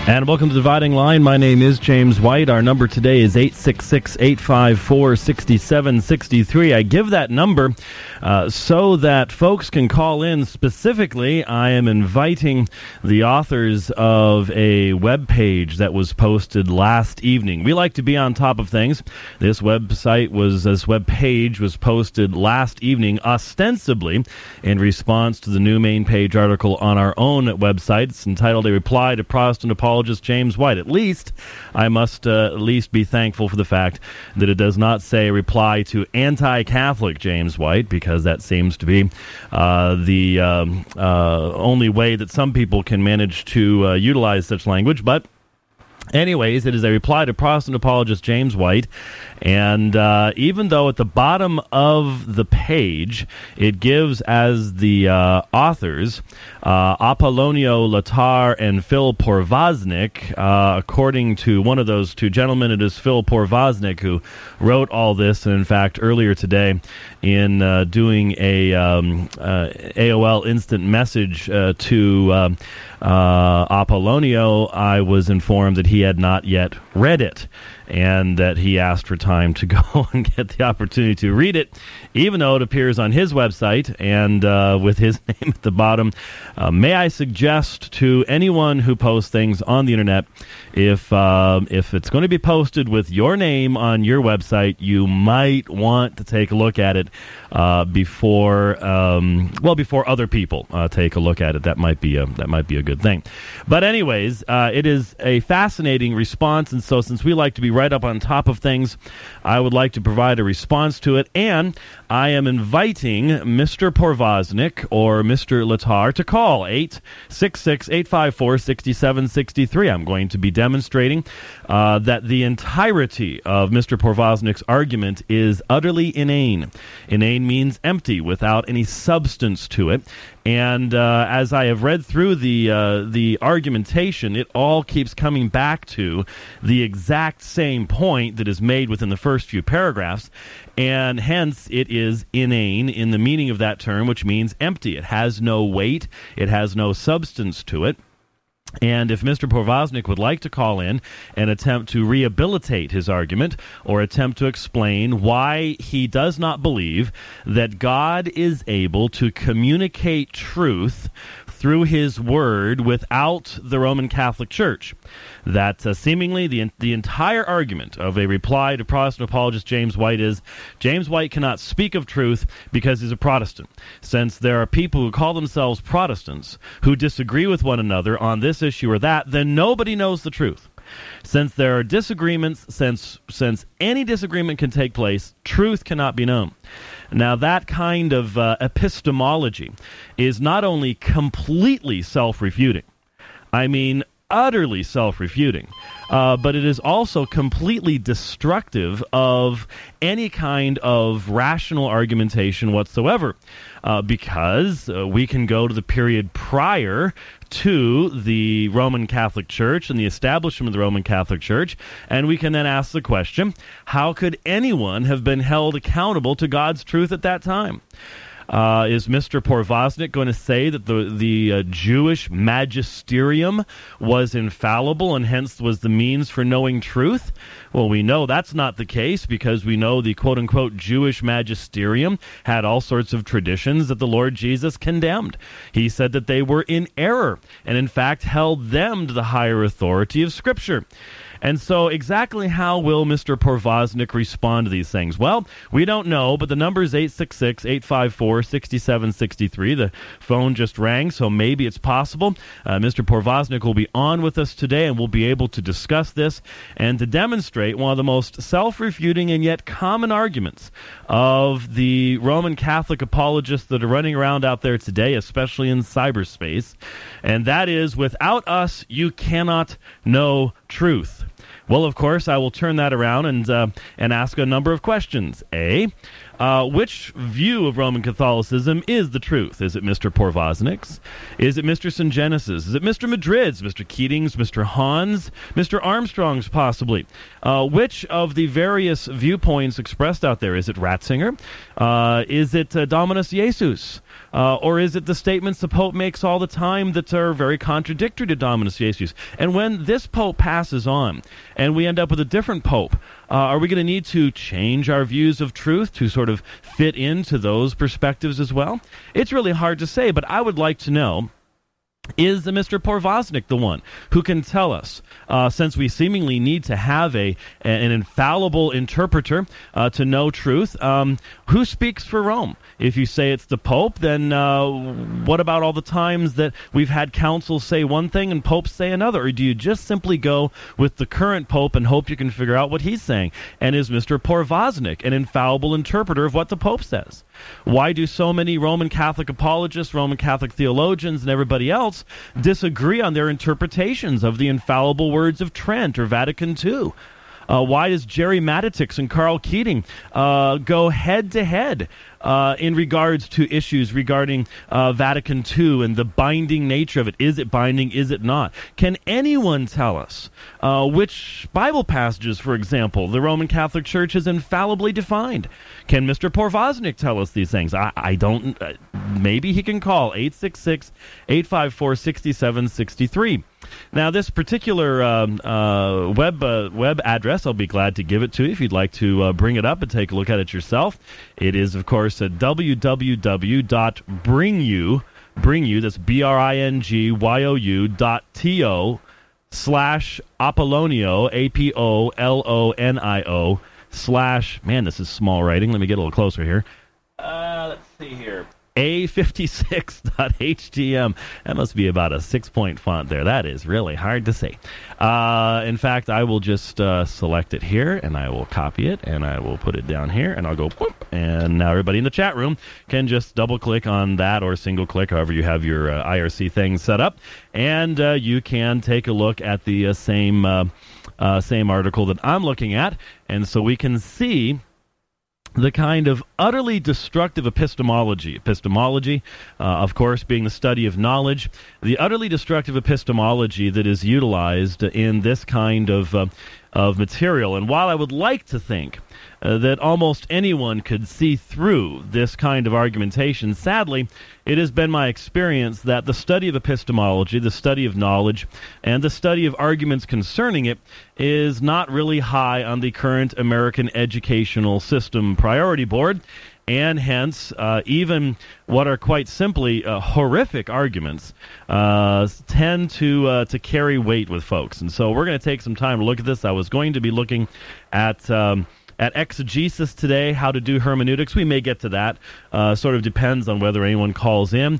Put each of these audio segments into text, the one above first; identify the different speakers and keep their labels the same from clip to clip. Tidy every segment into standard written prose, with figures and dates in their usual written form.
Speaker 1: And welcome to Dividing Line. My name is James White. Our number today is 866-854-6763. I give that number so that folks can call in. Specifically, I am inviting the authors of a web page that was posted last evening. We like to be on top of things. This web page was posted last evening, ostensibly in response to the new main page article on our own website. It's entitled "A Reply to Protestant Apologist James White." At least, I must at least be thankful for the fact that it does not say reply to anti-Catholic James White, because that seems to be the only way that some people can manage to utilize such language. But anyways, it is a reply to Protestant apologist James White, and even though at the bottom of the page it gives as the authors Apollonio Latar and Phil Porvaznik, according to one of those two gentlemen, it is Phil Porvaznik who wrote all this, and in fact earlier today in doing a AOL instant message to Apollonio, I was informed that he had not yet read it, and that he asked for time to go and get the opportunity to read it, even though it appears on his website and with his name at the bottom. May I suggest to anyone who posts things on the internet, if it's going to be posted with your name on your website, you might want to take a look at it before other people take a look at it. That might be a good thing. But anyways, it is a fascinating response, and so since we like to be right up on top of things, I would like to provide a response to it, and I am inviting Mr. Porvaznik or Mr. Latar to call 866-854-6763. I'm going to be demonstrating that the entirety of Mr. Porvaznik's argument is utterly inane. Inane means empty, without any substance to it. And as I have read through the argumentation, it all keeps coming back to the exact same point that is made within the first few paragraphs, and hence it is inane in the meaning of that term, which means empty. It has no weight. It has no substance to it. And if Mr. Porvaznik would like to call in and attempt to rehabilitate his argument, or attempt to explain why he does not believe that God is able to communicate truth through his word without the Roman Catholic Church, that seemingly the entire argument of a reply to Protestant apologist James White is James White cannot speak of truth because he's a Protestant. Since there are people who call themselves Protestants who disagree with one another on this issue or that, then nobody knows the truth. Since there are disagreements, since any disagreement can take place, truth cannot be known. Now, that kind of epistemology is not only completely self-refuting, I mean utterly self-refuting, but it is also completely destructive of any kind of rational argumentation whatsoever, because we can go to the period prior to the Roman Catholic Church and the establishment of the Roman Catholic Church, and we can then ask the question, how could anyone have been held accountable to God's truth at that time? Is Mr. Porvaznik going to say that the Jewish magisterium was infallible and hence was the means for knowing truth? Well, we know that's not the case, because we know the quote-unquote Jewish magisterium had all sorts of traditions that the Lord Jesus condemned. He said that they were in error and, in fact, held them to the higher authority of Scripture. And so exactly how will Mr. Porvaznik respond to these things? Well, we don't know, but the number is 866-854-6763. The phone just rang, so maybe it's possible. Mr. Porvaznik will be on with us today, and we'll be able to discuss this and to demonstrate one of the most self-refuting and yet common arguments of the Roman Catholic apologists that are running around out there today, especially in cyberspace, and that is, without us, you cannot know truth. Well, of course, I will turn that around and ask a number of questions. A, which view of Roman Catholicism is the truth? Is it Mr. Porvoznik's? Is it Mr. Sungenis's? Is it Mr. Madrid's, Mr. Keating's, Mr. Hahn's, Mr. Armstrong's, possibly? Which of the various viewpoints expressed out there? Is it Ratzinger? Is it Dominus Jesus? Or is it the statements the Pope makes all the time that are very contradictory to Dominus Jesus? And when this Pope passes on and we end up with a different Pope, are we going to need to change our views of truth to sort of fit into those perspectives as well? It's really hard to say, but I would like to know, is Mr. Porvoznik the one who can tell us, since we seemingly need to have an infallible interpreter to know truth, who speaks for Rome? If you say it's the Pope, then what about all the times that we've had councils say one thing and popes say another? Or do you just simply go with the current Pope and hope you can figure out what he's saying? And is Mr. Porvoznik an infallible interpreter of what the Pope says? Why do so many Roman Catholic apologists, Roman Catholic theologians, and everybody else disagree on their interpretations of the infallible words of Trent or Vatican II? Why does Jerry Matitix and Carl Keating go head-to-head in regards to issues regarding Vatican II and the binding nature of it? Is it binding? Is it not? Can anyone tell us which Bible passages, for example, the Roman Catholic Church has infallibly defined? Can Mr. Porvoznik tell us these things? I don't. Maybe he can call 866-854-6763. Now, this particular web address, I'll be glad to give it to you if you'd like to bring it up and take a look at it yourself. It is, of course, at www.bringyou, that's BRINGYOU.TO/Apollonio, APOLONIO, man, this is small writing. Let me get a little closer here. Let's see here. A56.htm. That must be about a 6-point font there. That is really hard to say. In fact, I will just select it here, and I will copy it, and I will put it down here, and I'll go, whoop, and now everybody in the chat room can just double-click on that or single-click, however you have your IRC thing set up, and you can take a look at the same article that I'm looking at, and so we can see the kind of utterly destructive epistemology, of course, being the study of knowledge, the utterly destructive epistemology that is utilized in this kind of material. And while I would like to think that almost anyone could see through this kind of argumentation, sadly, it has been my experience that the study of epistemology, the study of knowledge, and the study of arguments concerning it is not really high on the current American educational system priority board, and hence even what are quite simply horrific arguments tend to carry weight with folks. And so we're going to take some time to look at this. I was going to be looking at exegesis today, how to do hermeneutics. We may get to that. Sort of depends on whether anyone calls in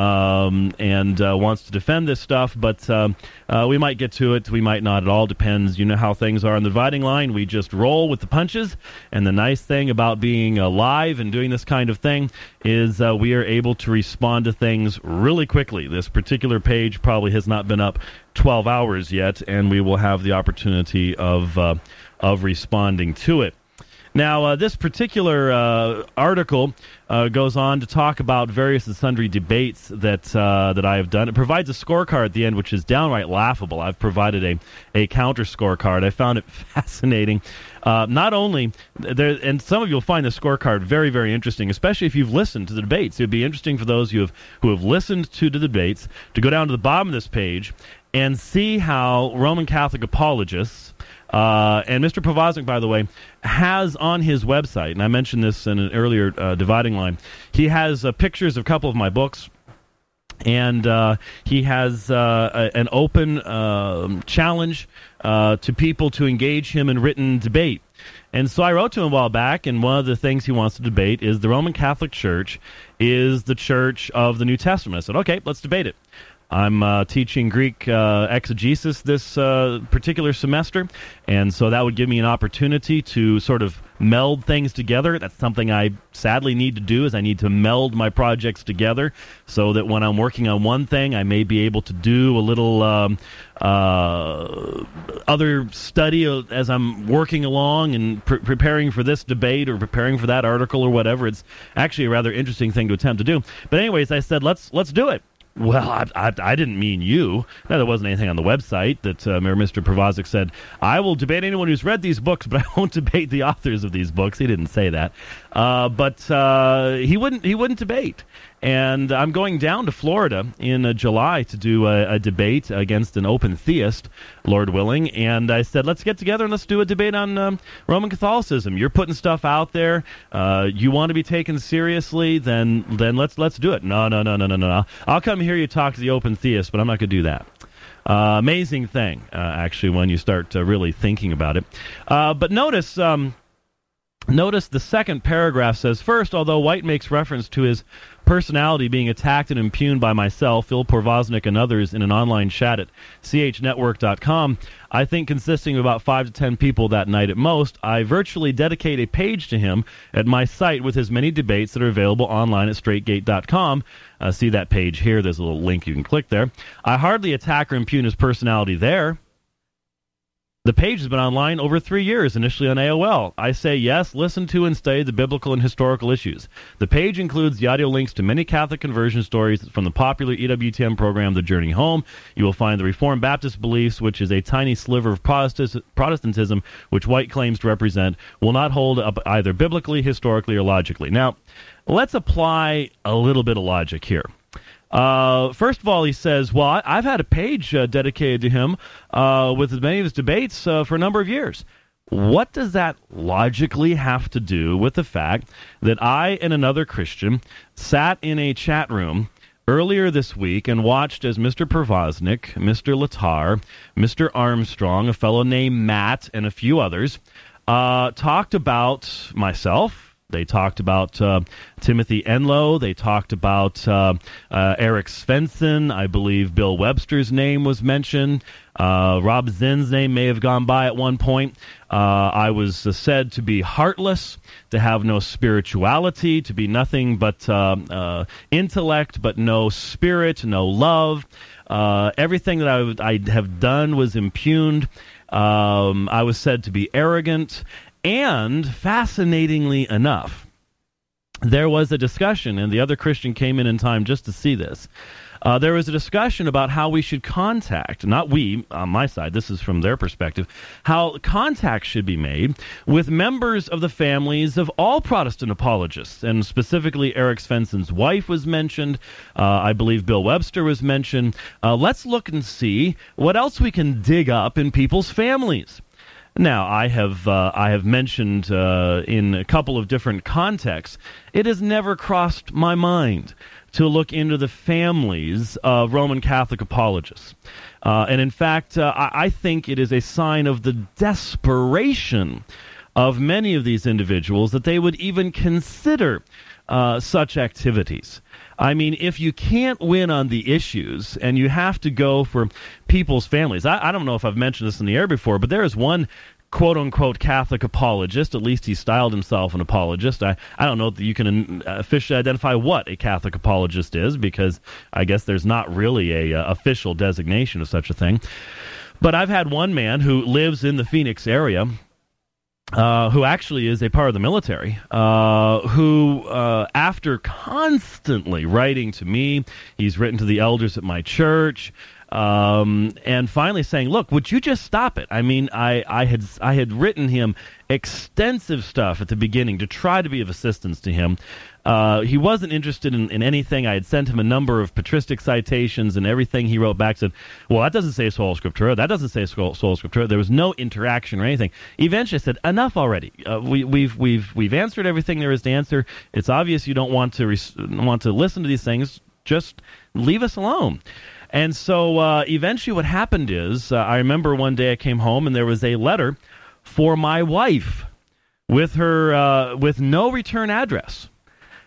Speaker 1: and wants to defend this stuff, but we might get to it. We might not. It all depends. You know how things are on the dividing line. We just roll with the punches, and the nice thing about being live and doing this kind of thing is we are able to respond to things really quickly. This particular page probably has not been up 12 hours yet, and we will have the opportunity of responding to it. Now, this particular article goes on to talk about various and sundry debates that I have done. It provides a scorecard at the end, which is downright laughable. I've provided a counter scorecard. I found it fascinating. Not only there, and some of you will find the scorecard very, very interesting, especially if you've listened to the debates. It would be interesting for those who have listened to the debates to go down to the bottom of this page and see how Roman Catholic apologists. And Mr. Porvoznik, by the way, has on his website, and I mentioned this in an earlier dividing line, he has pictures of a couple of my books, and he has an open challenge to people to engage him in written debate. And so I wrote to him a while back, and one of the things he wants to debate is the Roman Catholic Church is the church of the New Testament. I said, okay, let's debate it. I'm teaching Greek exegesis this particular semester, and so that would give me an opportunity to sort of meld things together. That's something I sadly need to do, is I need to meld my projects together so that when I'm working on one thing, I may be able to do a little other study as I'm working along and preparing for this debate or preparing for that article or whatever. It's actually a rather interesting thing to attempt to do. But anyways, I said, let's do it. Well, I didn't mean you. No, there wasn't anything on the website that Mr. Provaznik said, I will debate anyone who's read these books, but I won't debate the authors of these books. He didn't say that. But he wouldn't debate. And I'm going down to Florida in July to do a debate against an open theist, Lord willing. And I said, let's get together and let's do a debate on Roman Catholicism. You're putting stuff out there. You want to be taken seriously, then let's do it. No. I'll come hear you talk to the open theist, but I'm not going to do that. Amazing thing, actually, when you start really thinking about it. But notice the second paragraph says, first, although White makes reference to his personality being attacked and impugned by myself, Phil Provaznik, and others in an online chat at chnetwork.com, I think consisting of about 5 to 10 people that night at most, I virtually dedicate a page to him at my site with his many debates that are available online at straightgate.com. See that page here. There's a little link you can click there. I hardly attack or impugn his personality there. The page has been online over 3 years, initially on AOL. I say yes, listen to and study the biblical and historical issues. The page includes the audio links to many Catholic conversion stories from the popular EWTN program, The Journey Home. You will find the Reformed Baptist beliefs, which is a tiny sliver of Protestantism, which White claims to represent, will not hold up either biblically, historically, or logically. Now, let's apply a little bit of logic here. First of all, he says, well, I've had a page dedicated to him with many of his debates for a number of years. What does that logically have to do with the fact that I and another Christian sat in a chat room earlier this week and watched as Mr. Provaznik, Mr. Latar, Mr. Armstrong, a fellow named Matt, and a few others talked about myself? They talked about Timothy Enlow. They talked about Eric Svensson. I believe Bill Webster's name was mentioned. Rob Zinn's name may have gone by at one point. I was said to be heartless, to have no spirituality, to be nothing but intellect, but no spirit, no love. Everything that I have done was impugned. I was said to be arrogant. And, fascinatingly enough, there was a discussion, and the other Christian came in time just to see this. There was a discussion about how we should contact, not we, on my side, this is from their perspective, how contact should be made with members of the families of all Protestant apologists, and specifically Eric Svensson's wife was mentioned. I believe Bill Webster was mentioned. Let's look and see what else we can dig up in people's families. Now, I have mentioned in a couple of different contexts, it has never crossed my mind to look into the families of Roman Catholic apologists. And in fact, I think it is a sign of the desperation of many of these individuals that they would even consider such activities. I mean, if you can't win on the issues and you have to go for people's families, I don't know if I've mentioned this in the air before, but there is one quote-unquote Catholic apologist, at least he styled himself an apologist. I don't know that you can officially identify what a Catholic apologist is, because I guess there's not really a official designation of such a thing. But I've had one man who lives in the Phoenix area, who actually is a part of the military, who, after constantly writing to me, he's written to the elders at my church, and finally saying, look, would you just stop it? I mean, I had written him extensive stuff at the beginning to try to be of assistance to him. He wasn't interested in anything. I had sent him a number of patristic citations, and everything he wrote back said, well, that doesn't say Sola Scriptura. That doesn't say Sola Scriptura. There was no interaction or anything. Eventually I said, enough already. We've answered everything there is to answer. It's obvious you don't want to listen to these things. Just leave us alone. And so eventually what happened is, I remember one day I came home and there was a letter for my wife with her with no return address.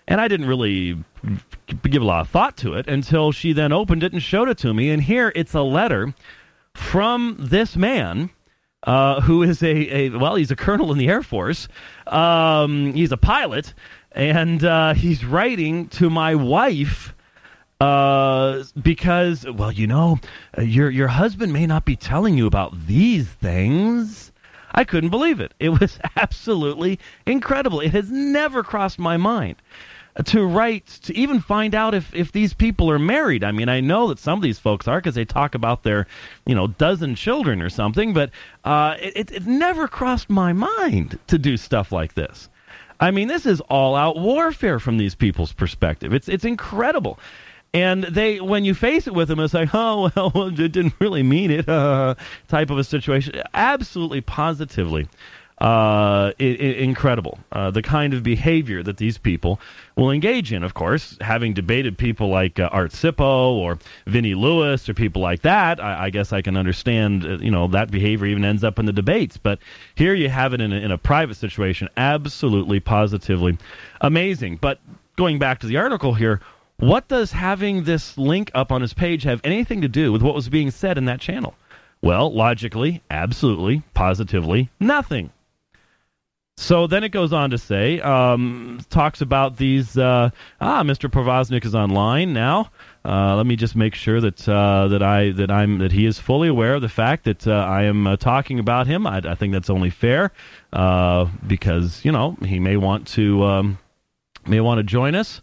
Speaker 1: And I didn't really give a lot of thought to it until she then opened it and showed it to me. And here it's a letter from this man who is he's a colonel in the Air Force. He's a pilot, and he's writing to my wife because, well, your husband may not be telling you about these things. I couldn't believe it. It was absolutely incredible. It has never crossed my mind to write, to even find out if these people are married. I mean, I know that some of these folks are because they talk about their, dozen children or something, but it never crossed my mind to do stuff like this. I mean, this is all-out warfare from these people's perspective. It's incredible. And when you face it with them, it's like, oh, well, it didn't really mean it, type of a situation. Absolutely, positively incredible. The kind of behavior that these people will engage in, of course, having debated people like Art Sippo or Vinnie Lewis or people like that, I guess I can understand, that behavior even ends up in the debates. But here you have it in a private situation. Absolutely, positively amazing. But going back to the article here, what does having this link up on his page have anything to do with what was being said in that channel? Well, logically, absolutely, positively, nothing. So then it goes on to say, talks about these, Mr. Povaznik is online now. Let me just make sure that he is fully aware of the fact that I am talking about him. I think that's only fair, because, he may want to join us.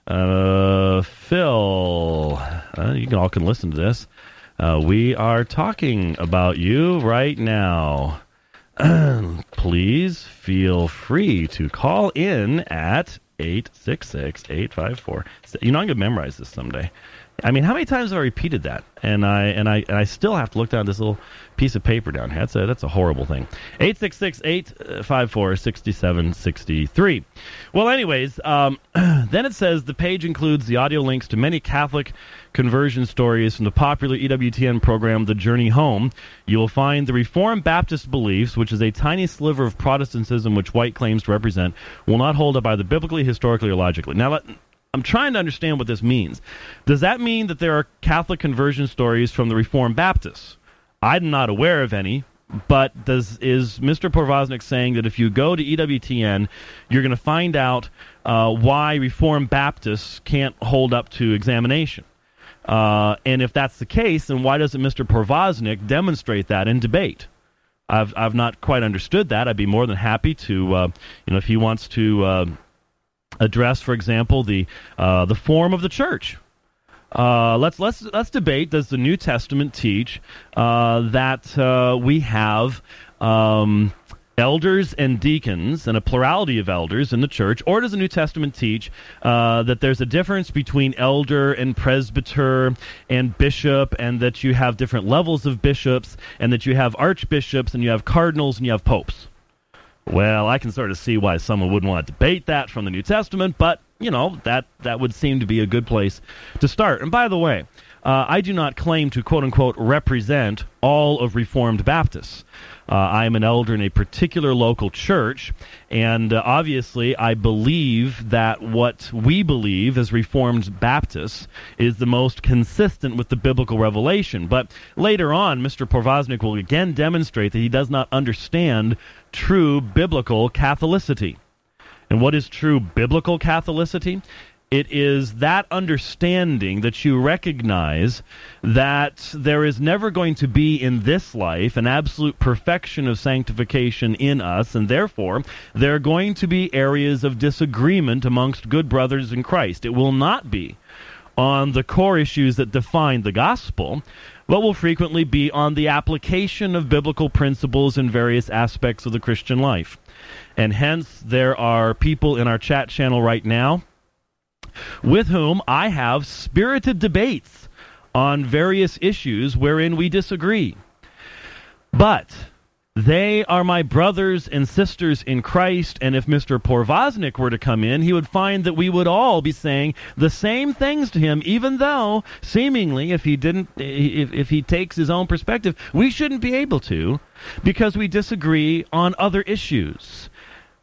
Speaker 1: Phil, you all can listen to this. We are talking about you right now. Please feel free to call in at 866-854. I'm going to memorize this someday. I mean, how many times have I repeated that? And I still have to look down this little piece of paper down here. That's a horrible thing. 866-854-6763. Well, anyways, then it says the page includes the audio links to many Catholic conversion stories from the popular EWTN program, The Journey Home. You will find the Reformed Baptist beliefs, which is a tiny sliver of Protestantism which White claims to represent, will not hold up either biblically, historically, or logically. Now, I'm trying to understand what this means. Does that mean that there are Catholic conversion stories from the Reformed Baptists? I'm not aware of any, but is Mr. Povaznik saying that if you go to EWTN, you're going to find out why Reformed Baptists can't hold up to examination? And if that's the case, then why doesn't Mr. Povaznik demonstrate that in debate? I've not quite understood that. I'd be more than happy to, if he wants to address, for example, the form of the church. Let's debate. Does the New Testament teach that we have elders and deacons and a plurality of elders in the church, or does the New Testament teach that there's a difference between elder and presbyter and bishop, and that you have different levels of bishops, and that you have archbishops and you have cardinals and you have popes? Well, I can sort of see why someone wouldn't want to debate that from the New Testament, but, that would seem to be a good place to start. And by the way, I do not claim to, quote-unquote, represent all of Reformed Baptists. I am an elder in a particular local church, and obviously I believe that what we believe as Reformed Baptists is the most consistent with the biblical revelation. But later on, Mr. Povaznik will again demonstrate that he does not understand true biblical Catholicity. And what is true biblical Catholicity? It is that understanding that you recognize that there is never going to be in this life an absolute perfection of sanctification in us, and therefore there are going to be areas of disagreement amongst good brothers in Christ. It will not be on the core issues that define the gospel, but will frequently be on the application of biblical principles in various aspects of the Christian life. And hence, there are people in our chat channel right now with whom I have spirited debates on various issues wherein we disagree. But they are my brothers and sisters in Christ, and if Mr. Povaznik were to come in, he would find that we would all be saying the same things to him, even though, seemingly, if he takes his own perspective, we shouldn't be able to, because we disagree on other issues.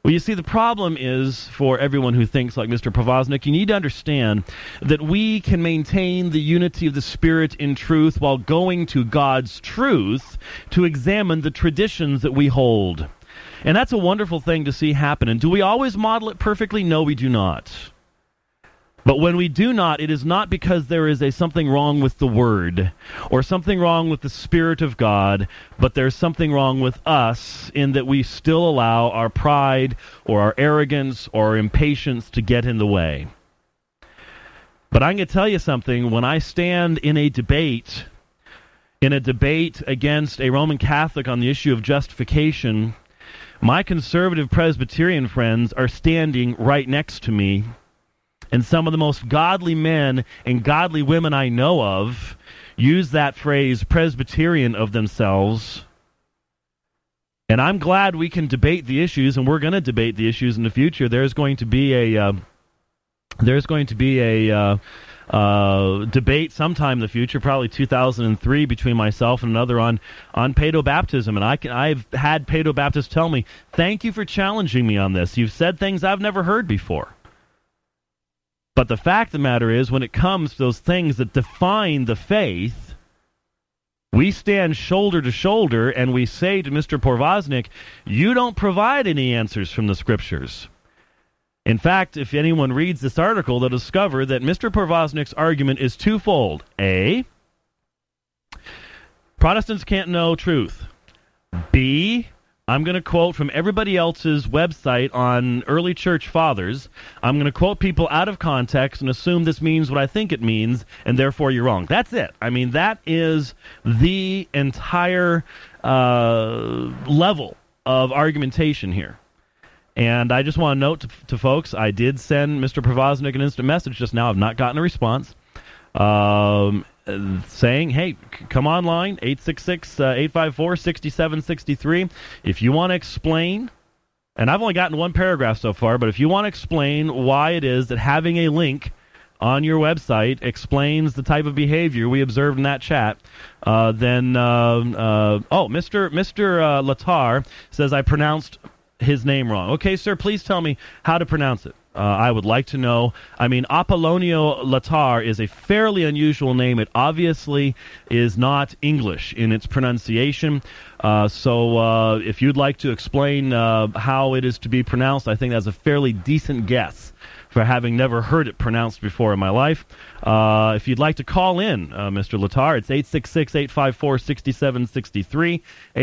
Speaker 1: Well, you see, the problem is, for everyone who thinks like Mr. Povaznik, you need to understand that we can maintain the unity of the Spirit in truth while going to God's truth to examine the traditions that we hold. And that's a wonderful thing to see happen. And do we always model it perfectly? No, we do not. But when we do not, it is not because there is something wrong with the Word or something wrong with the Spirit of God, but there's something wrong with us in that we still allow our pride or our arrogance or our impatience to get in the way. But I'm going to tell you something. When I stand in a debate against a Roman Catholic on the issue of justification, my conservative Presbyterian friends are standing right next to me. And some of the most godly men and godly women I know of use that phrase, Presbyterian of themselves. And I'm glad we can debate the issues, and we're going to debate the issues in the future. There's going to be a debate sometime in the future, probably 2003, between myself and another on paedobaptism. And I've had paedobaptists tell me, "Thank you for challenging me on this. You've said things I've never heard before." But the fact of the matter is, when it comes to those things that define the faith, we stand shoulder to shoulder and we say to Mr. Povaznik, you don't provide any answers from the Scriptures. In fact, if anyone reads this article, they'll discover that Mr. Povaznik's argument is twofold. A, Protestants can't know truth. B, I'm going to quote from everybody else's website on early church fathers. I'm going to quote people out of context and assume this means what I think it means, and therefore you're wrong. That's it. I mean, that is the entire level of argumentation here. And I just want to note to folks, I did send Mr. Povaznik an instant message just now. I've not gotten a response. Saying, hey, come online, 866-854-6763. If you want to explain, and I've only gotten one paragraph so far, but if you want to explain why it is that having a link on your website explains the type of behavior we observed in that chat, then, Mr. Latar says I pronounced his name wrong. Okay, sir, please tell me how to pronounce it. I would like to know. I mean, Apollonio Latar is a fairly unusual name. It obviously is not English in its pronunciation. So if you'd like to explain how it is to be pronounced, I think that's a fairly decent guess for having never heard it pronounced before in my life. If you'd like to call in, Mr. Latar, it's 866-854-6763,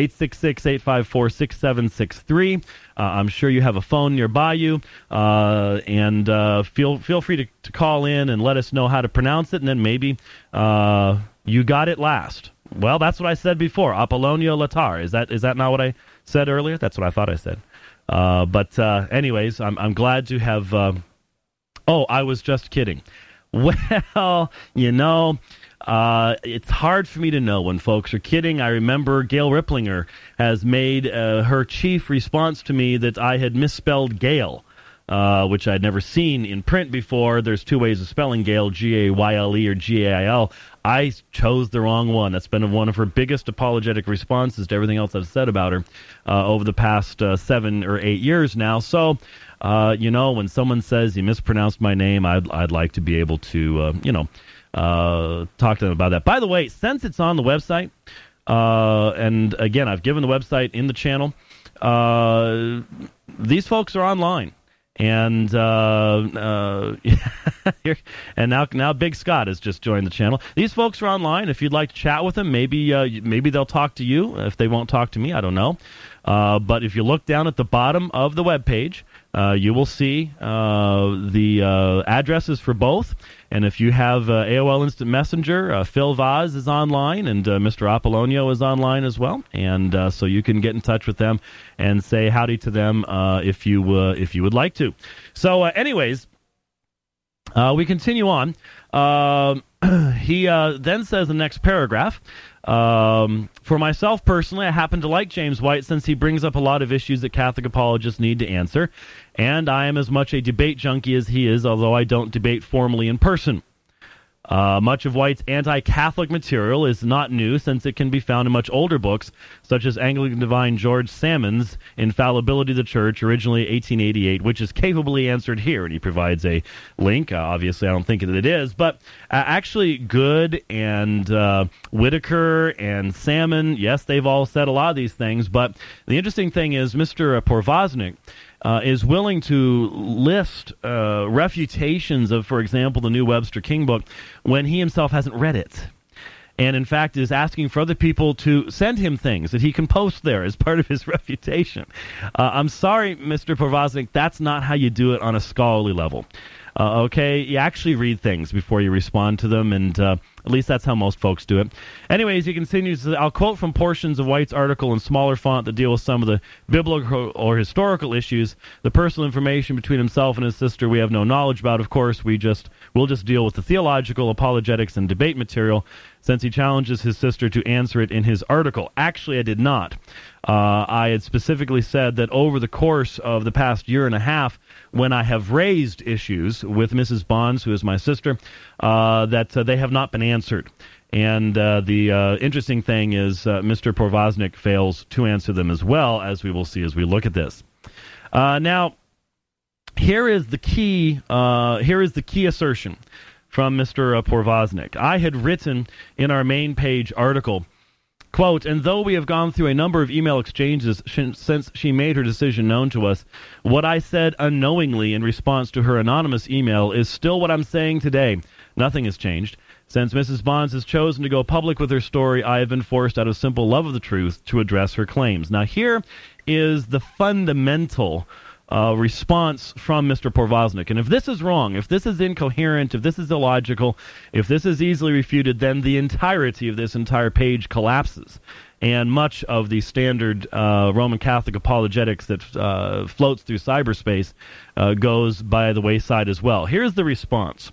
Speaker 1: 866-854-6763. I'm sure you have a phone nearby you, and feel free to call in and let us know how to pronounce it, and then maybe you got it last. Well, that's what I said before, Apollonio Latar. Is that not what I said earlier? That's what I thought I said. But anyways, I'm glad to have... I was just kidding. Well, it's hard for me to know when folks are kidding. I remember Gail Ripplinger has made her chief response to me that I had misspelled Gail, which I'd never seen in print before. There's two ways of spelling Gail, G-A-Y-L-E or G-A-I-L. I chose the wrong one. That's been one of her biggest apologetic responses to everything else I've said about her over the past 7 or 8 years now. So, when someone says you mispronounced my name, I'd like to be able to, talk to them about that. By the way, since it's on the website, and again, I've given the website in the channel, these folks are online. And and now Big Scott has just joined the channel. These folks are online. If you'd like to chat with them, maybe they'll talk to you. If they won't talk to me, I don't know. But if you look down at the bottom of the webpage, you will see the addresses for both. And if you have AOL Instant Messenger, Phil Vaz is online, and Mr. Apollonio is online as well. And so you can get in touch with them and say howdy to them if you would like to. So, anyways, we continue on. He then says in the next paragraph, for myself personally, I happen to like James White since he brings up a lot of issues that Catholic apologists need to answer, and I am as much a debate junkie as he is, although I don't debate formally in person. Much of White's anti-Catholic material is not new, since it can be found in much older books, such as Anglican divine George Salmon's Infallibility of the Church, originally 1888, which is capably answered here, and he provides a link. Obviously, I don't think that it is, but actually Good and Whitaker and Salmon, yes, they've all said a lot of these things, but the interesting thing is Mr. Porvaznik is willing to list refutations of, for example, the New Webster King book when he himself hasn't read it. And, in fact, is asking for other people to send him things that he can post there as part of his refutation. I'm sorry, Mr. Porvaznik, that's not how you do it on a scholarly level. Okay, you actually read things before you respond to them, and at least that's how most folks do it. Anyways, he continues, I'll quote from portions of White's article in smaller font that deal with some of the biblical or historical issues. The personal information between himself and his sister we have no knowledge about, of course. We'll just deal with the theological, apologetics, and debate material, since he challenges his sister to answer it in his article. Actually, I did not. I had specifically said that over the course of the past year and a half, when I have raised issues with Mrs. Bonds, who is my sister, that they have not been answered. And the interesting thing is Mr. Porvaznik fails to answer them as well, as we will see as we look at this. Now, here is the key assertion from Mr. Porvaznik. I had written in our main page article, quote, and though we have gone through a number of email exchanges since she made her decision known to us, what I said unknowingly in response to her anonymous email is still what I'm saying today. Nothing has changed. Since Mrs. Bonds has chosen to go public with her story, I have been forced out of simple love of the truth to address her claims. Now, here is the fundamental response from Mr. Porvaznik. And if this is wrong, if this is incoherent, if this is illogical, if this is easily refuted, then the entirety of this entire page collapses. And much of the standard Roman Catholic apologetics that floats through cyberspace goes by the wayside as well. Here's the response.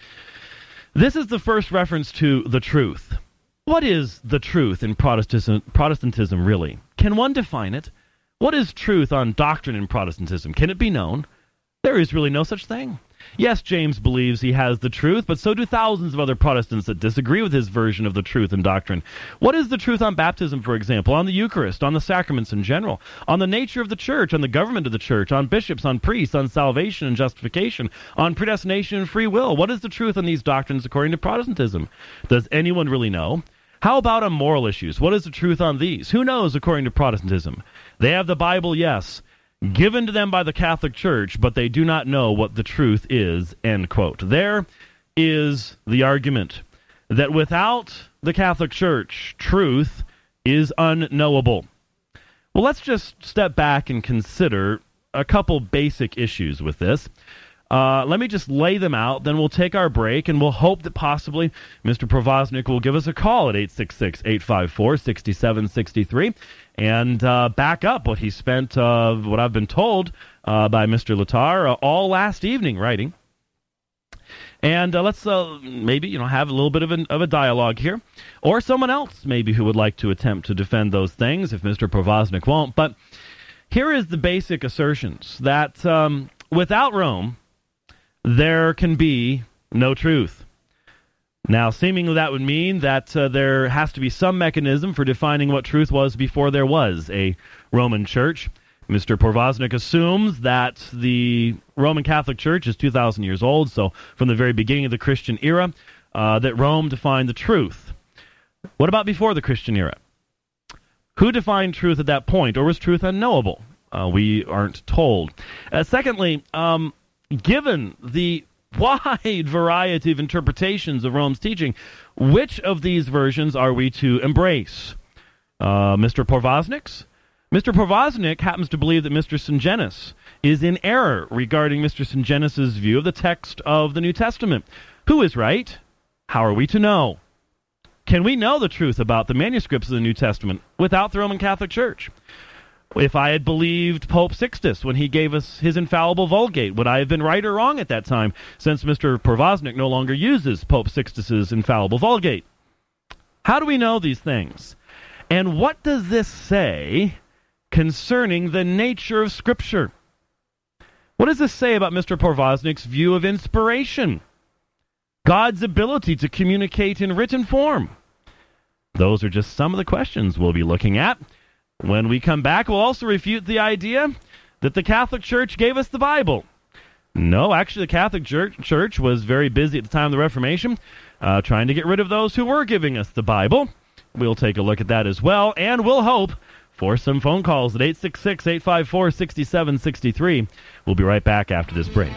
Speaker 1: This is the first reference to the truth. What is the truth in Protestantism really? Can one define it? What is truth on doctrine in Protestantism? Can it be known? There is really no such thing. Yes, James believes he has the truth, but so do thousands of other Protestants that disagree with his version of the truth and doctrine. What is the truth on baptism, for example, on the Eucharist, on the sacraments in general, on the nature of the church, on the government of the church, on bishops, on priests, on salvation and justification, on predestination and free will? What is the truth on these doctrines according to Protestantism? Does anyone really know? How about on moral issues? What is the truth on these? Who knows according to Protestantism? They have the Bible, yes, given to them by the Catholic Church, but they do not know what the truth is, end quote. There is the argument that without the Catholic Church, truth is unknowable. Well, let's just step back and consider a couple basic issues with this. Let me just lay them out, then we'll take our break, and we'll hope that possibly Mr. Porvaznik will give us a call at 866-854-6763 and back up what he spent, what I've been told by Mr. Lettar, all last evening writing. And let's maybe have a little bit of a dialogue here, or someone else maybe who would like to attempt to defend those things if Mr. Porvaznik won't. But here is the basic assertions that without Rome, there can be no truth. Now, seemingly that would mean that there has to be some mechanism for defining what truth was before there was a Roman Church. Mr. Porvaznik assumes that the Roman Catholic Church is 2,000 years old, so from the very beginning of the Christian era, that Rome defined the truth. What about before the Christian era? Who defined truth at that point, or was truth unknowable? We aren't told. Secondly, given the wide variety of interpretations of Rome's teaching, which of these versions are we to embrace? Mr. Porvaznik's? Mr. Porvaznik happens to believe that Mr. Syngenis is in error regarding Mr. Syngenis' view of the text of the New Testament. Who is right? How are we to know? Can we know the truth about the manuscripts of the New Testament without the Roman Catholic Church? If I had believed Pope Sixtus when he gave us his infallible Vulgate, would I have been right or wrong at that time, since Mr. Porvaznik no longer uses Pope Sixtus's infallible Vulgate? How do we know these things? And what does this say concerning the nature of Scripture? What does this say about Mr. Porvaznik's view of inspiration? God's ability to communicate in written form? Those are just some of the questions we'll be looking at. When we come back, we'll also refute the idea that the Catholic Church gave us the Bible. No, actually, the Catholic Church was very busy at the time of the Reformation, trying to get rid of those who were giving us the Bible. We'll take a look at that as well, and we'll hope for some phone calls at 866-854-6763. We'll be right back after this break.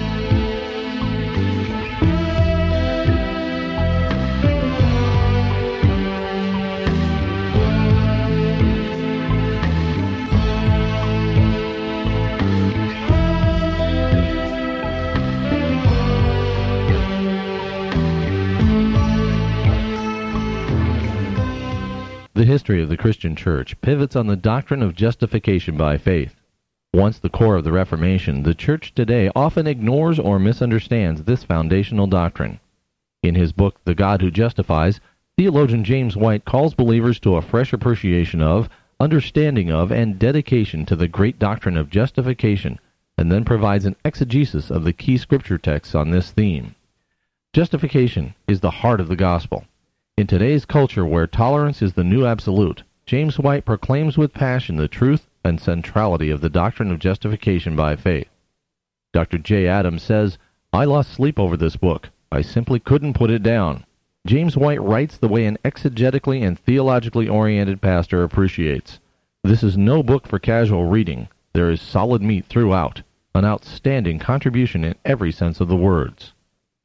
Speaker 2: The history of the Christian Church pivots on the doctrine of justification by faith. Once the core of the Reformation, the Church today often ignores or misunderstands this foundational doctrine. In his book, The God Who Justifies, theologian James White calls believers to a fresh appreciation of, understanding of, and dedication to the great doctrine of justification, and then provides an exegesis of the key scripture texts on this theme. Justification is the heart of the gospel. In today's culture where tolerance is the new absolute, James White proclaims with passion the truth and centrality of the doctrine of justification by faith. Dr. J. Adams says, "I lost sleep over this book. I simply couldn't put it down." James White writes the way an exegetically and theologically oriented pastor appreciates. This is no book for casual reading. There is solid meat throughout, an outstanding contribution in every sense of the words.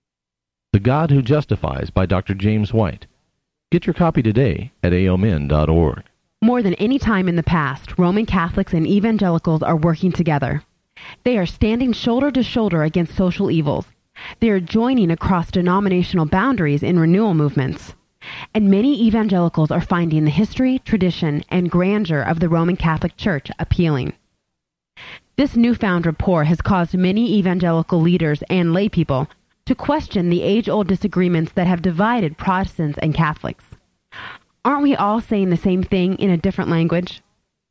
Speaker 2: The God Who Justifies by Dr. James White. Get your copy today at aomin.org.
Speaker 3: More than any time in the past, Roman Catholics and evangelicals are working together. They are standing shoulder to shoulder against social evils. They are joining across denominational boundaries in renewal movements. And many evangelicals are finding the history, tradition, and grandeur of the Roman Catholic Church appealing. This newfound rapport has caused many evangelical leaders and laypeople to question the age-old disagreements that have divided Protestants and Catholics. Aren't we all saying the same thing in a different language?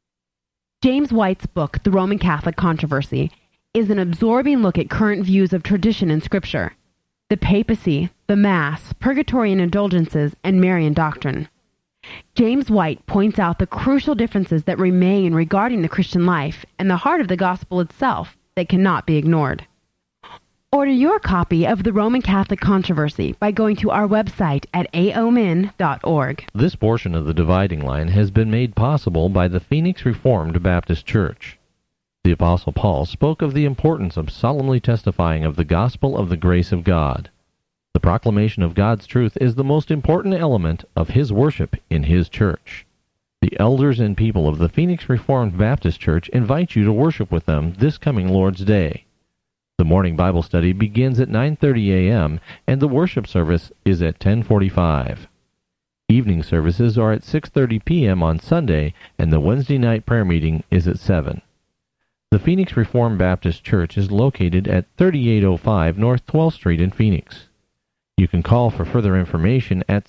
Speaker 3: James White's book, The Roman Catholic Controversy, is an absorbing look at current views of tradition and Scripture, the papacy, the Mass, purgatory and indulgences, and Marian doctrine. James White points out the crucial differences that remain regarding the Christian life and the heart of the gospel itself that cannot be ignored. Order your copy of The Roman Catholic Controversy by going to our website at aomin.org.
Speaker 2: This portion of the dividing line has been made possible by the Phoenix Reformed Baptist Church. The Apostle Paul spoke of the importance of solemnly testifying of the gospel of the grace of God. The proclamation of God's truth is the most important element of his worship in his church. The elders and people of the Phoenix Reformed Baptist Church invite you to worship with them this coming Lord's Day. The morning Bible study begins at 9:30 a.m., and the worship service is at 10:45. Evening services are at 6:30 p.m. on Sunday, and the Wednesday night prayer meeting is at 7. The Phoenix Reformed Baptist Church is located at 3805 North 12th Street in Phoenix. You can call for further information at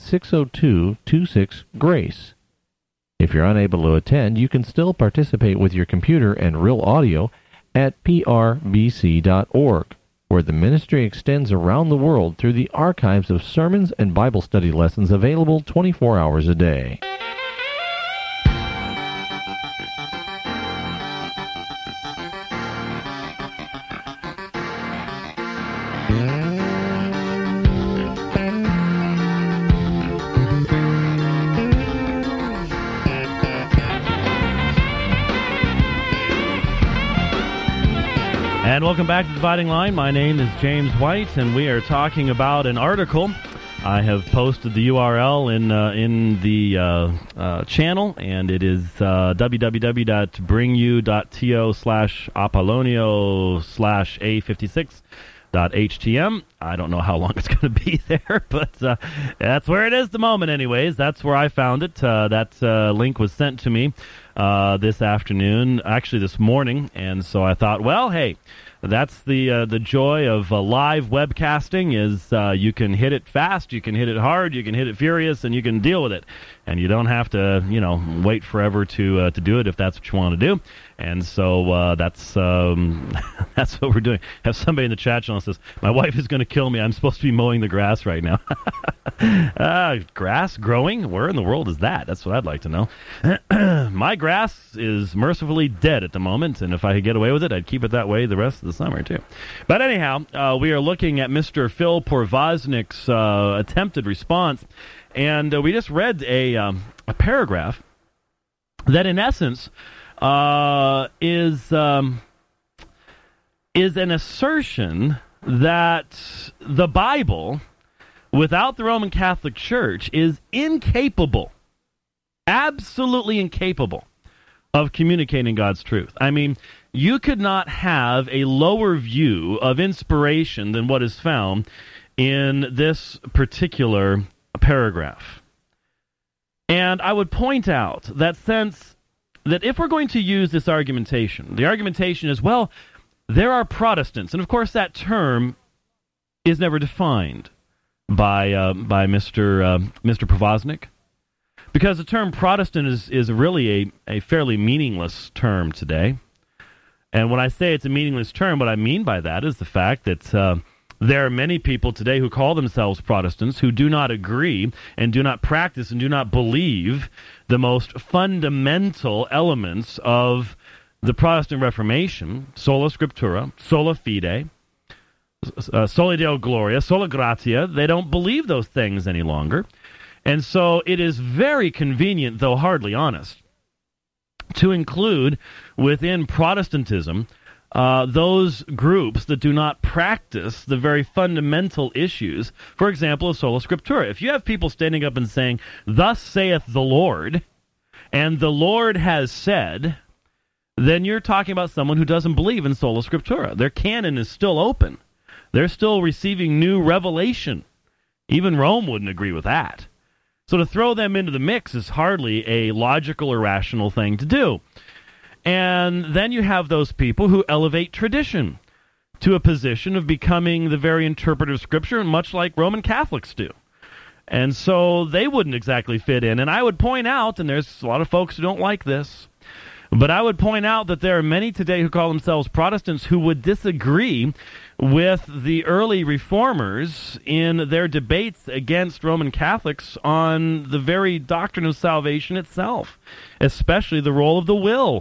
Speaker 2: 602-26-GRACE. If you're unable to attend, you can still participate with your computer and real audio at prbc.org, where the ministry extends around the world through the archives of sermons and Bible study lessons available 24 hours a day.
Speaker 1: And welcome back to Dividing Line. My name is James White, and we are talking about an article. I have posted the URL in the channel, and it is www.bringyou.to/Apollonio/A56.htm. I don't know how long it's going to be there, but that's where it is at the moment anyways. That's where I found it. That link was sent to me this afternoon, actually this morning, and so I thought, well, hey, that's the joy of live webcasting is you can hit it fast, you can hit it hard, you can hit it furious, and you can deal with it. And you don't have to, wait forever to do it if that's what you want to do. And so that's what we're doing. Have somebody in the chat channel says, my wife is going to kill me. I'm supposed to be mowing the grass right now. Grass growing? Where in the world is that? That's what I'd like to know. My grass is mercifully dead at the moment, and if I could get away with it, I'd keep it that way the rest of the summer, too. But anyhow, we are looking at Mr. Phil Porvaznik's attempted response, and we just read a paragraph that, in essence, is an assertion that the Bible, without the Roman Catholic Church, is incapable, absolutely incapable, of communicating God's truth. I mean, you could not have a lower view of inspiration than what is found in this particular paragraph. And I would point out that if we're going to use this argumentation, the argumentation is, well, there are Protestants, and of course that term is never defined by Mr. Porvaznik, because the term Protestant is really a fairly meaningless term today. And when I say it's a meaningless term, what I mean by that is the fact that there are many people today who call themselves Protestants who do not agree and do not practice and do not believe the most fundamental elements of the Protestant Reformation: sola scriptura, sola fide, soli Deo gloria, sola gratia. They don't believe those things any longer. And so it is very convenient, though hardly honest, to include within Protestantism those groups that do not practice the very fundamental issues, for example, of sola scriptura. If you have people standing up and saying, "Thus saith the Lord," and the Lord has said, then you're talking about someone who doesn't believe in sola scriptura. Their canon is still open. They're still receiving new revelation. Even Rome wouldn't agree with that. So to throw them into the mix is hardly a logical or rational thing to do. And then you have those people who elevate tradition to a position of becoming the very interpreter of Scripture, much like Roman Catholics do. And so they wouldn't exactly fit in. And I would point out, and there's a lot of folks who don't like this, but I would point out that there are many today who call themselves Protestants who would disagree with the early reformers in their debates against Roman Catholics on the very doctrine of salvation itself, especially the role of the will.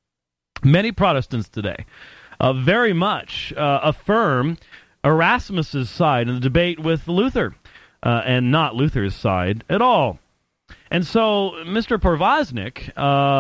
Speaker 1: Many Protestants today very much affirm Erasmus's side in the debate with Luther, and not Luther's side at all. And so Mr. Porvaznik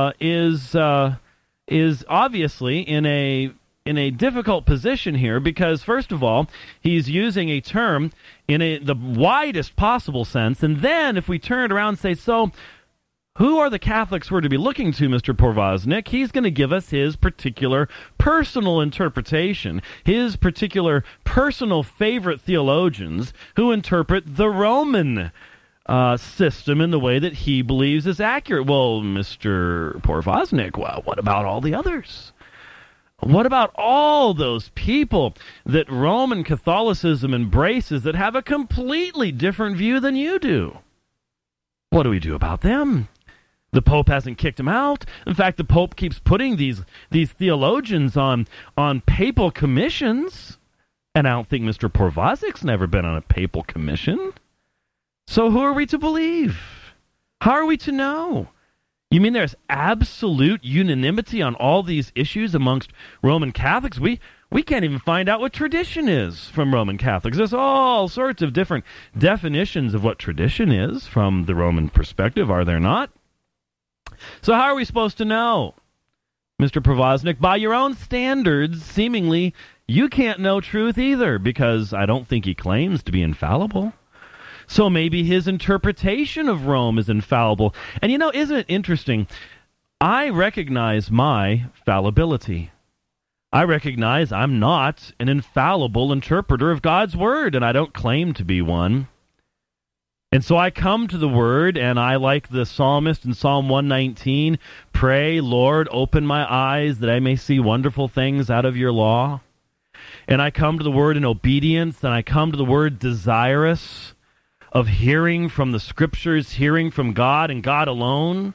Speaker 1: is obviously in a difficult position here because, first of all, he's using a term in the widest possible sense, and then if we turn it around and say, so who are the Catholics we're to be looking to, Mr. Porvaznik? He's going to give us his particular personal interpretation, his particular personal favorite theologians who interpret the Roman system in the way that he believes is accurate. Well, Mr. Porvaznik, well, what about all the others? What about all those people that Roman Catholicism embraces that have a completely different view than you do? What do we do about them? The Pope hasn't kicked them out. In fact, the Pope keeps putting these theologians on papal commissions, and I don't think Mr. Porvaznik's never been on a papal commission. So who are we to believe? How are we to know? You mean there's absolute unanimity on all these issues amongst Roman Catholics? We can't even find out what tradition is from Roman Catholics. There's all sorts of different definitions of what tradition is from the Roman perspective, are there not? So how are we supposed to know, Mr. Porvaznik? By your own standards, seemingly, you can't know truth either, because I don't think he claims to be infallible. So maybe his interpretation of Rome is infallible. And you know, isn't it interesting? I recognize my fallibility. I recognize I'm not an infallible interpreter of God's Word, and I don't claim to be one. And so I come to the Word, and I, like the psalmist in Psalm 119, pray, Lord, open my eyes that I may see wonderful things out of your law. And I come to the Word in obedience, and I come to the Word desirous of hearing from the Scriptures, hearing from God and God alone.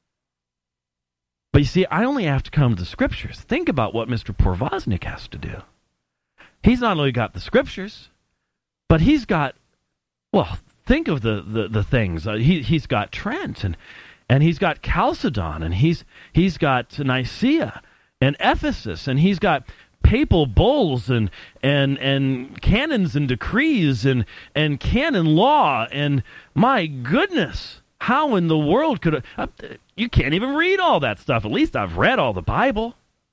Speaker 1: But you see, I only have to come to the Scriptures. Think about what Mr. Porvaznik has to do. He's not only got the Scriptures, But he's got, well, think of the things. He's got Trent, and he's got Chalcedon, and he's got Nicaea and Ephesus, and he's got papal bulls and canons and decrees and canon law, and my goodness, how in the world could you can't even read all that stuff. At least I've read all the Bible.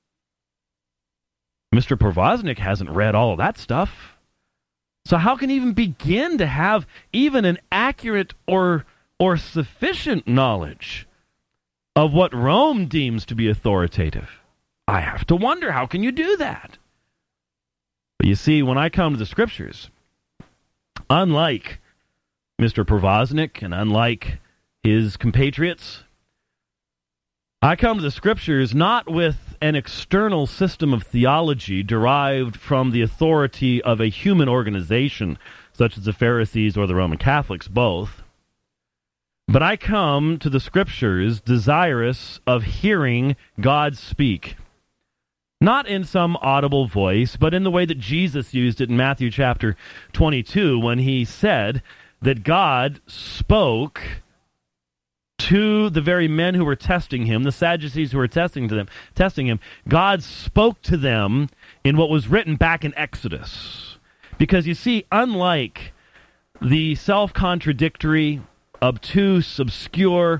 Speaker 1: Mr. Povaznik hasn't read all of that stuff. So how can he even begin to have even an accurate or sufficient knowledge of what Rome deems to be authoritative? I have to wonder, how can you do that? But you see, when I come to the Scriptures, unlike Mr. Povaznik and unlike his compatriots, I come to the Scriptures not with an external system of theology derived from the authority of a human organization, such as the Pharisees or the Roman Catholics, both. But I come to the Scriptures desirous of hearing God speak. Not in some audible voice, but in the way that Jesus used it in Matthew chapter 22, when he said that God spoke to the very men who were testing him, the Sadducees who were testing him. God spoke to them in what was written back in Exodus. Because you see, unlike the self-contradictory, obtuse, obscure,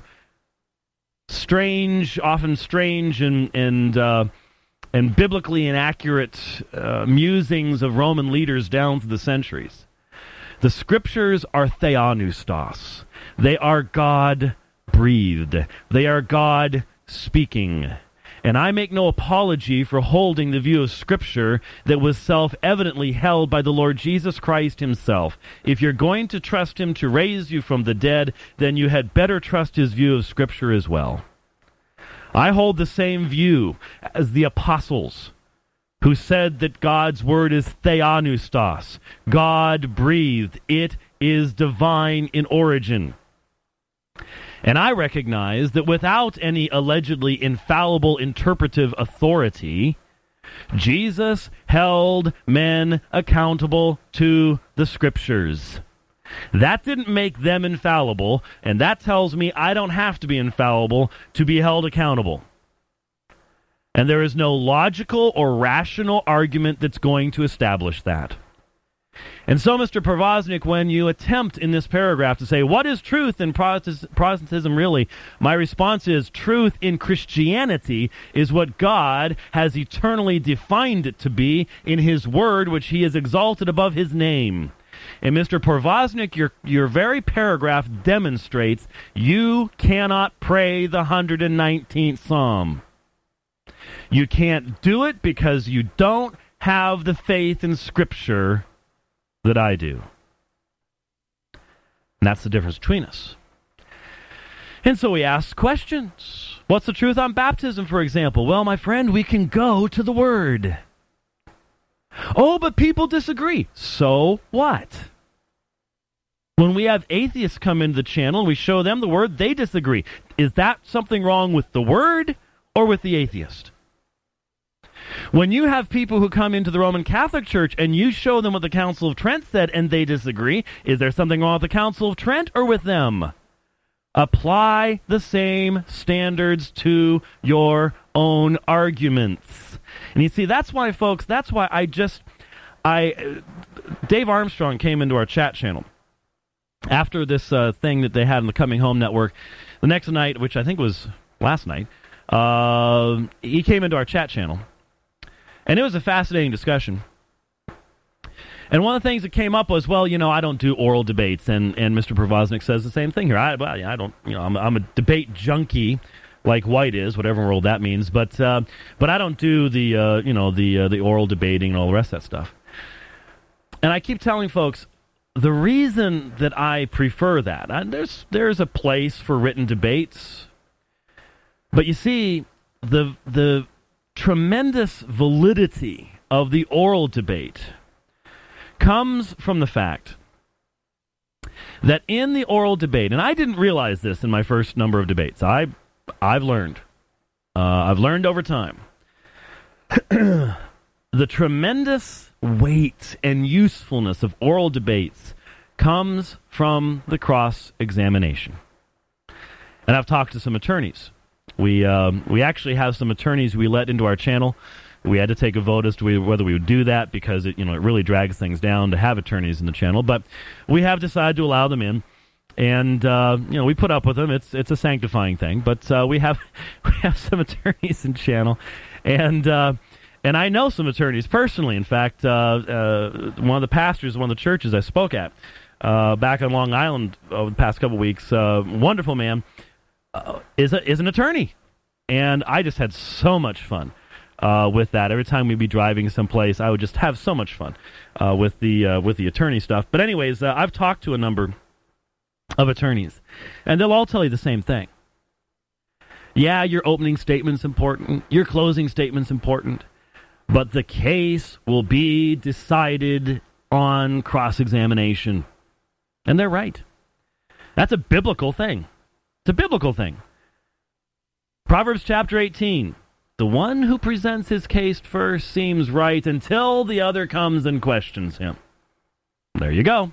Speaker 1: strange, often strange and biblically inaccurate musings of Roman leaders down through the centuries, the Scriptures are theopneustos. They are God-breathed. They are God speaking. And I make no apology for holding the view of Scripture that was self-evidently held by the Lord Jesus Christ himself. If you're going to trust him to raise you from the dead, then you had better trust his view of Scripture as well. I hold the same view as the apostles, who said that God's word is theopneustos, God-breathed. It is divine in origin. And I recognize that without any allegedly infallible interpretive authority, Jesus held men accountable to the Scriptures. That didn't make them infallible, and that tells me I don't have to be infallible to be held accountable. And there is no logical or rational argument that's going to establish that. And so, Mr. Povaznik, when you attempt in this paragraph to say, what is truth in Protestantism really? My response is, truth in Christianity is what God has eternally defined it to be in his word, which he has exalted above his name. And Mr. Povaznik, your very paragraph demonstrates you cannot pray the 119th Psalm. You can't do it because you don't have the faith in Scripture that I do. And that's the difference between us. And so we ask questions. What's the truth on baptism, for example? Well, my friend, we can go to the Word. Oh, but people disagree. So what? When we have atheists come into the channel and we show them the Word, they disagree. Is that something wrong with the Word or with the atheist? When you have people who come into the Roman Catholic Church and you show them what the Council of Trent said and they disagree, is there something wrong with the Council of Trent or with them? Apply the same standards to your own arguments. And you see, that's why, folks, Dave Armstrong came into our chat channel after this thing that they had in the Coming Home Network. The next night, which I think was last night, he came into our chat channel. And it was a fascinating discussion. And one of the things that came up was, well, I don't do oral debates, and Mr. Povaznik says the same thing here. I don't, I'm a debate junkie, like White is, whatever world that means. But I don't do the oral debating and all the rest of that stuff. And I keep telling folks the reason that I prefer that. There's a place for written debates, but you see the tremendous validity of the oral debate comes from the fact that in the oral debate, and I didn't realize this in my first number of debates, I've learned over time, the tremendous weight and usefulness of oral debates comes from the cross-examination. And I've talked to some attorneys. We actually have some attorneys we let into our channel. We had to take a vote as to whether we would do that because it really drags things down to have attorneys in the channel. But we have decided to allow them in, and we put up with them. It's a sanctifying thing. But we have some attorneys in the channel, and I know some attorneys personally. In fact, one of the pastors of one of the churches I spoke at back on Long Island over the past couple weeks, wonderful man, is an attorney, and I just had so much fun with that. Every time we'd be driving someplace, I would just have so much fun with the attorney stuff. But anyways, I've talked to a number of attorneys, and they'll all tell you the same thing. Yeah, your opening statement's important, your closing statement's important, but the case will be decided on cross-examination. And they're right. That's a biblical thing. It's a biblical thing. Proverbs chapter 18. The one who presents his case first seems right until the other comes and questions him. There you go.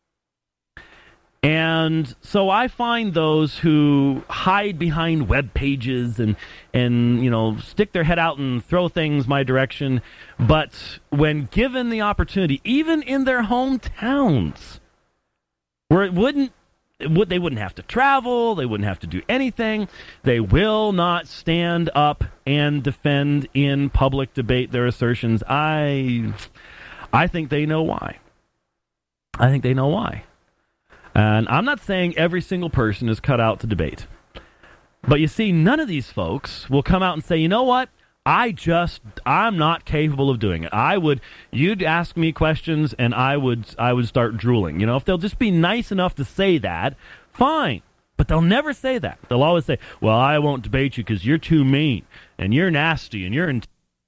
Speaker 1: And so I find those who hide behind web pages and stick their head out and throw things my direction, but when given the opportunity, even in their hometowns, where they wouldn't have to travel, they wouldn't have to do anything, they will not stand up and defend in public debate their assertions. I think they know why. I think they know why. And I'm not saying every single person is cut out to debate. But you see, none of these folks will come out and say, you know what? I'm not capable of doing it. You'd ask me questions and I would start drooling. If they'll just be nice enough to say that, fine. But they'll never say that. They'll always say, well, I won't debate you because you're too mean and you're nasty and you're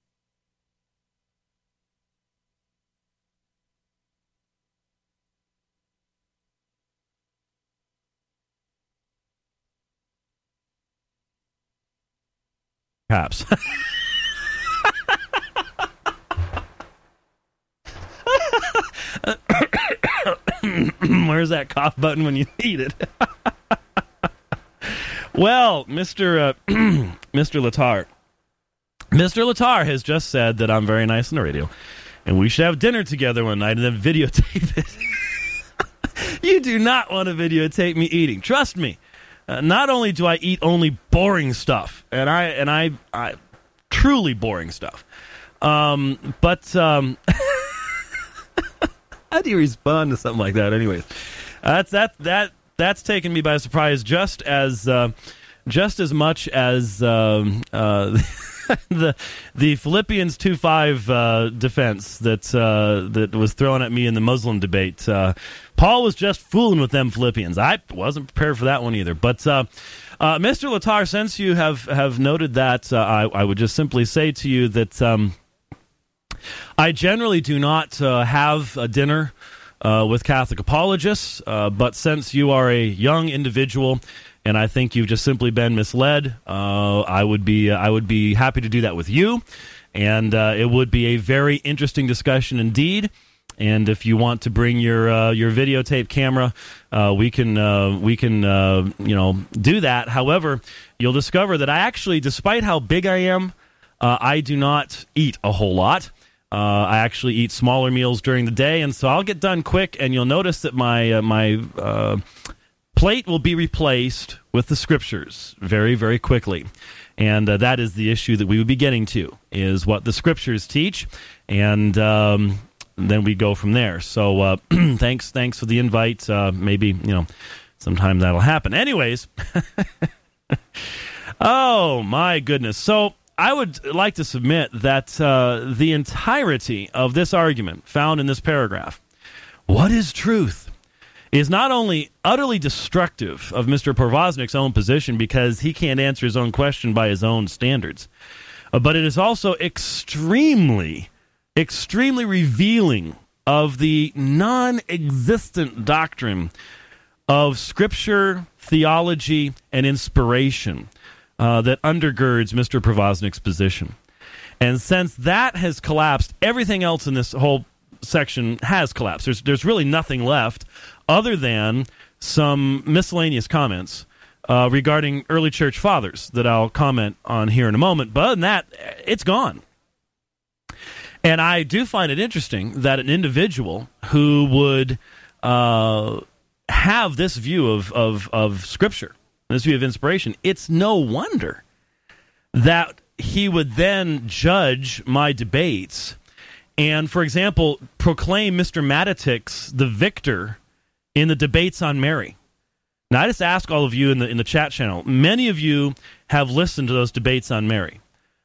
Speaker 1: perhaps. Where's that cough button when you need it? Well, Mr. Latar. Mr. Latar has just said that I'm very nice on the radio, and we should have dinner together one night and then videotape it. You do not want to videotape me eating. Trust me. Not only do I eat only boring stuff, and I truly boring stuff, but how do you respond to something like that? Anyways, that's taken me by surprise, just as much as the Philippians 2:5 defense that was thrown at me in the Muslim debate. Paul was just fooling with them Philippians. I wasn't prepared for that one either. But Mr. Latar, since you have noted that, I would just simply say to you that I generally do not have a dinner with Catholic apologists, but since you are a young individual and I think you've just simply been misled, I would be happy to do that with you, and it would be a very interesting discussion indeed. And if you want to bring your videotape camera, we can do that. However, you'll discover that I actually, despite how big I am, I do not eat a whole lot. I actually eat smaller meals during the day, and so I'll get done quick. And you'll notice that my plate will be replaced with the scriptures very, very quickly. And that is the issue that we would be getting to, is what the scriptures teach, and then we go from there. So thanks for the invite. Maybe sometime that'll happen. Anyways, oh my goodness. So I would like to submit that the entirety of this argument found in this paragraph, what is truth, is not only utterly destructive of Mr. Povaznik's own position because he can't answer his own question by his own standards, but it is also extremely revealing of the non-existent doctrine of Scripture, theology, and inspiration that undergirds Mr. Povaznik's position. And since that has collapsed, everything else in this whole section has collapsed. There's really nothing left other than some miscellaneous comments regarding early church fathers that I'll comment on here in a moment. But other than that, it's gone. And I do find it interesting that an individual who would have this view of Scripture, this view of inspiration, it's no wonder that he would then judge my debates and, for example, proclaim Mr. Matitix the victor in the debates on Mary. Now, I just ask all of you in the chat channel, many of you have listened to those debates on Mary.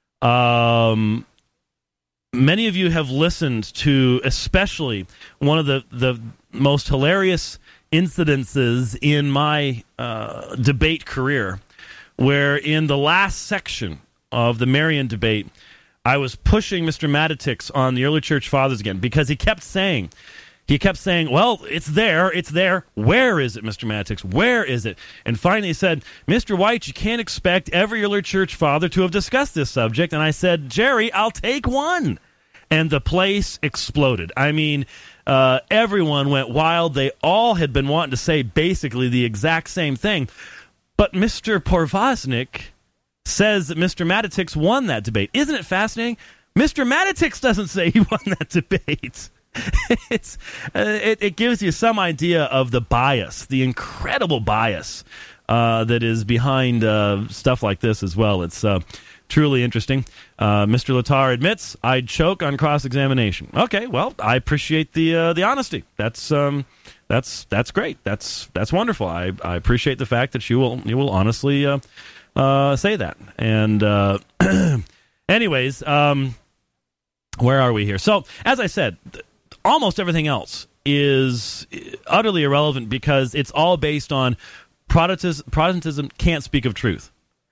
Speaker 1: Many of you have listened to especially one of the most hilarious incidences in my debate career, where in the last section of the Marian debate, I was pushing Mr. Matitix on the early church fathers again because he kept saying, well, it's there. Where is it, Mr. Matitix? Where is it? And finally he said, Mr. White, you can't expect every early church father to have discussed this subject. And I said, Jerry, I'll take one. And the place exploded. I mean, everyone went wild. They all had been wanting to say basically the exact same thing. But Mr. Porvaznik says that Mr. Matitix won that debate. Isn't it fascinating? Mr. Matitix doesn't say he won that debate. It gives you some idea of the bias, the incredible bias that is behind stuff like this as well. It's truly interesting. Mr. Latar admits, I'd choke on cross-examination. Okay, well, I appreciate the honesty. That's great. That's wonderful. I appreciate the fact that you will honestly say that. And anyways, where are we here? So, as I said, almost everything else is utterly irrelevant because it's all based on Protestantism can't speak of truth.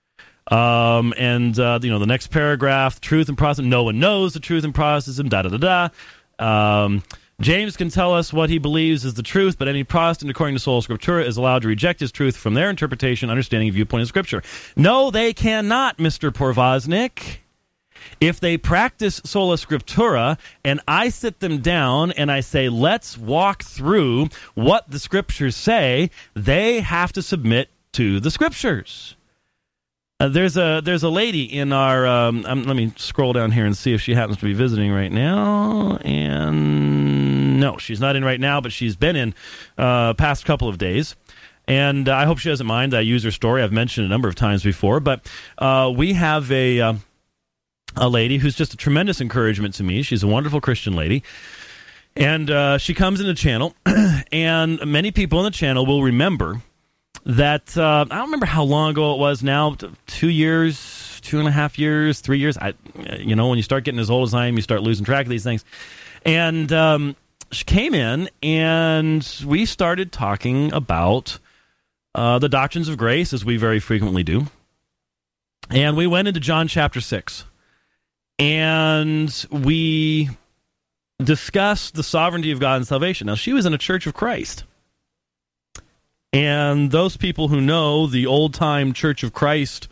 Speaker 1: The next paragraph, truth in Protestantism, no one knows the truth in Protestantism, da-da-da-da. James can tell us what he believes is the truth, but any Protestant, according to Sola Scriptura, is allowed to reject his truth from their interpretation, understanding, and viewpoint of Scripture. No, they cannot, Mr. Porvaznik. If they practice Sola Scriptura, and I sit them down and I say, let's walk through what the Scriptures say, they have to submit to the Scriptures. There's a lady in our, let me scroll down here and see if she happens to be visiting right now. And no, she's not in right now, but she's been in past couple of days. And I hope she doesn't mind. I use her story. I've mentioned it a number of times before. But we have a lady who's just a tremendous encouragement to me. She's a wonderful Christian lady. And she comes in the channel, and many people in the channel will remember that, I don't remember how long ago it was now, 2 years, 2.5 years, 3 years. When you start getting as old as I am, you start losing track of these things. And she came in, and we started talking about the doctrines of grace, as we very frequently do. And we went into John chapter 6. And we discussed the sovereignty of God and salvation. Now, she was in a Church of Christ. And those people who know the old-time Church of Christ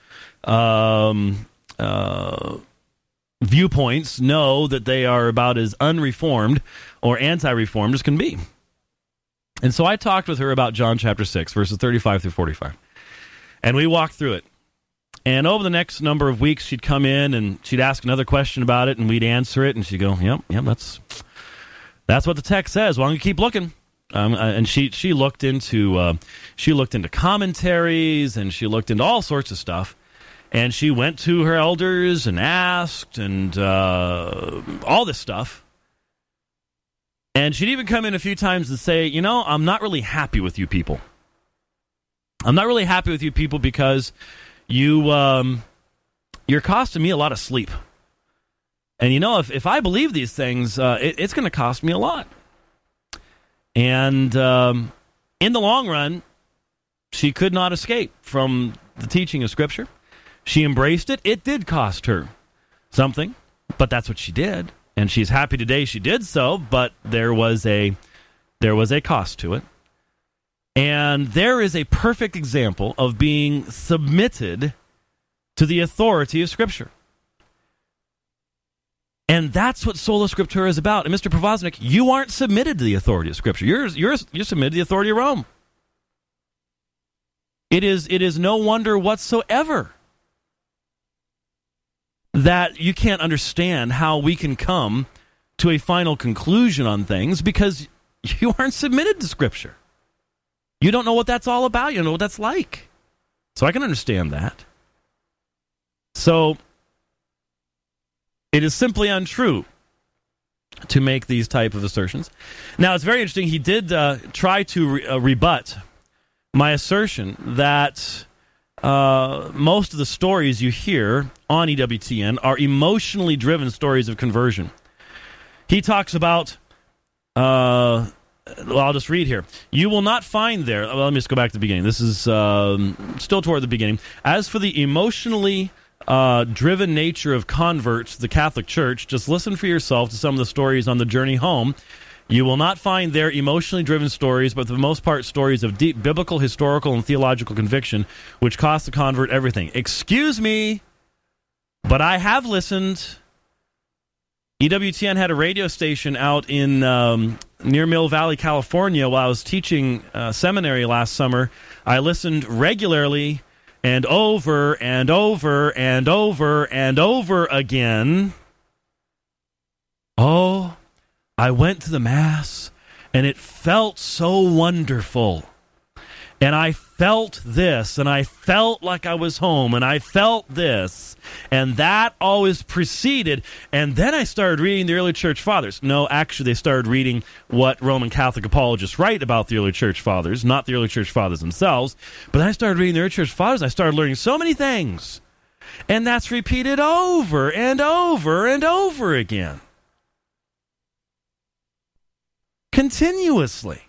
Speaker 1: viewpoints know that they are about as unreformed or anti-reformed as can be. And so I talked with her about John chapter 6, verses 35 through 45. And we walked through it. And over the next number of weeks, she'd come in and she'd ask another question about it, and we'd answer it, and she'd go, yep, that's what the text says. Why don't you keep looking? And she looked into commentaries, and she looked into all sorts of stuff, and she went to her elders and asked, and all this stuff. And she'd even come in a few times and say, I'm not really happy with you people. I'm not really happy with you people because you're costing me a lot of sleep. And if I believe these things, it's going to cost me a lot. And in the long run, she could not escape from the teaching of Scripture. She embraced it. It did cost her something, but that's what she did. And she's happy today she did so, but there was a cost to it. And there is a perfect example of being submitted to the authority of Scripture. And that's what Sola Scriptura is about. And Mr. Provaznik, you aren't submitted to the authority of Scripture. You're submitted to the authority of Rome. It is no wonder whatsoever that you can't understand how we can come to a final conclusion on things because you aren't submitted to Scripture. You don't know what that's all about. You don't know what that's like. So I can understand that. So it is simply untrue to make these type of assertions. Now, it's very interesting. He did try to rebut my assertion that most of the stories you hear on EWTN are emotionally driven stories of conversion. He talks about, well, I'll just read here. You will not find there, well, let me just go back to the beginning. This is still toward the beginning. As for the emotionally driven nature of converts to the Catholic Church, just listen for yourself to some of the stories on the journey home. You will not find there emotionally driven stories, but for the most part stories of deep biblical, historical, and theological conviction, which cost the convert everything. Excuse me, but I have listened. EWTN had a radio station out in near Mill Valley, California, while I was teaching seminary last summer. I listened regularly and over and over and over and over again. Oh, I went to the Mass, and it felt so wonderful. And I felt this, and I felt like I was home, and I felt this. And that always preceded. And then I started reading the early church fathers. No, actually, they started reading what Roman Catholic apologists write about the early church fathers, not the early church fathers themselves. But then I started reading the early church fathers, and I started learning so many things. And that's repeated over and over and over again. Continuously.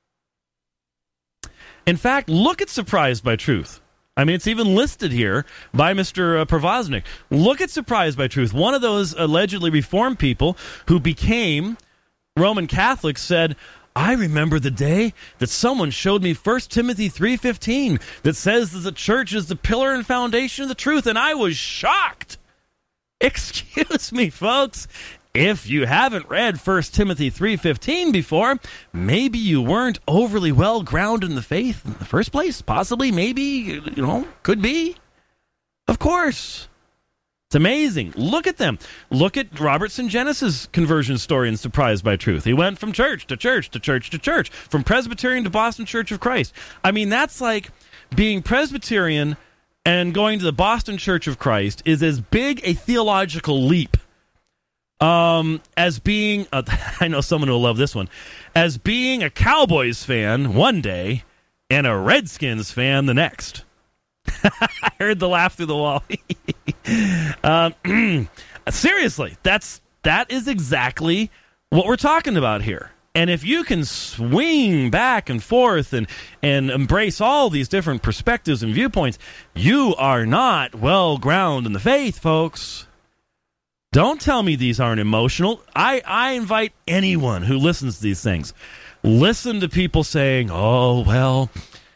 Speaker 1: In fact, look at Surprised by Truth. I mean, it's even listed here by Mr. Provaznik. Look at Surprised by Truth. One of those allegedly Reformed people who became Roman Catholics said, I remember the day that someone showed me 1 Timothy 3:15 that says that the church is the pillar and foundation of the truth, and I was shocked. Excuse me, folks. If you haven't read 1 Timothy 3:15 before, maybe you weren't overly well grounded in the faith in the first place. Possibly, maybe, could be. Of course. It's amazing. Look at them. Look at Robert Sungenis' conversion story in Surprised by Truth. He went from church to church to church to church, from Presbyterian to Boston Church of Christ. I mean, that's like being Presbyterian and going to the Boston Church of Christ is as big a theological leap as being, I know someone who will love this one, as being a Cowboys fan one day and a Redskins fan the next. I heard the laugh through the wall. Seriously, that is exactly what we're talking about here. And if you can swing back and forth and embrace all these different perspectives and viewpoints, you are not well grounded in the faith, folks. Don't tell me these aren't emotional. I invite anyone who listens to these things. Listen to people saying, oh, well,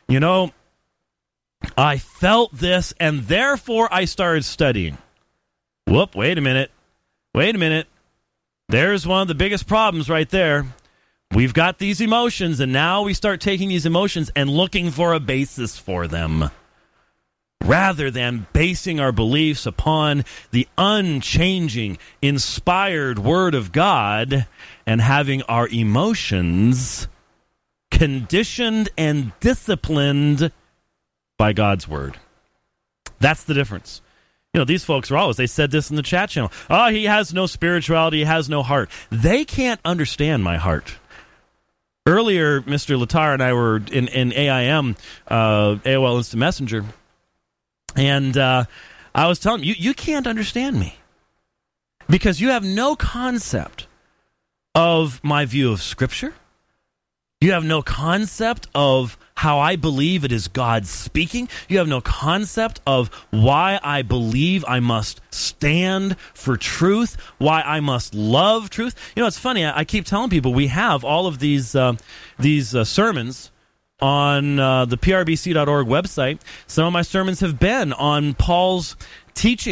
Speaker 1: I felt this, and therefore I started studying. Whoop, wait a minute. There's one of the biggest problems right there. We've got these emotions, and now we start taking these emotions and looking for a basis for them, rather than basing our beliefs upon the unchanging, inspired Word of God and having our emotions conditioned and disciplined by God's Word. That's the difference. These folks are always, they said this in the chat channel, oh, he has no spirituality, he has no heart. They can't understand my heart. Earlier, Mr. Latar and I were in AIM, AOL Instant Messenger, and I was telling him, you can't understand me because you have no concept of my view of Scripture. You have no concept of how I believe it is God speaking. You have no concept of why I believe I must stand for truth, why I must love truth. It's funny. I keep telling people we have all of these sermons on the PRBC.org website. Some of my sermons have been on Paul's teaching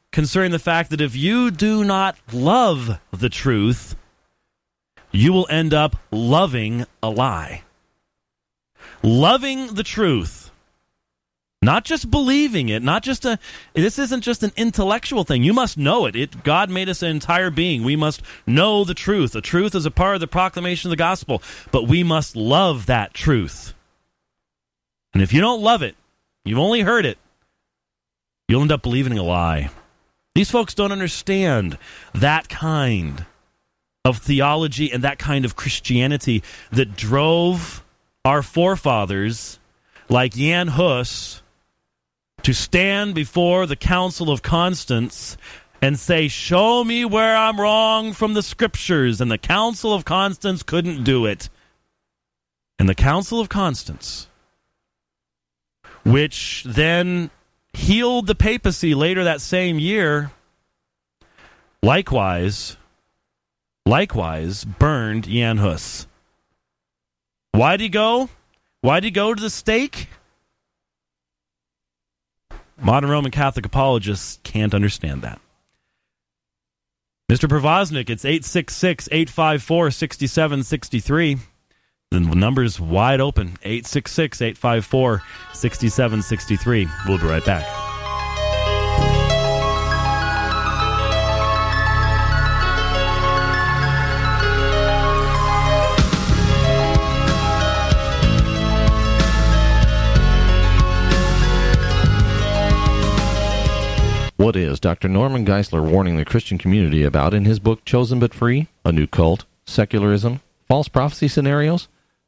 Speaker 1: concerning the fact that if you do not love the truth, you will end up loving a lie. Loving the truth. Not just believing it, this isn't just an intellectual thing. You must know it. God made us an entire being. We must know the truth. The truth is a part of the proclamation of the gospel, but we must love that truth. And if you don't love it, you've only heard it, you'll end up believing a lie. These folks don't understand that kind of theology and that kind of Christianity that drove our forefathers like Jan Hus to stand before the Council of Constance and say, show me where I'm wrong from the Scriptures. And the Council of Constance couldn't do it. And the Council of Constance, which then healed the papacy later that same year, likewise burned Jan Hus. Why'd he go? Why'd he go to the stake? Modern Roman Catholic apologists can't understand that. Mr. Provoznik, it's 866-854-6763. The number's wide open, 866-854-6763. We'll be right back.
Speaker 2: What is Dr. Norman Geisler warning the Christian community about in his book Chosen But Free? A New Cult, Secularism, False Prophecy Scenarios?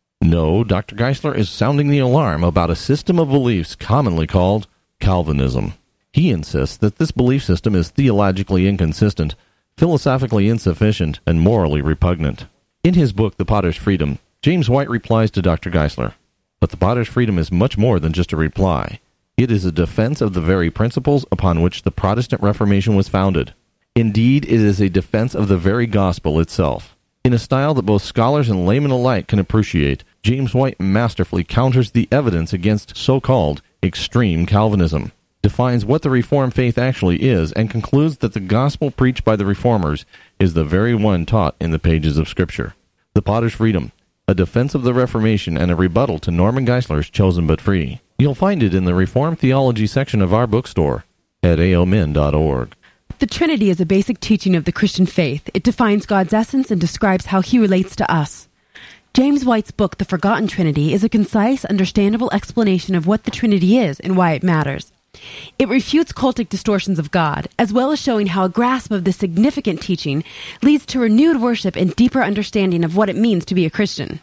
Speaker 2: No, Dr. Geisler is sounding the alarm about a system of beliefs commonly called Calvinism. He insists that this belief system is theologically inconsistent, philosophically insufficient, and morally repugnant. In his book The Potter's Freedom, James White replies to Dr. Geisler, but the Potter's Freedom is much more than just a reply. It is a defense of the very principles upon which the Protestant Reformation was founded. Indeed, it is a defense of the very gospel itself. In a style that both scholars and laymen alike can appreciate, James White masterfully counters the evidence against so-called extreme Calvinism, defines what the Reformed faith actually is, and concludes that the gospel preached by the Reformers is the very one taught in the pages of Scripture. The Potter's Freedom, a defense of the Reformation and a rebuttal to Norman Geisler's Chosen But Free. You'll find it in the Reformed Theology section of our bookstore at aomin.org.
Speaker 3: The Trinity is a basic teaching of the Christian faith. It defines God's essence and describes how he relates to us. James White's book, The Forgotten Trinity, is a concise, understandable explanation of what the Trinity is and why it matters. It refutes cultic distortions of God, as well as showing how a grasp of this significant teaching leads to renewed worship and deeper understanding of what it means to be a Christian.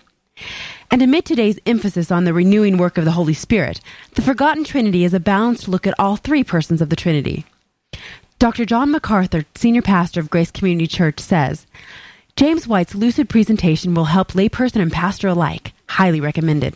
Speaker 3: And amid today's emphasis on the renewing work of the Holy Spirit, The Forgotten Trinity is a balanced look at all three persons of the Trinity. Dr. John MacArthur, senior pastor of Grace Community Church, says, James White's lucid presentation will help layperson and pastor alike. Highly recommended.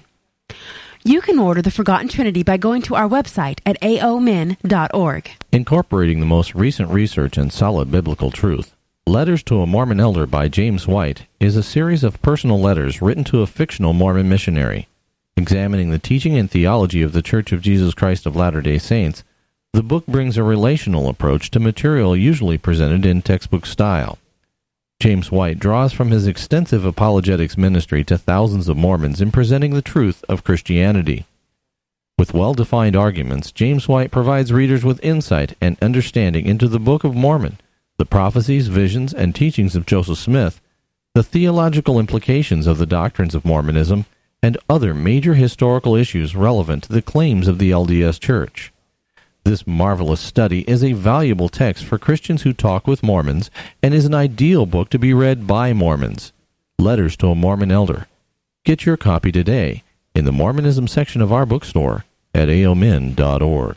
Speaker 3: You can order The Forgotten Trinity by going to our website at aomin.org.
Speaker 2: Incorporating the most recent research and solid biblical truth, Letters to a Mormon Elder by James White is a series of personal letters written to a fictional Mormon missionary. Examining the teaching and theology of the Church of Jesus Christ of Latter-day Saints, the book brings a relational approach to material usually presented in textbook style. James White draws from his extensive apologetics ministry to thousands of Mormons in presenting the truth of Christianity. With well-defined arguments, James White provides readers with insight and understanding into the Book of Mormon, the prophecies, visions, and teachings of Joseph Smith, the theological implications of the doctrines of Mormonism, and other major historical issues relevant to the claims of the LDS Church. This marvelous study is a valuable text for Christians who talk with Mormons and is an ideal book to be read by Mormons. Letters to a Mormon Elder. Get your copy today in the Mormonism section of our bookstore at aomin.org.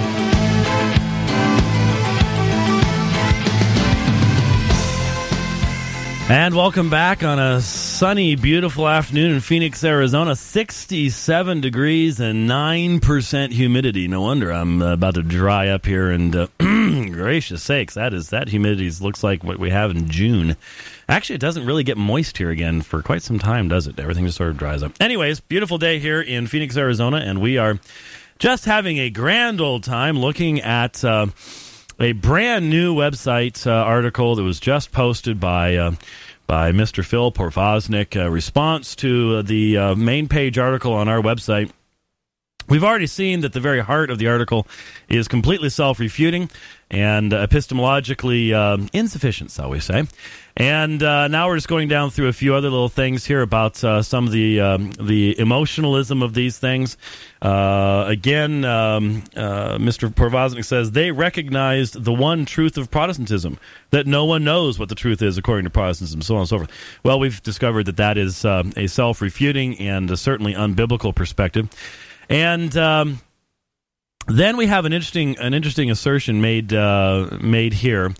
Speaker 1: And welcome back on a sunny, beautiful afternoon in Phoenix, Arizona. 67 degrees and 9% humidity. No wonder I'm about to dry up here. And gracious sakes, that humidity looks like what we have in June. Actually, it doesn't really get moist here again for quite some time, does it? Everything just sort of dries up. Anyways, beautiful day here in Phoenix, Arizona, and we are just having a grand old time looking at brand new website article that was just posted by Mr. Phil Porvoznik, response to the main page article on our website. We've already seen that the very heart of the article is completely self-refuting and epistemologically insufficient, shall we say. And now we're just going down through a few other little things here about some of the emotionalism of these things. Again, Mr. Porvoznik says, they recognized the one truth of Protestantism, that no one knows what the truth is according to Protestantism, so on and so forth. Well, we've discovered that is a self-refuting and a certainly unbiblical perspective. And then we have an interesting assertion made here.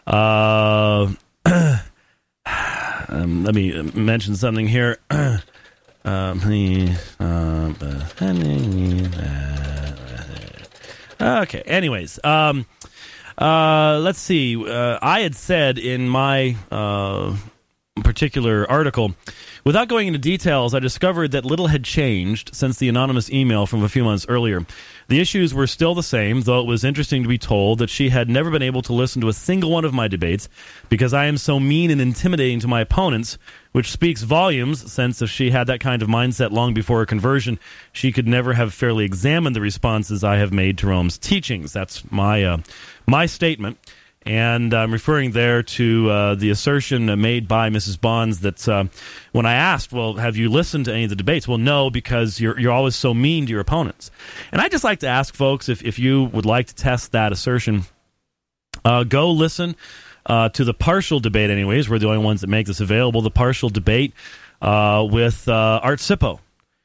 Speaker 1: Let me mention something here. Okay. Anyways, let's see. I had said in my particular article, without going into details, I discovered that little had changed since the anonymous email from a few months earlier. The issues were still the same, though it was interesting to be told that she had never been able to listen to a single one of my debates because I am so mean and intimidating to my opponents, which speaks volumes, since if she had that kind of mindset long before her conversion, she could never have fairly examined the responses I have made to Rome's teachings. That's my statement. And I'm referring there to the assertion made by Mrs. Bonds that when I asked, well, have you listened to any of the debates? Well, no, because you're always so mean to your opponents. And I just like to ask folks, if you would like to test that assertion, go listen to the partial debate anyways. We're the only ones that make this available. The partial debate with Art Sippo.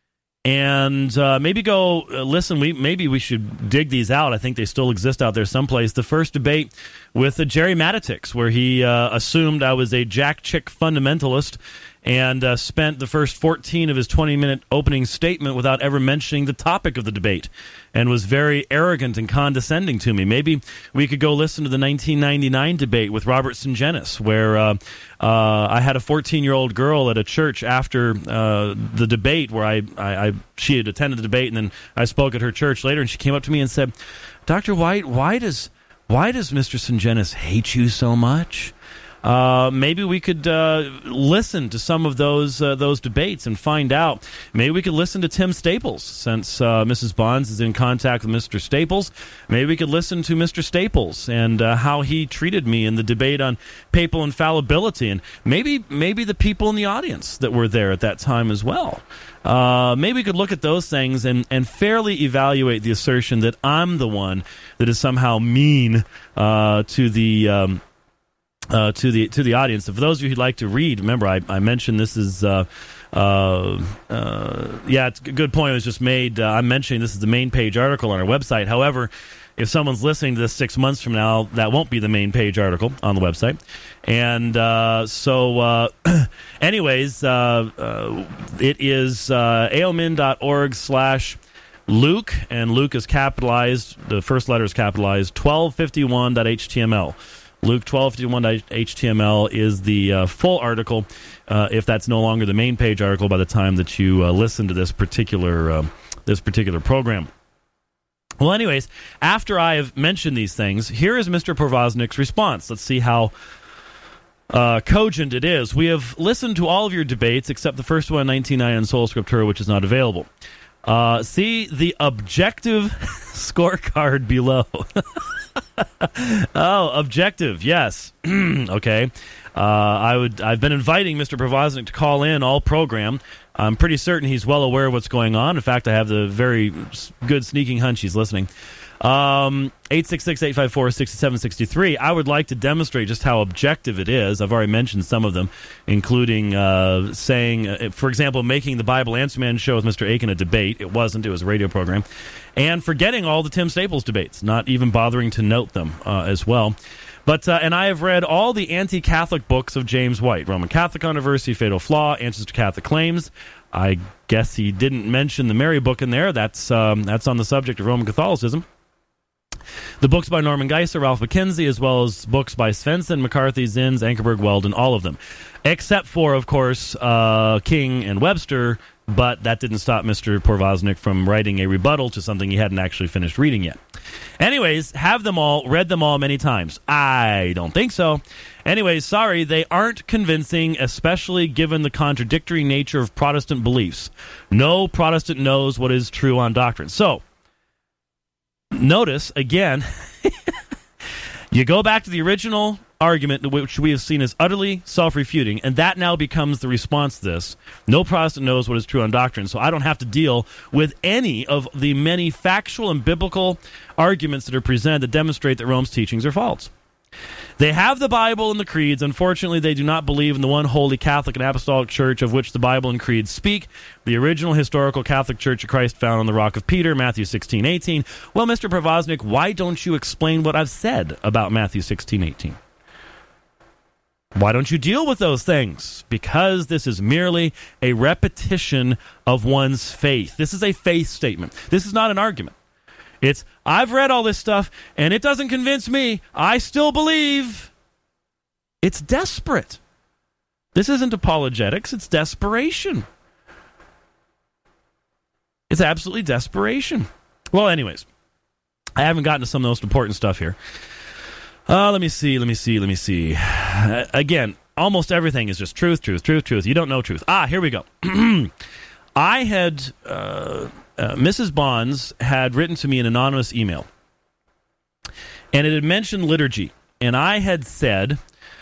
Speaker 1: And maybe go listen. Maybe we should dig these out. I think they still exist out there someplace. The first debate with Jerry Matitix, where he assumed I was a jack chick fundamentalist and spent the first 14 of his 20-minute opening statement without ever mentioning the topic of the debate, and was very arrogant and condescending to me. Maybe we could go listen to the 1999 debate with Robert Sungenis, where I had a 14-year-old girl at a church after the debate, where she had attended the debate, and then I spoke at her church later, and she came up to me and said, "Dr. White, why does Mr. Sungenis hate you so much?" Maybe we could listen to some of those debates and find out. Maybe we could listen to Tim Staples, since Mrs. Bonds is in contact with Mr. Staples. Maybe we could listen to Mr. Staples and how he treated me in the debate on papal infallibility, and maybe the people in the audience that were there at that time as well. Maybe we could look at those things and fairly evaluate the assertion that I'm the one that is somehow mean to the audience. For those of you who'd like to read, remember I mentioned this is it's a good point was just made. I'm mentioning this is the main page article on our website. However, if someone's listening to this 6 months from now, that won't be the main page article on the website. And anyways, it is aomin.org/Luke, and Luke is capitalized. The first letter is capitalized. 1251.html. Luke 1251.html is the full article, if that's no longer the main page article by the time that you listen to this particular program. Well, anyways, after I have mentioned these things, here is Mr. Porvoznik's response. Let's see how cogent it is. We have listened to all of your debates except the first one, 1999 on Sola Scriptura, which is not available. See the objective scorecard below. Oh, objective, yes. Okay. I've been inviting Mr. Porvoznik to call in all program. I'm pretty certain he's well aware of what's going on. In fact, I have the very good sneaking hunch he's listening. 866-854-6763. I would like to demonstrate just how objective it is. I've already mentioned some of them, including saying, for example, making the Bible Answer Man show with Mr. Aiken a debate. It wasn't. It was a radio program. And forgetting all the Tim Staples debates, not even bothering to note them as well. But and I have read all the anti-Catholic books of James White: Roman Catholic Controversy, Fatal Flaw, Answers to Catholic Claims. I guess he didn't mention the Mary book in there. That's on the subject of Roman Catholicism. The books by Norman Geisler, Ralph McKenzie, as well as books by Svensson, McCarthy, Zins, Ankerberg, Weldon, all of them. Except for, of course, King and Webster, But that didn't stop Mr. Porvaznik from writing a rebuttal to something he hadn't actually finished reading yet. Anyways, have them all, read them all many times. I don't think so. Anyways, sorry, they aren't convincing, especially given the contradictory nature of Protestant beliefs. No Protestant knows what is true on doctrine. So, notice, again, you go back to the original argument, which we have seen as utterly self-refuting, and that now becomes the response to this. No Protestant knows what is true on doctrine, so I don't have to deal with any of the many factual and biblical arguments that are presented that demonstrate that Rome's teachings are false. They have the Bible and the creeds. Unfortunately, they do not believe in the one holy Catholic and Apostolic Church of which the Bible and creeds speak, the original historical Catholic Church of Christ found on the Rock of Peter, Matthew 16:18. Well, Mr. Porvaznik, why don't you explain what I've said about Matthew 16:18? Why don't you deal with those things? Because this is merely a repetition of one's faith. This is a faith statement. This is not an argument. It's, I've read all this stuff, and it doesn't convince me. I still believe. It's desperate. This isn't apologetics. It's desperation. It's absolutely desperation. Well, anyways, I haven't gotten to some of the most important stuff here. Let me see. Again, almost everything is just truth. You don't know truth. Here we go. I had, Mrs. Bonds had written to me an anonymous email, and it had mentioned liturgy, and I had said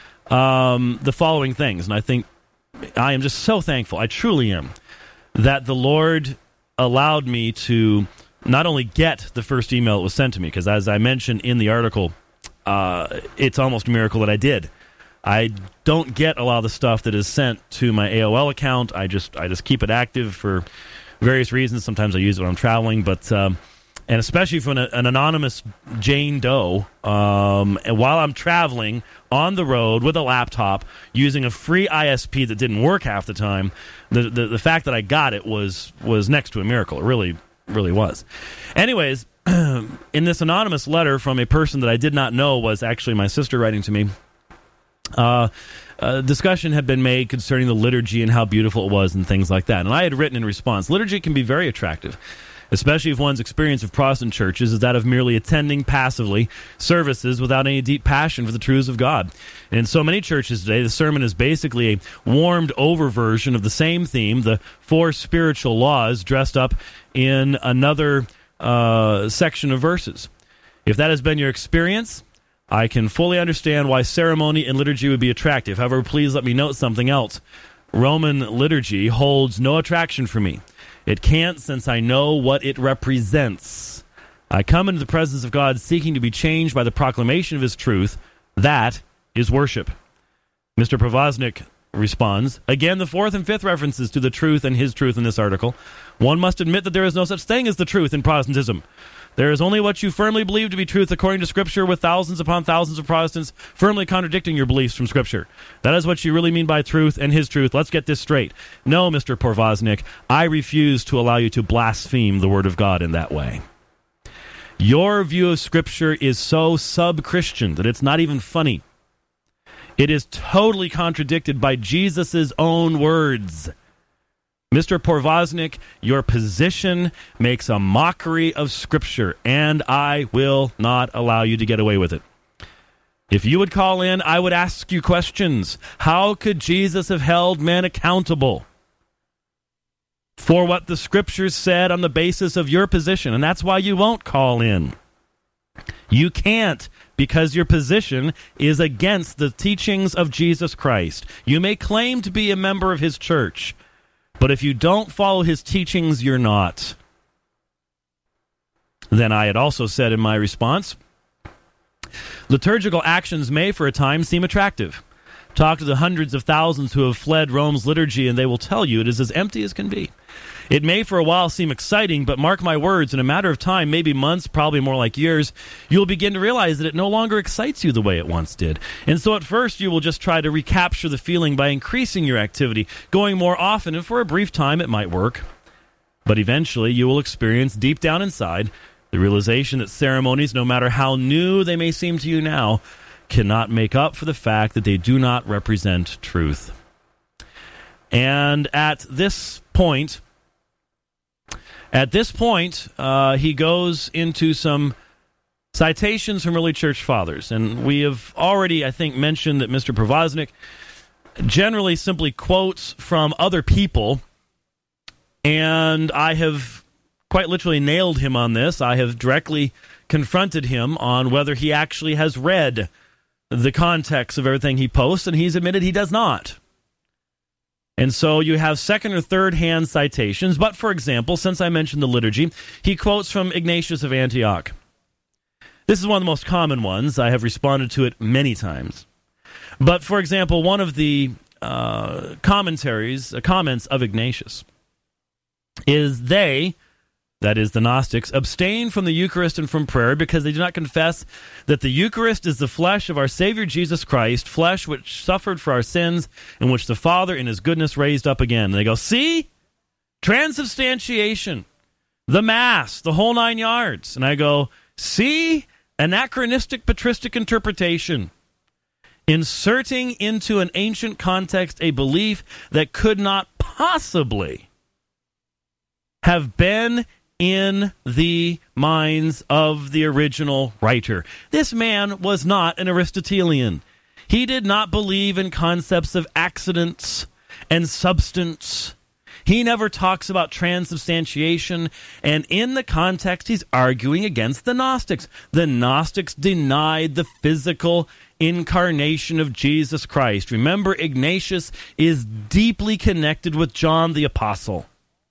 Speaker 1: the following things, and I think I am just so thankful, I truly am, that the Lord allowed me to not only get the first email that was sent to me, because as I mentioned in the article, it's almost a miracle that I did. I don't get a lot of the stuff that is sent to my AOL account. I just keep it active for various reasons. Sometimes I use it when I'm traveling, but and especially from an anonymous Jane Doe, and while I'm traveling on the road with a laptop using a free ISP that didn't work half the time, the fact that I got it was next to a miracle. It really was. Anyways, in this anonymous letter from a person that I did not know was actually my sister writing to me, discussion had been made concerning the liturgy and how beautiful it was and things like that. And I had written in response, liturgy can be very attractive, especially if one's experience of Protestant churches is that of merely attending passively services without any deep passion for the truths of God. And in so many churches today, the sermon is basically a warmed-over version of the same theme, the 4 spiritual laws, dressed up in another section of verses. If that has been your experience, I can fully understand why ceremony and liturgy would be attractive. However, please let me note something else. Roman liturgy holds no attraction for me. It can't, since I know what it represents. I come into the presence of God seeking to be changed by the proclamation of His truth. That is worship. Mr. Porvaznik responds, again, the 4th and 5th references to the truth and His truth in this article. One must admit that there is no such thing as the truth in Protestantism. There is only what you firmly believe to be truth according to Scripture, with thousands upon thousands of Protestants firmly contradicting your beliefs from Scripture. That is what you really mean by truth and His truth. Let's get this straight. No, Mr. Porvaznik, I refuse to allow you to blaspheme the Word of God in that way. Your view of Scripture is so sub-Christian that it's not even funny. It is totally contradicted by Jesus' own words. Mr. Porvaznik, your position makes a mockery of Scripture, and I will not allow you to get away with it. If you would call in, I would ask you questions. How could Jesus have held men accountable for what the Scriptures said on the basis of your position? And that's why you won't call in. You can't, because your position is against the teachings of Jesus Christ. You may claim to be a member of His church, but if you don't follow His teachings, you're not. Then I had also said in my response, liturgical actions may for a time seem attractive. Talk to the hundreds of thousands who have fled Rome's liturgy and they will tell you it is as empty as can be. It may for a while seem exciting, but mark my words, in a matter of time, maybe months, probably more like years, you'll begin to realize that it no longer excites you the way it once did. And so at first you will just try to recapture the feeling by increasing your activity, going more often, and for a brief time it might work. But eventually you will experience deep down inside the realization that ceremonies, no matter how new they may seem to you now, cannot make up for the fact that they do not represent truth. And at this point, At this point, he goes into some citations from early church fathers. And we have already, I think, mentioned that Mr. Povaznik generally simply quotes from other people. And I have quite literally nailed him on this. I have directly confronted him on whether he actually has read the context of everything he posts, and he's admitted he does not. And so you have second or third hand citations. But, for example, since I mentioned the liturgy, he quotes from Ignatius of Antioch. This is one of the most common ones. I have responded to it many times. But, for example, one of the comments of Ignatius is they, that is the Gnostics, abstain from the Eucharist and from prayer because they do not confess that the Eucharist is the flesh of our Savior Jesus Christ, flesh which suffered for our sins and which the Father in his goodness raised up again. And they go, see? Transubstantiation, the Mass, the whole 9 yards. And I go, see? Anachronistic patristic interpretation. Inserting into an ancient context a belief that could not possibly have been in the minds of the original writer. This man was not an Aristotelian. He did not believe in concepts of accidents and substance. He never talks about transubstantiation, and in the context, he's arguing against the Gnostics. The Gnostics denied the physical incarnation of Jesus Christ. Remember, Ignatius is deeply connected with John the Apostle.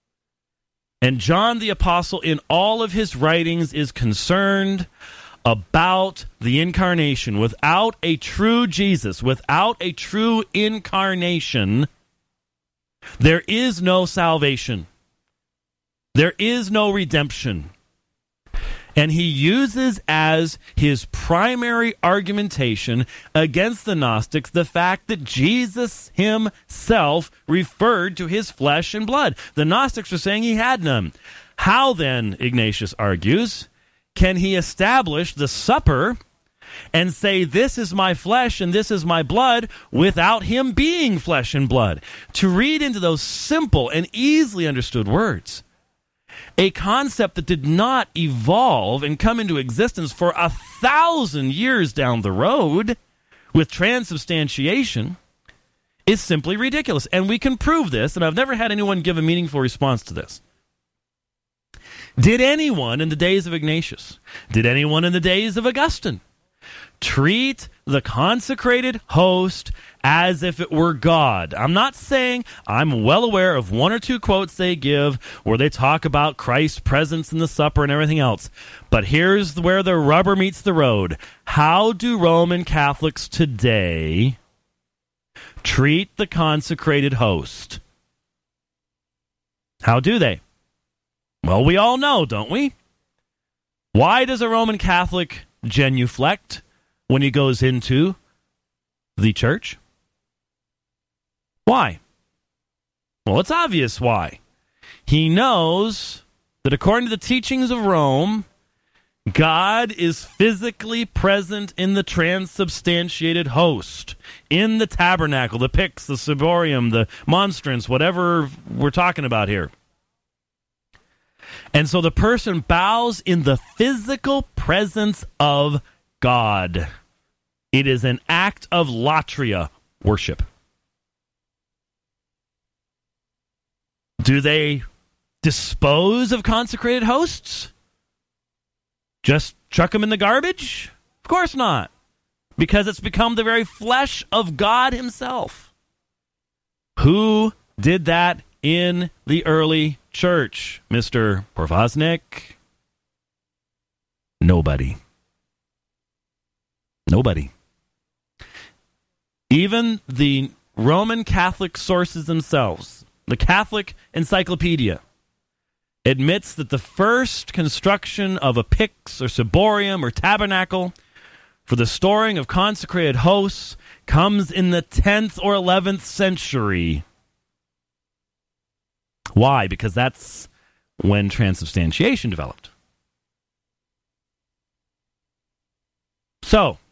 Speaker 1: And John the Apostle, in all of his writings, is concerned about the incarnation. Without a true Jesus, without a true incarnation, there is no salvation. There is no redemption. And he uses as his primary argumentation against the Gnostics the fact that Jesus himself referred to his flesh and blood. The Gnostics are saying he had none. How then, Ignatius argues, can he establish the supper and say, this is my flesh and this is my blood, without him being flesh and blood? To read into those simple and easily understood words, a concept that did not evolve and come into existence for 1,000 years down the road with transubstantiation, is simply ridiculous. And we can prove this, and I've never had anyone give a meaningful response to this. Did anyone in the days of Ignatius, did anyone in the days of Augustine, treat the consecrated host as if it were God? I'm not saying, I'm well aware of one or two quotes they give where they talk about Christ's presence in the supper and everything else. But here's where the rubber meets the road. How do Roman Catholics today treat the consecrated host? How do they? Well, we all know, don't we? Why does a Roman Catholic genuflect when he goes into the church? Why? Well, it's obvious why. He knows that according to the teachings of Rome, God is physically present in the transubstantiated host, in the tabernacle, the pyx, the ciborium, the monstrance, whatever we're talking about here. And so the person bows in the physical presence of God. It is an act of latria, worship. Do they dispose of consecrated hosts? Just chuck them in the garbage? Of course not. Because it's become the very flesh of God himself. Who did that in the early church, Mr. Povaznik? Nobody. Nobody. Even the Roman Catholic sources themselves, the Catholic Encyclopedia, admits that the first construction of a pyx or ciborium or tabernacle for the storing of consecrated hosts comes in the 10th or 11th century. Why? Because that's when transubstantiation developed. So,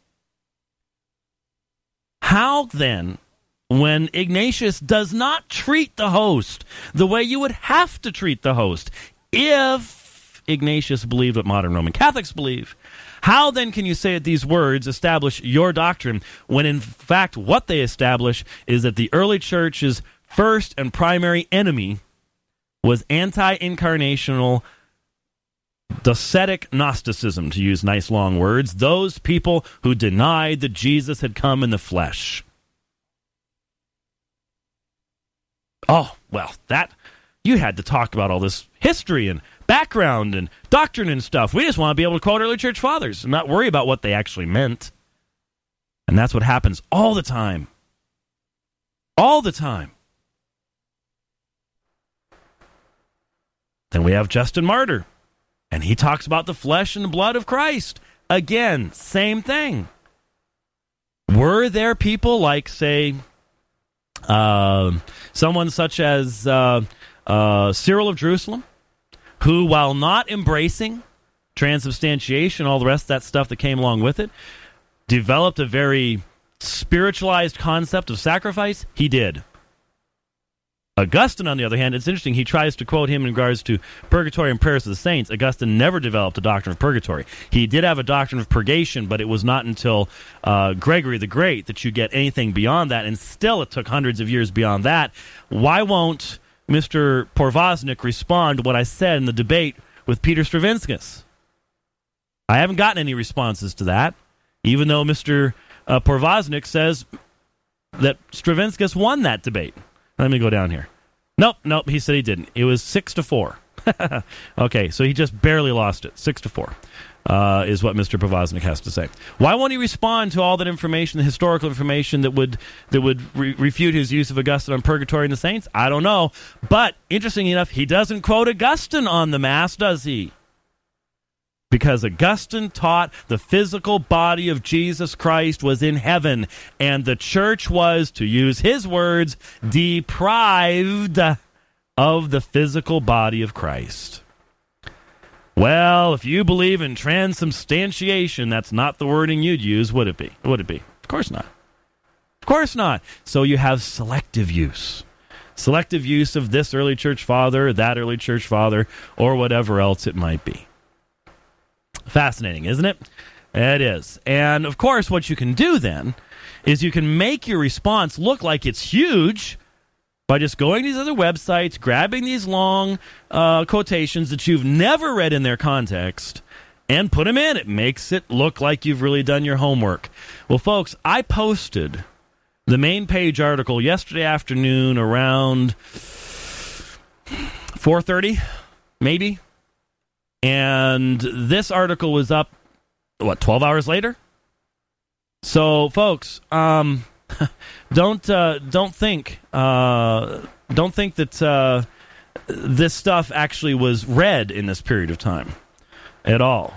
Speaker 1: how then, when Ignatius does not treat the host the way you would have to treat the host, If Ignatius believed what modern Roman Catholics believe, how then can you say that these words establish your doctrine when in fact what they establish is that the early church's first and primary enemy was anti-incarnational docetic Gnosticism, to use nice long words, those people who denied that Jesus had come in the flesh. Oh, well, that you had to talk about all this history and background and doctrine and stuff. We just want to be able to quote early church fathers and not worry about what they actually meant. And that's what happens all the time. All the time. Then we have Justin Martyr, and he talks about the flesh and the blood of Christ. Again, same thing. Were there people like, say, someone such as Cyril of Jerusalem, who, while not embracing transubstantiation, all the rest of that stuff that came along with it, developed a very spiritualized concept of sacrifice? He did. Augustine, on the other hand, it's interesting, he tries to quote him in regards to purgatory and prayers of the saints. Augustine never developed a doctrine of purgatory. He did have a doctrine of purgation, but it was not until Gregory the Great that you get anything beyond that, and still it took hundreds of years beyond that. Why won't Mr. Porvoznik respond to what I said in the debate with Peter Stravinskas? I haven't gotten any responses to that, even though Mr. Porvoznik says that Stravinskas won that debate. Let me go down here. Nope, he said he didn't. It was 6-4. Okay, so he just barely lost it. 6-4 is what Mr. Porvoznik has to say. Why won't he respond to all that information, the historical information that would refute his use of Augustine on purgatory and the saints? I don't know. But, interestingly enough, he doesn't quote Augustine on the Mass, does he? Because Augustine taught the physical body of Jesus Christ was in heaven, and the church was, to use his words, deprived of the physical body of Christ. Well, if you believe in transubstantiation, that's not the wording you'd use, would it be? Would it be? Of course not. Of course not. So you have selective use. Selective use of this early church father, that early church father, or whatever else it might be. Fascinating, isn't it? It is. And, of course, what you can do then is you can make your response look like it's huge by just going to these other websites, grabbing these long quotations that you've never read in their context, and put them in. It makes it look like you've really done your homework. Well, folks, I posted the main page article yesterday afternoon around 4:30, maybe. And this article was up, 12 hours later? So, folks, don't think that this stuff actually was read in this period of time at all.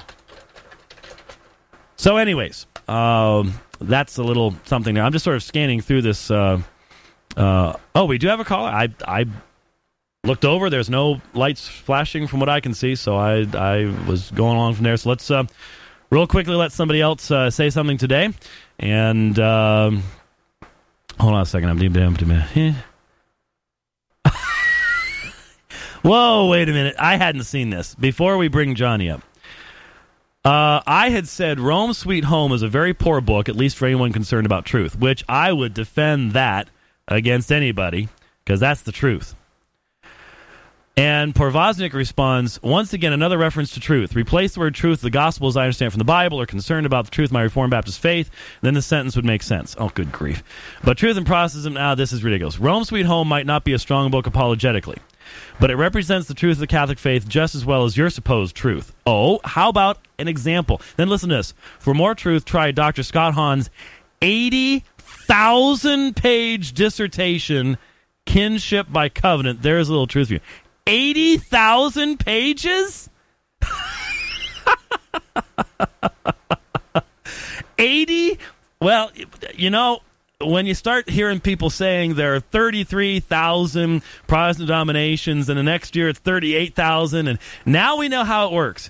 Speaker 1: So, anyways, that's a little something there. I'm just sort of scanning through this. We do have a caller. I looked over. There's no lights flashing from what I can see, so I was going along from there. So let's real quickly let somebody else say something today. And hold on a second. Whoa, wait a minute. I hadn't seen this. Before we bring Johnny up, I had said Rome Sweet Home is a very poor book, at least for anyone concerned about truth, which I would defend that against anybody, because that's the truth. And Porvoznik responds, once again, another reference to truth. Replace the word truth with the gospel as I understand from the Bible, or concerned about the truth of my Reformed Baptist faith, then the sentence would make sense. Oh, good grief. But truth and Protestantism, this is ridiculous. Rome Sweet Home might not be a strong book apologetically, but it represents the truth of the Catholic faith just as well as your supposed truth. Oh, how about an example? Then listen to this. For more truth, try Dr. Scott Hahn's 80,000-page dissertation, Kinship by Covenant. There's a little truth for you. 80,000 pages? 80? Well, you know, when you start hearing people saying there are 33,000 Protestant denominations and the next year it's 38,000, and now we know how it works.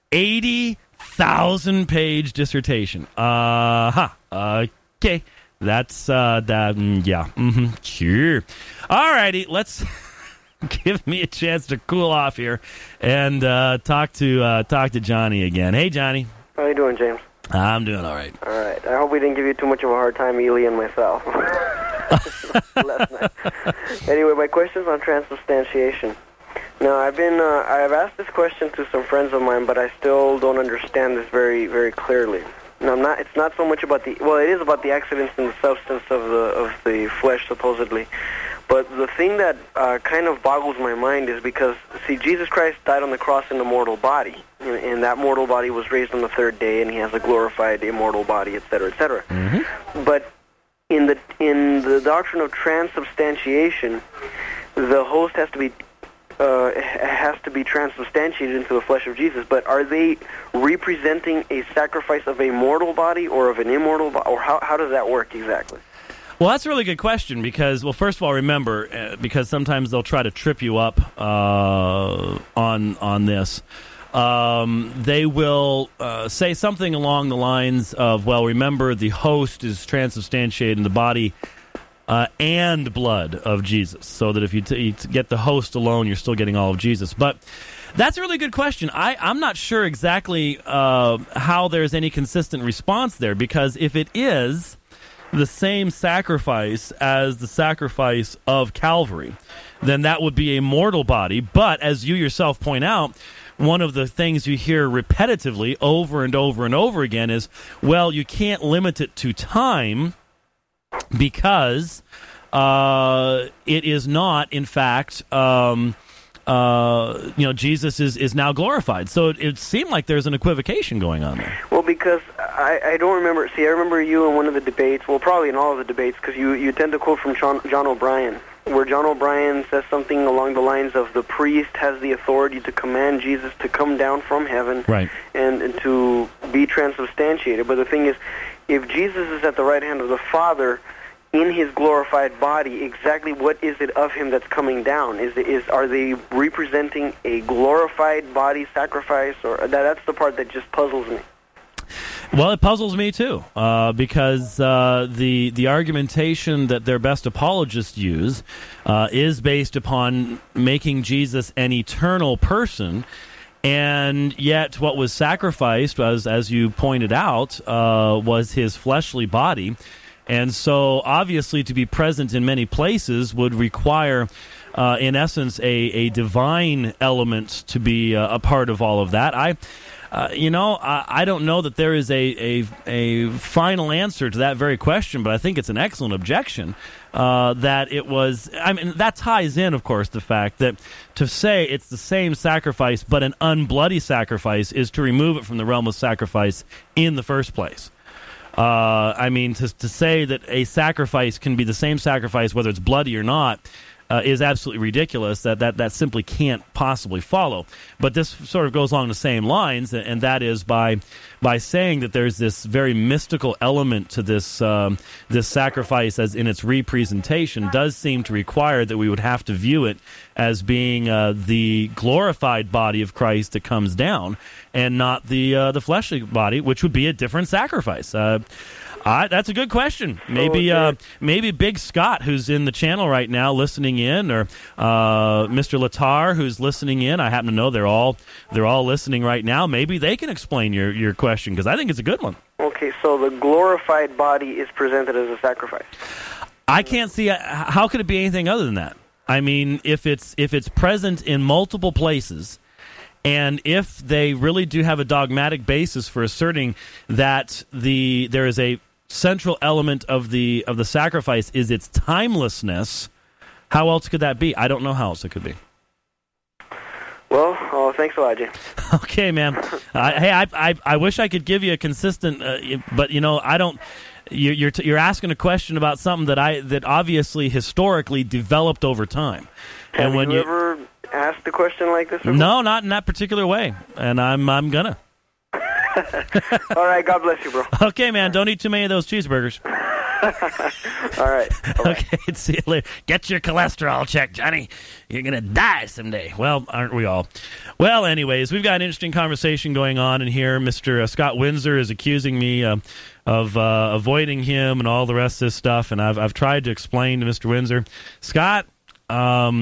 Speaker 1: 80,000-page dissertation. Okay. That's, yeah. Sure. All righty, let's give me a chance to cool off here and talk to Johnny again. Hey, Johnny.
Speaker 4: How you doing, James?
Speaker 1: I'm doing all right.
Speaker 4: All right. I hope we didn't give you too much of a hard time, Ely and myself, last night. Anyway, my question's on transubstantiation. Now, I've asked this question to some friends of mine, but I still don't understand this very, very clearly. Now, it's not so much about it is about the accidents in the substance of the flesh, supposedly. But the thing that kind of boggles my mind is because, see, Jesus Christ died on the cross in a mortal body, and that mortal body was raised on the third day, and he has a glorified immortal body, etc., etc. Mm-hmm. But in the doctrine of transubstantiation, the host has to be transubstantiated into the flesh of Jesus. But are they representing a sacrifice of a mortal body or of an immortal body, or how does that work exactly?
Speaker 1: Well, that's a really good question because, well, first of all, remember, because sometimes they'll try to trip you up on this. They will say something along the lines of, well, remember, the host is transubstantiated in the body and blood of Jesus, so that if you get the host alone, you're still getting all of Jesus. But that's a really good question. I'm not sure exactly how there's any consistent response there, because if it is the same sacrifice as the sacrifice of Calvary, then that would be a mortal body. But as you yourself point out, one of the things you hear repetitively over and over and over again is, well, you can't limit it to time because it is not, in fact, Jesus is now glorified. So it seemed like there's an equivocation going on there.
Speaker 4: Well, because I don't remember. See, I remember you in one of the debates, well, probably in all of the debates, because you tend to quote from John O'Brien, where John O'Brien says something along the lines of the priest has the authority to command Jesus to come down from heaven,
Speaker 1: right,
Speaker 4: and to be transubstantiated. But the thing is, if Jesus is at the right hand of the Father in his glorified body, exactly what is it of him that's coming down? Are they representing a glorified body sacrifice? Or that's the part that just puzzles me.
Speaker 1: Well, it puzzles me too, because the argumentation that their best apologists use is based upon making Jesus an eternal person, and yet what was sacrificed, as you pointed out, was his fleshly body. And so, obviously, to be present in many places would require, in essence, a divine element to be a part of all of that. I don't know that there is a final answer to that very question, but I think it's an excellent objection that it was. I mean, that ties in, of course, the fact that to say it's the same sacrifice but an unbloody sacrifice is to remove it from the realm of sacrifice in the first place. To say that a sacrifice can be the same sacrifice whether it's bloody or not is absolutely ridiculous. That simply can't possibly follow. But this sort of goes along the same lines, and that is by saying that there's this very mystical element to this this sacrifice as in its representation does seem to require that we would have to view it as being the glorified body of Christ that comes down, and not the fleshly body, which would be a different sacrifice. That's a good question. Maybe Big Scott, who's in the channel right now listening in, or Mr. Latar, who's listening in. I happen to know they're all listening right now. Maybe they can explain your question, because I think it's a good one.
Speaker 4: Okay, so the glorified body is presented as a sacrifice.
Speaker 1: I can't see how could it be anything other than that. I mean, if it's present in multiple places, and if they really do have a dogmatic basis for asserting that there is a central element of the sacrifice is its timelessness, how else could that be? I don't know how else it could be.
Speaker 4: Well, thanks a lot, Jay.
Speaker 1: Okay, man. I wish I could give you a consistent, but I don't. You're asking a question about something that obviously historically developed over time.
Speaker 4: Have you ever asked a question like this before?
Speaker 1: No, not in that particular way, and I'm gonna.
Speaker 4: All right, God bless you, bro.
Speaker 1: Okay, man, don't eat too many of those cheeseburgers.
Speaker 4: All right.
Speaker 1: Okay, see you later. Get your cholesterol checked, Johnny. You're going to die someday. Well, aren't we all? Well, anyways, we've got an interesting conversation going on in here. Mr. Scott Windsor is accusing me of avoiding him and all the rest of this stuff, and I've tried to explain to Mr. Windsor, Scott,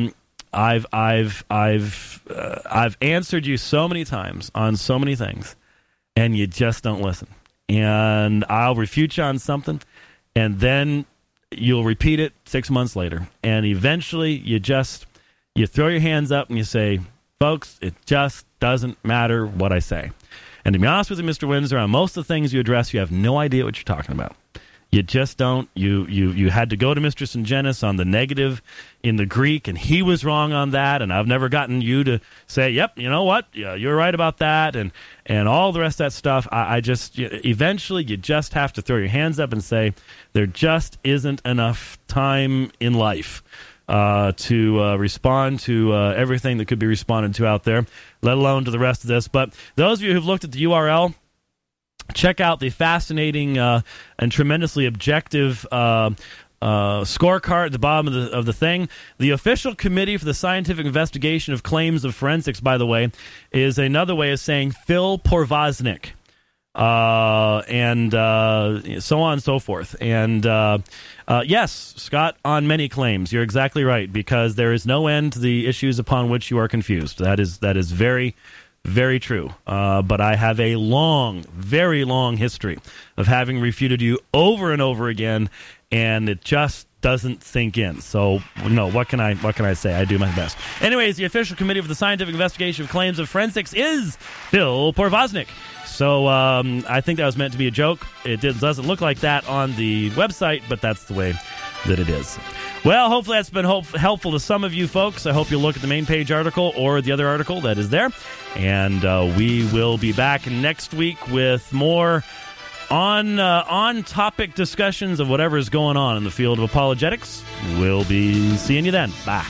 Speaker 1: I've answered you so many times on so many things, and you just don't listen. And I'll refute you on something, and then you'll repeat it 6 months later, and eventually you throw your hands up and you say, folks, it just doesn't matter what I say. And to be honest with you, Mr. Windsor, on most of the things you address, you have no idea what you're talking about. You just don't. You had to go to Mr. Syngenis on the negative in the Greek, and he was wrong on that, and I've never gotten you to say, yep, you know what, yeah, you're right about that, and all the rest of that stuff. I just, eventually you just have to throw your hands up and say, there just isn't enough time in life to respond to everything that could be responded to out there, let alone to the rest of this. But those of you who've looked at the URL, check out the fascinating and tremendously objective scorecard at the bottom of the thing. The official committee for the scientific investigation of claims of forensics, by the way, is another way of saying Phil Porvaznik. And so on and so forth. And yes, Scott, on many claims, you're exactly right, because there is no end to the issues upon which you are confused. That is very, very true. But I have a long, very long history of having refuted you over and over again, and it just doesn't sink in. So, what can I say? I do my best. Anyways, the official committee for the scientific investigation of claims of forensics is Phil Porvaznik. So I think that was meant to be a joke. It doesn't look like that on the website, but that's the way that it is. Well, hopefully that's been helpful to some of you folks. I hope you'll look at the main page article or the other article that is there. And we will be back next week with more on-topic discussions of whatever is going on in the field of apologetics. We'll be seeing you then. Bye.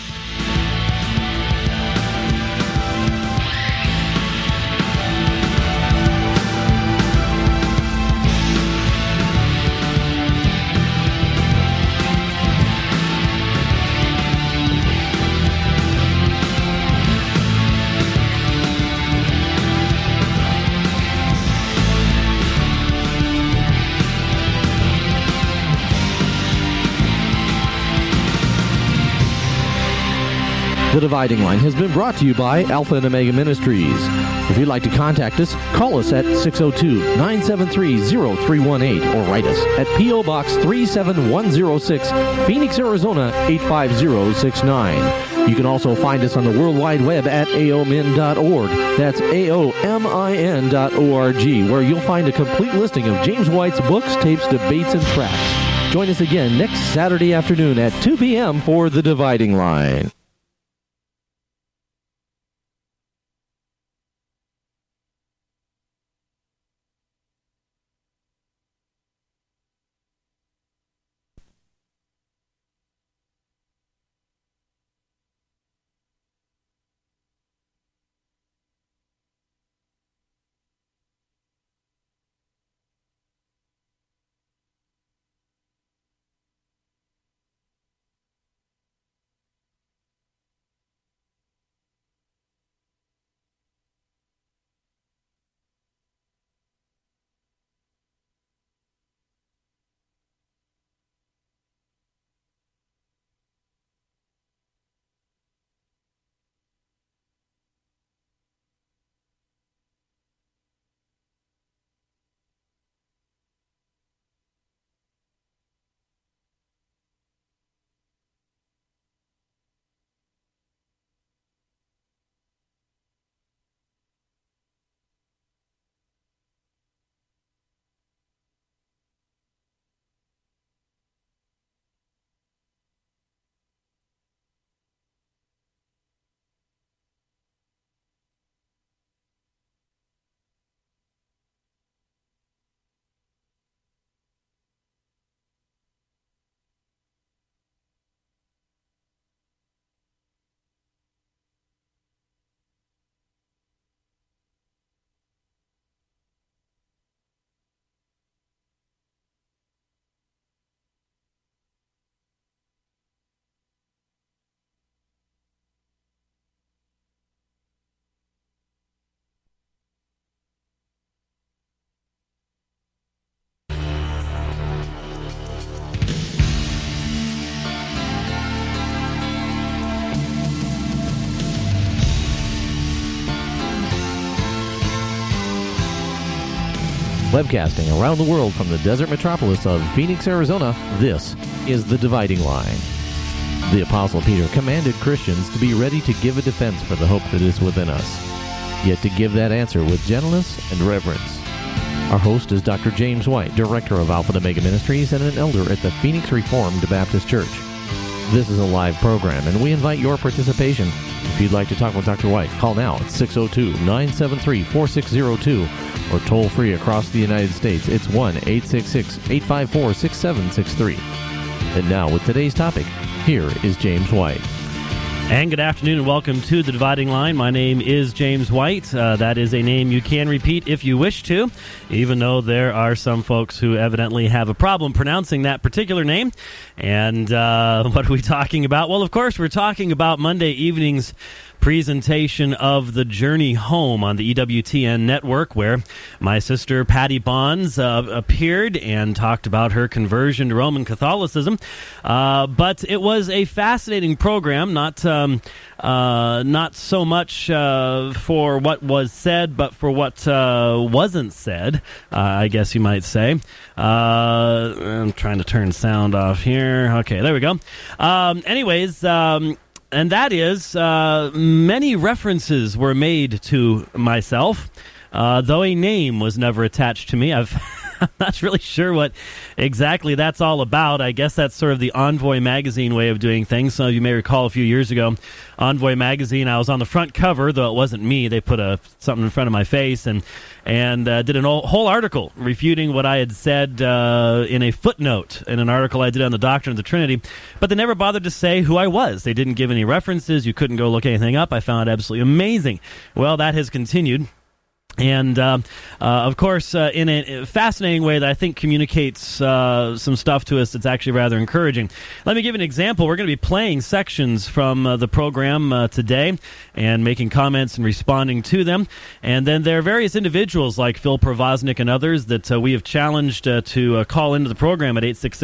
Speaker 2: The Dividing Line has been brought to you by Alpha and Omega Ministries. If you'd like to contact us, call us at 602-973-0318 or write us at P.O. Box 37106, Phoenix, Arizona 85069. You can also find us on the World Wide Web at aomin.org. That's aomin.org, where you'll find a complete listing of James White's books, tapes, debates, and tracts. Join us again next Saturday afternoon at 2 p.m. for The Dividing Line. Webcasting around the world from the desert metropolis of Phoenix, Arizona, this is The Dividing Line. The Apostle Peter commanded Christians to be ready to give a defense for the hope that is within us, yet to give that answer with gentleness and reverence. Our host is Dr. James White, Director of Alpha and Omega Ministries and an elder at the Phoenix Reformed Baptist Church. This is a live program, and we invite your participation. If you'd like to talk with Dr. White, call now at 602-973-4602 or toll free across the United States. It's 1-866-854-6763. And now, with today's topic, here is James White.
Speaker 1: And good afternoon and welcome to The Dividing Line. My name is James White. That is a name you can repeat if you wish to, even though there are some folks who evidently have a problem pronouncing that particular name. And what are we talking about? Well, of course, we're talking about Monday evening's presentation of The Journey Home on the EWTN network, where my sister Patty Bonds appeared and talked about her conversion to Roman Catholicism. But it was a fascinating program, not so much for what was said, but for what wasn't said, I guess you might say. I'm trying to turn sound off here. Okay, there we go. And that is, many references were made to myself, though a name was never attached to me. I'm not really sure what exactly that's all about. I guess that's sort of the Envoy magazine way of doing things. Some of you may recall a few years ago, Envoy magazine, I was on the front cover, though it wasn't me. They put something in front of my face and did a whole article refuting what I had said in a footnote in an article I did on the Doctrine of the Trinity. But they never bothered to say who I was. They didn't give any references. You couldn't go look anything up. I found it absolutely amazing. Well, that has continued. And, of course, in a fascinating way that I think communicates some stuff to us that's actually rather encouraging. Let me give an example. We're going to be playing sections from the program today and making comments and responding to them. And then there are various individuals like Phil Provoznik and others that we have challenged to call into the program at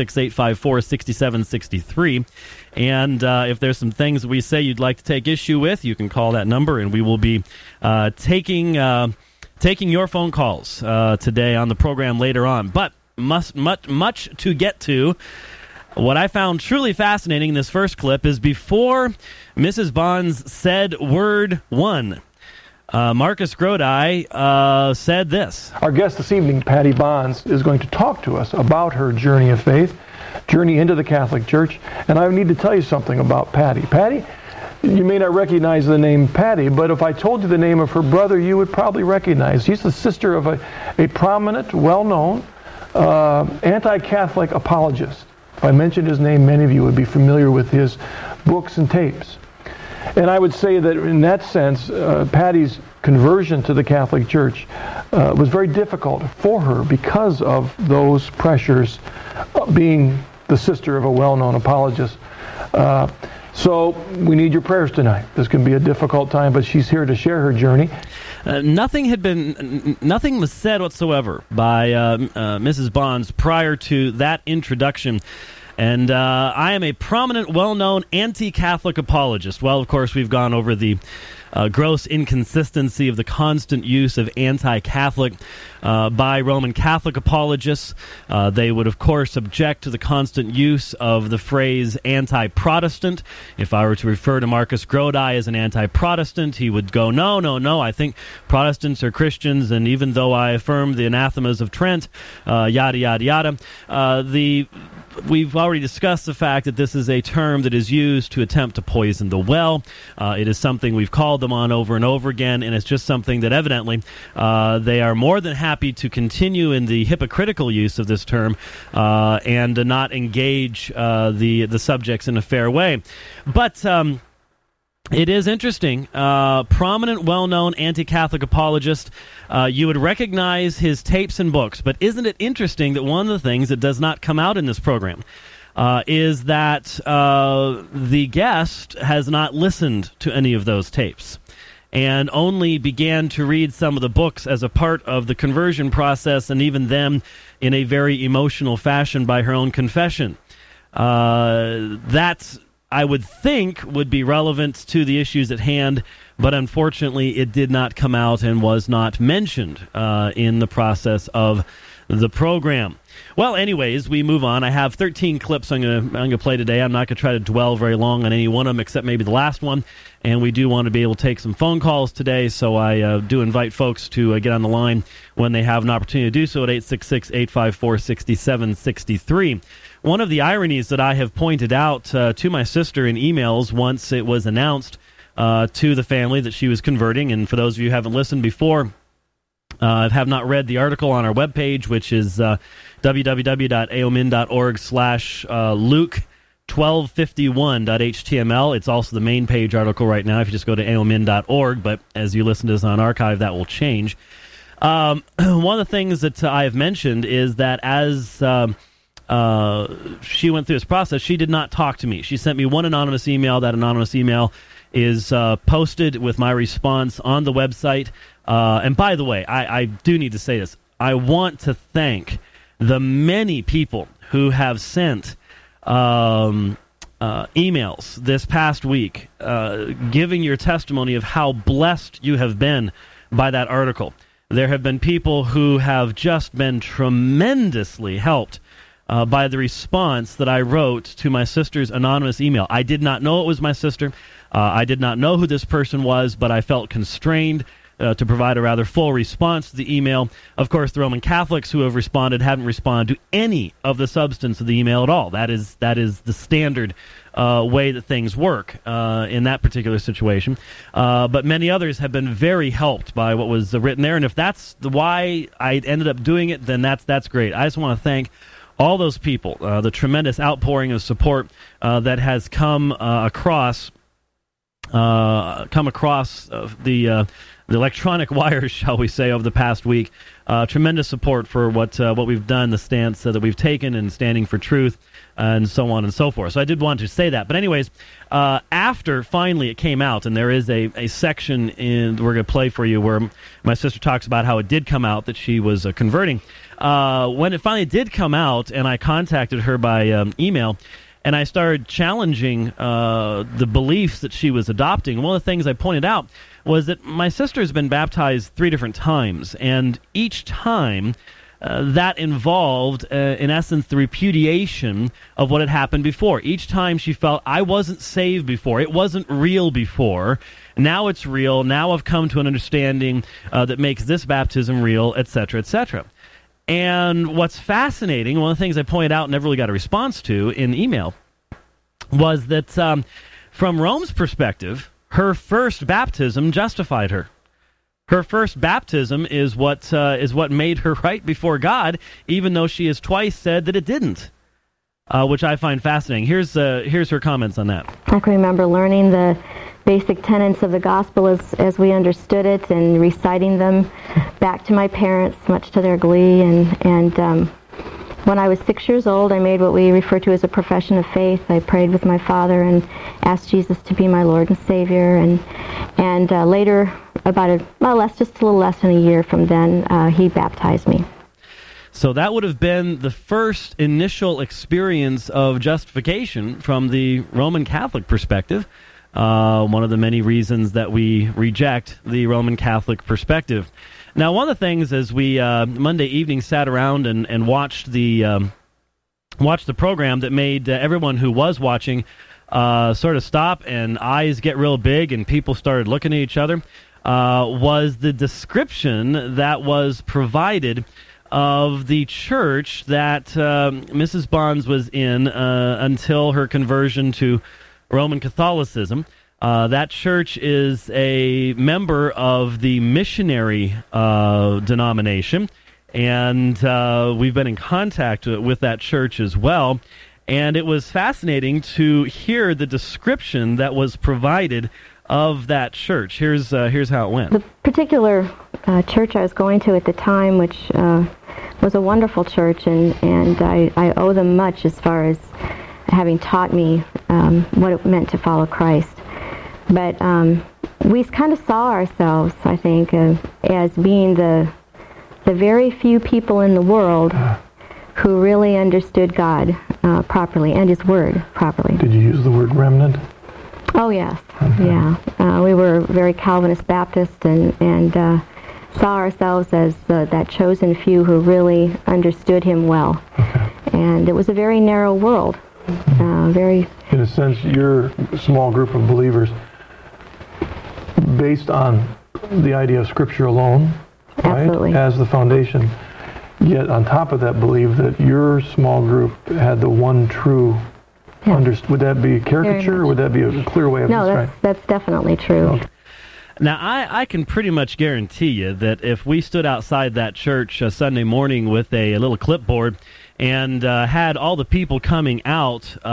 Speaker 1: 866-854-6763. And if there's some things that we say you'd like to take issue with, you can call that number, and we will be taking your phone calls today on the program later on. But much to get to. What I found truly fascinating in this first clip is before Mrs. Bonds said word one, Marcus Grodi said this.
Speaker 5: Our guest this evening, Patty Bonds, is going to talk to us about her journey of faith, journey into the Catholic Church. And I need to tell you something about Patty. Patty, you may not recognize the name Patty, but if I told you the name of her brother, you would probably recognize. She's the sister of a prominent, well-known, anti-Catholic apologist. If I mentioned his name, many of you would be familiar with his books and tapes. And I would say that in that sense, Patty's conversion to the Catholic Church was very difficult for her because of those pressures, being the sister of a well-known apologist. So we need your prayers tonight. This can be a difficult time, but she's here to share her journey.
Speaker 1: Nothing was said whatsoever by Mrs. Bonds prior to that introduction. And I am a prominent, well-known anti-Catholic apologist. Well, of course, we've gone over the gross inconsistency of the constant use of anti-Catholic by Roman Catholic apologists. They would, of course, object to the constant use of the phrase anti-Protestant. If I were to refer to Marcus Grodi as an anti-Protestant, he would go, no, I think Protestants are Christians, and even though I affirm the anathemas of Trent, yada, yada, yada, we've already discussed the fact that this is a term that is used to attempt to poison the well. It is something we've called them on over and over again, and it's just something that evidently they are more than happy to continue in the hypocritical use of this term and not engage the subjects in a fair way. But it is interesting. Prominent, well-known anti-Catholic apologist. You would recognize his tapes and books, but isn't it interesting that one of the things that does not come out in this program is that the guest has not listened to any of those tapes and only began to read some of the books as a part of the conversion process, and even then in a very emotional fashion by her own confession. That's, I would think, would be relevant to the issues at hand, but unfortunately it did not come out and was not mentioned in the process of the program. Well, anyways, we move on. I have 13 clips I'm gonna play today. I'm not going to try to dwell very long on any one of them, except maybe the last one. And we do want to be able to take some phone calls today, so I do invite folks to get on the line when they have an opportunity to do so at 866-854-6763. One of the ironies that I have pointed out to my sister in emails once it was announced to the family that she was converting, and for those of you who haven't listened before, have not read the article on our webpage, which is www.aomin.org/Luke1251.html. It's also the main page article right now if you just go to aomin.org, but as you listen to this on archive, that will change. One of the things that I have mentioned is that as she went through this process, she did not talk to me. She sent me one anonymous email. That anonymous email is posted with my response on the website. And by the way, I do need to say this. I want to thank the many people who have sent emails this past week giving your testimony of how blessed you have been by that article. There have been people who have just been tremendously helped by the response that I wrote to my sister's anonymous email. I did not know it was my sister. I did not know who this person was, but I felt constrained to provide a rather full response to the email. Of course, the Roman Catholics who have responded haven't responded to any of the substance of the email at all. That is the standard way that things work in that particular situation. But many others have been very helped by what was written there, and if that's why I ended up doing it, then that's great. I just want to thank all those people, the tremendous outpouring of support that has come across the electronic wires, shall we say, over the past week. Tremendous support for what we've done, the stance that we've taken, and standing for truth, and so on and so forth. So I did want to say that. But anyways, after finally it came out, and there is a section we're going to play for you where my sister talks about how it did come out that she was converting. When it finally did come out, and I contacted her by email, and I started challenging the beliefs that she was adopting, one of the things I pointed out was that my sister has been baptized 3 different times, and each time that involved, in essence, the repudiation of what had happened before. Each time she felt, I wasn't saved before, it wasn't real before, now it's real, now I've come to an understanding that makes this baptism real, etc., etc. And what's fascinating, one of the things I pointed out and never really got a response to in email, was that from Rome's perspective, her first baptism justified her. Her first baptism is what made her right before God, even though she has twice said that it didn't, which I find fascinating. Here's her comments on that.
Speaker 6: I can remember learning the basic tenets of the gospel as we understood it and reciting them back to my parents, much to their glee. And when I was 6 years old, I made what we refer to as a profession of faith. I prayed with my father and asked Jesus to be my Lord and Savior. And later, just a little less than a year from then, he baptized me.
Speaker 1: So that would have been the first initial experience of justification from the Roman Catholic perspective. One of the many reasons that we reject the Roman Catholic perspective. Now, one of the things as we Monday evening sat around and watched the program that made everyone who was watching sort of stop and eyes get real big and people started looking at each other, was the description that was provided of the church that Mrs. Bonds was in until her conversion to Roman Catholicism. That church is a member of the missionary denomination, and we've been in contact with that church as well. And it was fascinating to hear the description that was provided of that church. Here's how it went.
Speaker 6: The particular church I was going to at the time, which was a wonderful church, and I owe them much as far as having taught me what it meant to follow Christ. But we kind of saw ourselves, I think, as being the very few people in the world who really understood God properly and His Word properly.
Speaker 5: Did you use the word remnant?
Speaker 6: Oh, yes. Yeah. We were very Calvinist Baptist and saw ourselves as that chosen few who really understood him well. And it was a very narrow world. Very.
Speaker 5: In a sense, your small group of believers, based on the idea of Scripture alone,
Speaker 6: Absolutely.
Speaker 5: right, as the foundation, yet on top of that, believe that your small group had the one true.
Speaker 6: Yeah.
Speaker 5: Would that be a caricature, or would that be a clear way of describing?
Speaker 6: No, that's definitely true.
Speaker 5: Okay.
Speaker 1: Now, I can pretty much guarantee you that if we stood outside that church Sunday morning with a little clipboard and had all the people coming out take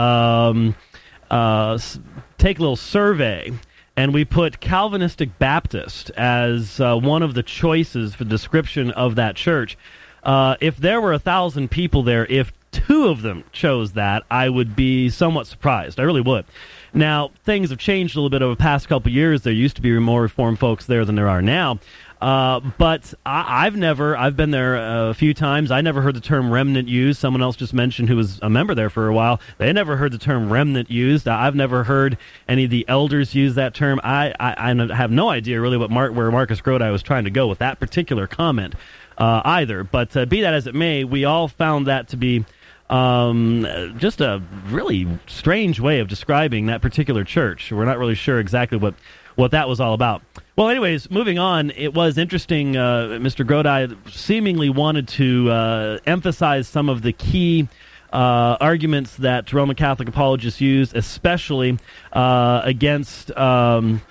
Speaker 1: a little survey, and we put Calvinistic Baptist as one of the choices for the description of that church, if there were 1,000 people there, if 2 of them chose that, I would be somewhat surprised. I really would. Now, things have changed a little bit over the past couple of years. There used to be more Reformed folks there than there are now. But I've been there a few times. I never heard the term remnant used. Someone else just mentioned who was a member there for a while. They never heard the term remnant used. I've never heard any of the elders use that term. I have no idea really where Marcus Grodi was trying to go with that particular comment either. But be that as it may, we all found that to be just a really strange way of describing that particular church. We're not really sure exactly what that was all about. Well, anyways, moving on, it was interesting. Mr. Grodi seemingly wanted to emphasize some of the key arguments that Roman Catholic apologists use, especially against sola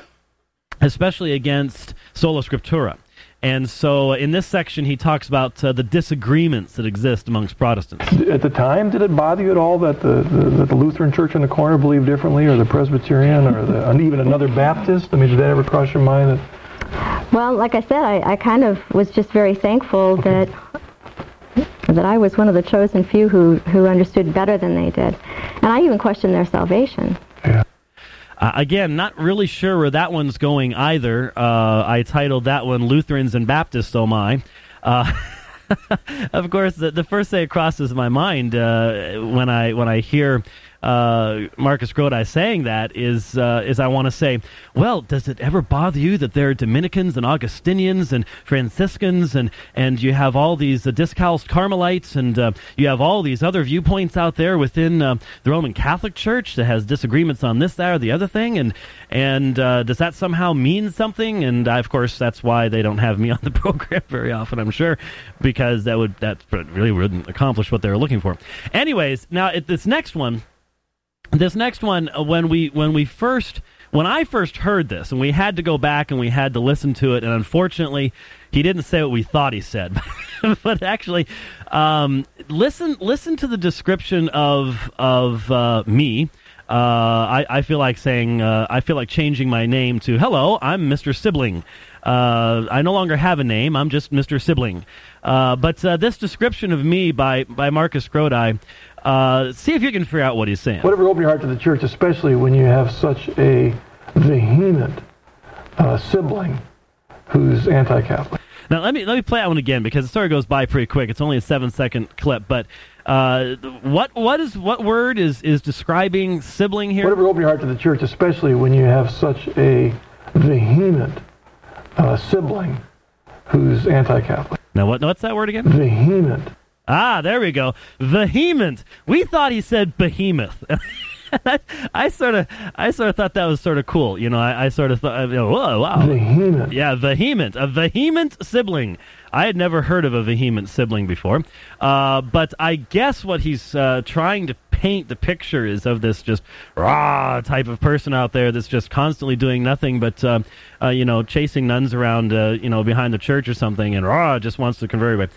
Speaker 1: scriptura. And so in this section, he talks about the disagreements that exist amongst Protestants.
Speaker 5: At the time, did it bother you at all that the Lutheran church in the corner believed differently, or the Presbyterian, or even another Baptist? I mean, did that ever cross your mind?
Speaker 6: Well, like I said, I kind of was just very thankful that I was one of the chosen few who understood better than they did. And I even questioned their salvation.
Speaker 5: Yeah.
Speaker 1: Again, not really sure where that one's going either. I titled that one "Lutherans and Baptists, Oh My." Of course, the first thing that crosses my mind when I hear Marcus Grodi saying that is I want to say, well, does it ever bother you that there are Dominicans and Augustinians and Franciscans and you have all these discalced Carmelites and you have all these other viewpoints out there within the Roman Catholic Church that has disagreements on this, that, or the other thing, and does that somehow mean something? And of course, that's why they don't have me on the program very often, I'm sure, because that really wouldn't accomplish what they were looking for. Anyways, now this next one, when I first heard this, and we had to go back and we had to listen to it, and unfortunately, he didn't say what we thought he said, but actually, listen to the description of me. I feel like saying, I feel like changing my name to, hello, I'm Mr. Sibling. I no longer have a name, I'm just Mr. Sibling. But this description of me by Marcus Grodi, see if you can figure out what he's saying.
Speaker 5: Whatever opened your heart to the church, especially when you have such a vehement sibling who's anti-Catholic.
Speaker 1: Now let me play that one again because the story goes by pretty quick. It's only a 7-second clip, but what word is describing sibling here?
Speaker 5: Whatever opened your heart to the church, especially when you have such a vehement sibling who's anti-Catholic.
Speaker 1: Now what's that word again?
Speaker 5: Vehement.
Speaker 1: Ah, there we go. Vehement. We thought he said behemoth. I sort of thought that was sort of cool. You know, I sort of thought, whoa, wow.
Speaker 5: Vehement.
Speaker 1: Yeah, vehement. A vehement sibling. I had never heard of a vehement sibling before. But I guess what he's trying to paint the picture is of this just raw type of person out there that's just constantly doing nothing but, chasing nuns around, behind the church or something, and just wants to convert everybody.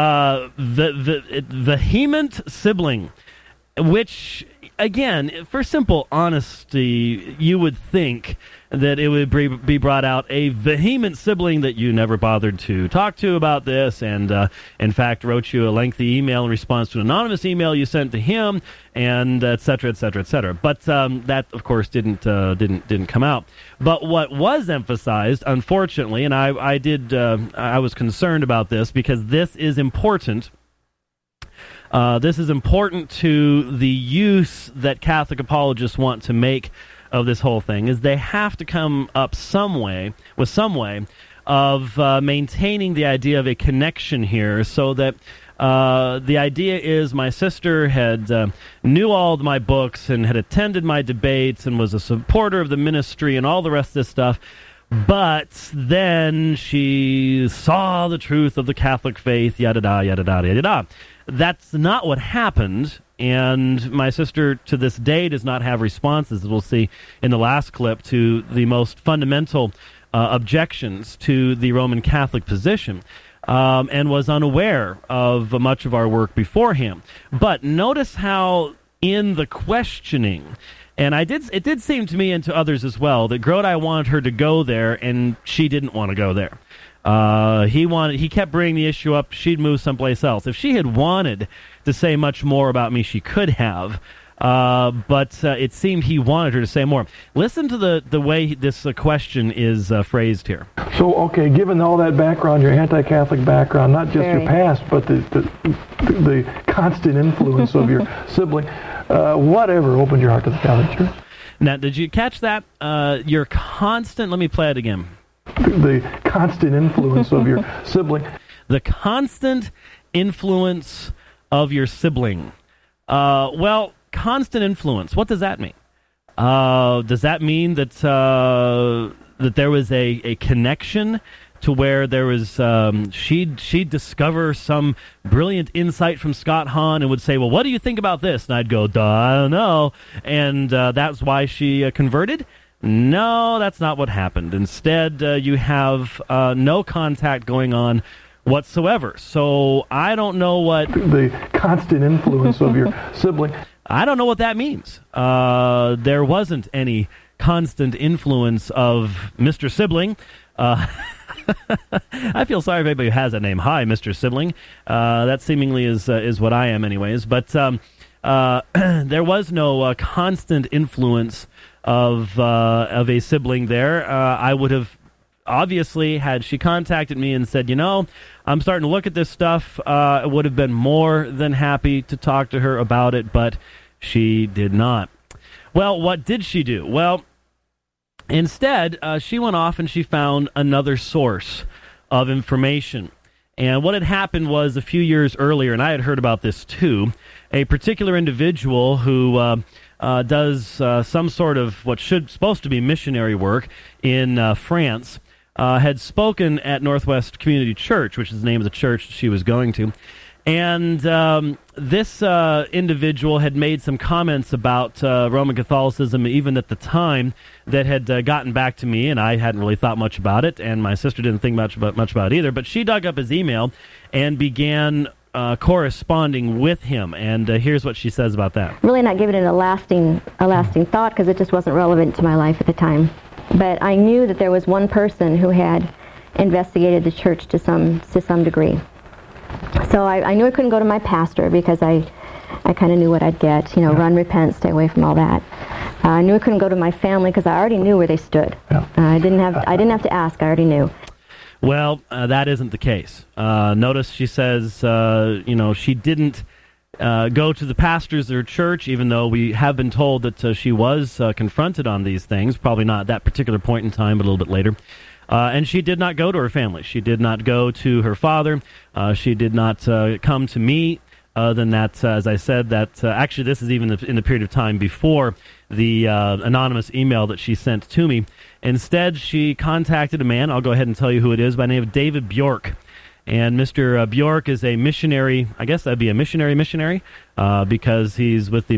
Speaker 1: The vehement sibling, which, again, for simple honesty, you would think that it would be brought out a vehement sibling that you never bothered to talk to about this, and in fact wrote you a lengthy email in response to an anonymous email you sent to him, and et cetera, et cetera, et cetera. But that, of course, didn't come out. But what was emphasized, unfortunately, and I was concerned about this because this is important. This is important to the use that Catholic apologists want to make of this whole thing is they have to come up some way of maintaining the idea of a connection here, so that the idea is my sister had knew all of my books and had attended my debates and was a supporter of the ministry and all the rest of this stuff, but then she saw the truth of the Catholic faith, yada-da, yada-da, yada-da. That's not what happened, and my sister to this day does not have responses, as we'll see in the last clip, to the most fundamental objections to the Roman Catholic position, and was unaware of much of our work beforehand. But notice how in the questioning, and it did seem to me and to others as well, that Grodi wanted her to go there, and she didn't want to go there. He kept bringing the issue up. She'd move someplace else. If she had wanted to say much more about me, she could have. But it seemed he wanted her to say more. Listen to the way this question is phrased here.
Speaker 5: So, okay, given all that background, your anti-Catholic background, not just your past, but the constant influence of your sibling, whatever opened your heart to the Catholic Church?
Speaker 1: Now, did you catch that? Your constant, let me play it again.
Speaker 5: The constant influence of your sibling.
Speaker 1: The constant influence of your sibling. Well, constant influence, what does that mean? Does that mean that that there was a connection to where there was she'd discover some brilliant insight from Scott Hahn and would say, well, what do you think about this? And I'd go, duh, I don't know. And that's why she converted? No, that's not what happened. Instead, you have no contact going on whatsoever. So I don't know what...
Speaker 5: The constant influence of your sibling.
Speaker 1: I don't know what that means. There wasn't any constant influence of Mr. Sibling. I feel sorry if anybody who has that name. Hi, Mr. Sibling. That seemingly is what I am anyways. But there was no constant influence of a sibling there. I would have, obviously, had she contacted me and said, I'm starting to look at this stuff, I would have been more than happy to talk to her about it, but she did not. Well, what did she do? Well, instead, she went off and she found another source of information. And what had happened was a few years earlier, and I had heard about this too, a particular individual who does some sort of what supposed to be missionary work in France, had spoken at Northwest Community Church, which is the name of the church she was going to. And this individual had made some comments about Roman Catholicism, even at the time, that had gotten back to me, and I hadn't really thought much about it, and my sister didn't think much about it either. But she dug up his email and began corresponding with him, and here's what she says about that.
Speaker 6: Really not giving it a lasting thought, because it just wasn't relevant to my life at the time. But I knew that there was one person who had investigated the church to some degree. So I knew I couldn't go to my pastor, because I kind of knew what I'd get. Run, repent, stay away from all that. I knew I couldn't go to my family, because I already knew where they stood. I didn't have to ask. I already knew.
Speaker 1: Well, that isn't the case. Notice she says, she didn't go to the pastors of her church, even though we have been told that she was confronted on these things, probably not at that particular point in time, but a little bit later. And she did not go to her family. She did not go to her father. She did not come to me. Than that, as I said, that actually this is even in the period of time before the anonymous email that she sent to me. Instead, she contacted a man, I'll go ahead and tell you who it is, by the name of David Bjork. And Mr. Bjork is a missionary, I guess that'd be a missionary, because he's with the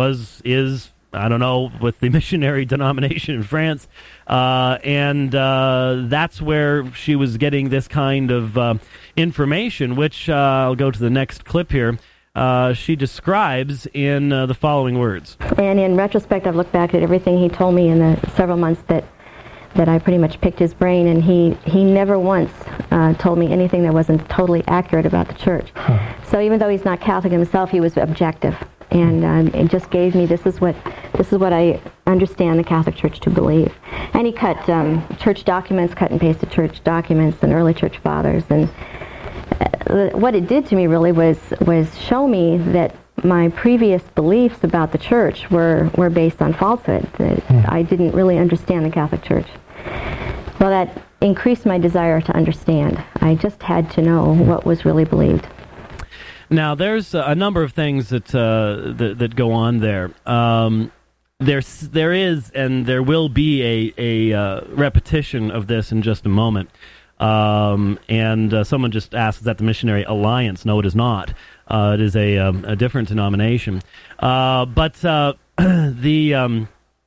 Speaker 1: with the missionary denomination in France. And that's where she was getting this kind of information, which I'll go to the next clip here. She describes in the following words.
Speaker 6: And in retrospect, I've looked back at everything he told me in the several months that I pretty much picked his brain, and he never once told me anything that wasn't totally accurate about the church. So even though he's not Catholic himself, he was objective, and it just gave me this is what I understand the Catholic Church to believe. And he cut church documents, cut and pasted church documents and early church fathers, and what it did to me really was show me that my previous beliefs about the church were based on falsehood. I didn't really understand the Catholic Church. Well, that increased my desire to understand. I just had to know what was really believed.
Speaker 1: Now, there's a number of things that go on there. There is and there will be a repetition of this in just a moment. And someone just asked, is that the Missionary Alliance? No, it is not. It is a different denomination. But the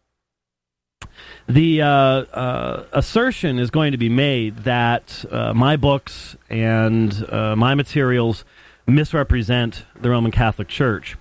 Speaker 1: assertion is going to be made that my books and my materials misrepresent the Roman Catholic Church.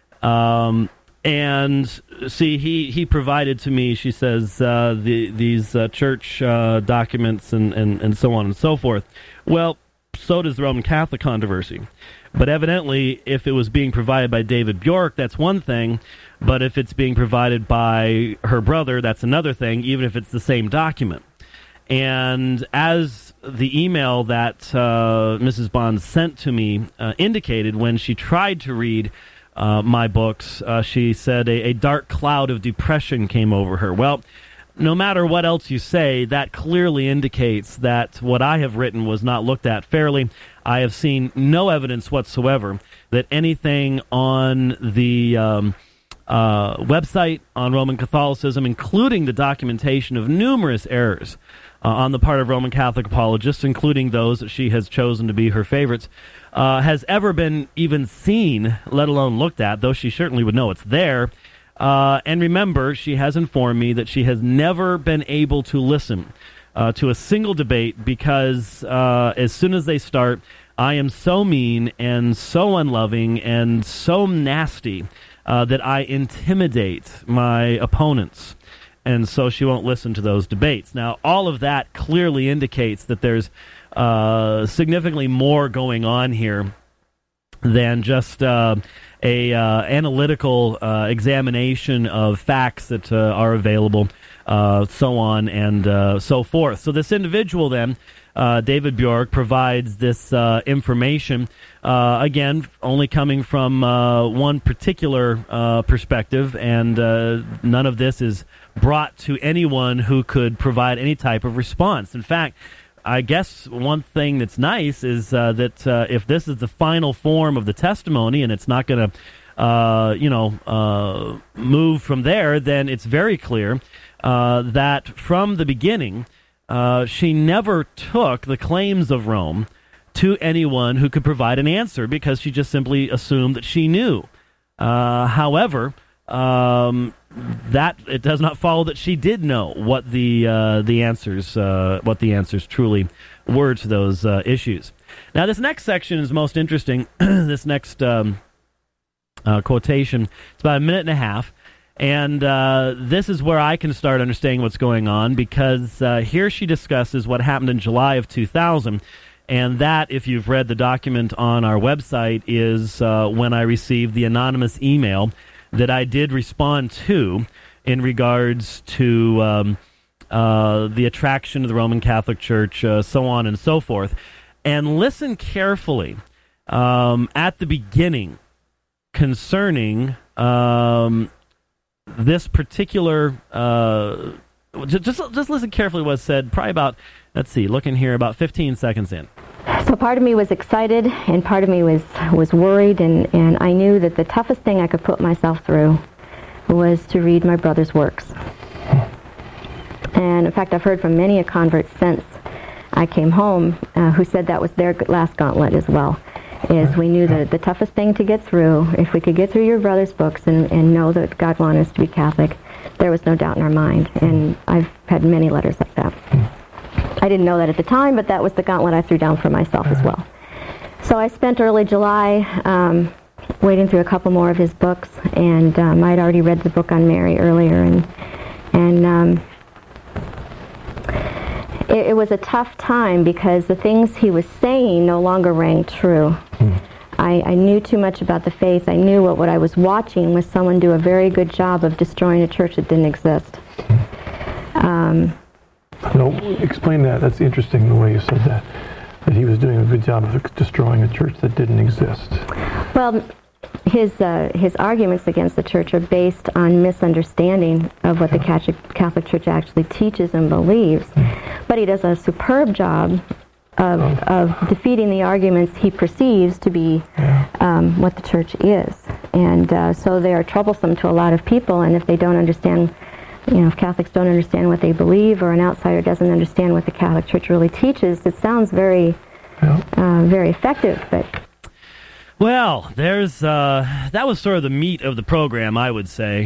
Speaker 1: And see, he provided to me, she says, these church documents and so on and so forth. Well, so does the Roman Catholic controversy. But evidently, if it was being provided by David Bjork, that's one thing. But if it's being provided by her brother, that's another thing, even if it's the same document. And as the email that Mrs. Bond sent to me indicated, when she tried to read my books, she said a dark cloud of depression came over her. Well, no matter what else you say, that clearly indicates that what I have written was not looked at fairly. I have seen no evidence whatsoever that anything on the website on Roman Catholicism, including the documentation of numerous errors on the part of Roman Catholic apologists, including those that she has chosen to be her favorites, has ever been even seen, let alone looked at, though she certainly would know it's there. And remember, she has informed me that she has never been able to listen to a single debate because as soon as they start, I am so mean and so unloving and so nasty that I intimidate my opponents. And so she won't listen to those debates. Now, all of that clearly indicates that there's significantly more going on here than just a analytical examination of facts that are available, so on and so forth. So this individual then, David Bjork, provides this information, again, only coming from one particular perspective, and none of this is brought to anyone who could provide any type of response. In fact, I guess one thing that's nice is that if this is the final form of the testimony and it's not going to, move from there, then it's very clear that from the beginning, she never took the claims of Rome to anyone who could provide an answer because she just simply assumed that she knew. However, that it does not follow that she did know what the answers truly were to those issues. Now, this next section is most interesting. This next quotation, it's about a minute and a half, and this is where I can start understanding what's going on, because here she discusses what happened in July of 2000. And that, if you've read the document on our website, is when I received the anonymous email that I did respond to in regards to the attraction of the Roman Catholic Church, so on and so forth. And listen carefully at the beginning concerning this particular... just listen carefully what was said, probably about, let's see, looking here, about 15 seconds in.
Speaker 6: So part of me was excited, and part of me was worried, and I knew that the toughest thing I could put myself through was to read my brother's works. And in fact, I've heard from many a convert since I came home who said that was their last gauntlet as well, is we knew that the toughest thing to get through, if we could get through your brother's books and know that God wanted us to be Catholic, there was no doubt in our mind. And I've had many letters like that. I didn't know that at the time, but that was the gauntlet I threw down for myself as well. So I spent early July wading through a couple more of his books, and I'd already read the book on Mary earlier, and it was a tough time because the things he was saying no longer rang true. I knew too much about the faith. I knew what I was watching was someone do a very good job of destroying a church that didn't exist.
Speaker 5: No, explain that. That's interesting, the way you said that he was doing a good job of destroying a church that didn't exist.
Speaker 6: Well, his arguments against the church are based on misunderstanding of what the Catholic Church actually teaches and believes. But he does a superb job of defeating the arguments he perceives to be what the church is. And so they are troublesome to a lot of people, and if they don't understand, if Catholics don't understand what they believe, or an outsider doesn't understand what the Catholic Church really teaches, it sounds very, very effective, but...
Speaker 1: Well, that was sort of the meat of the program, I would say.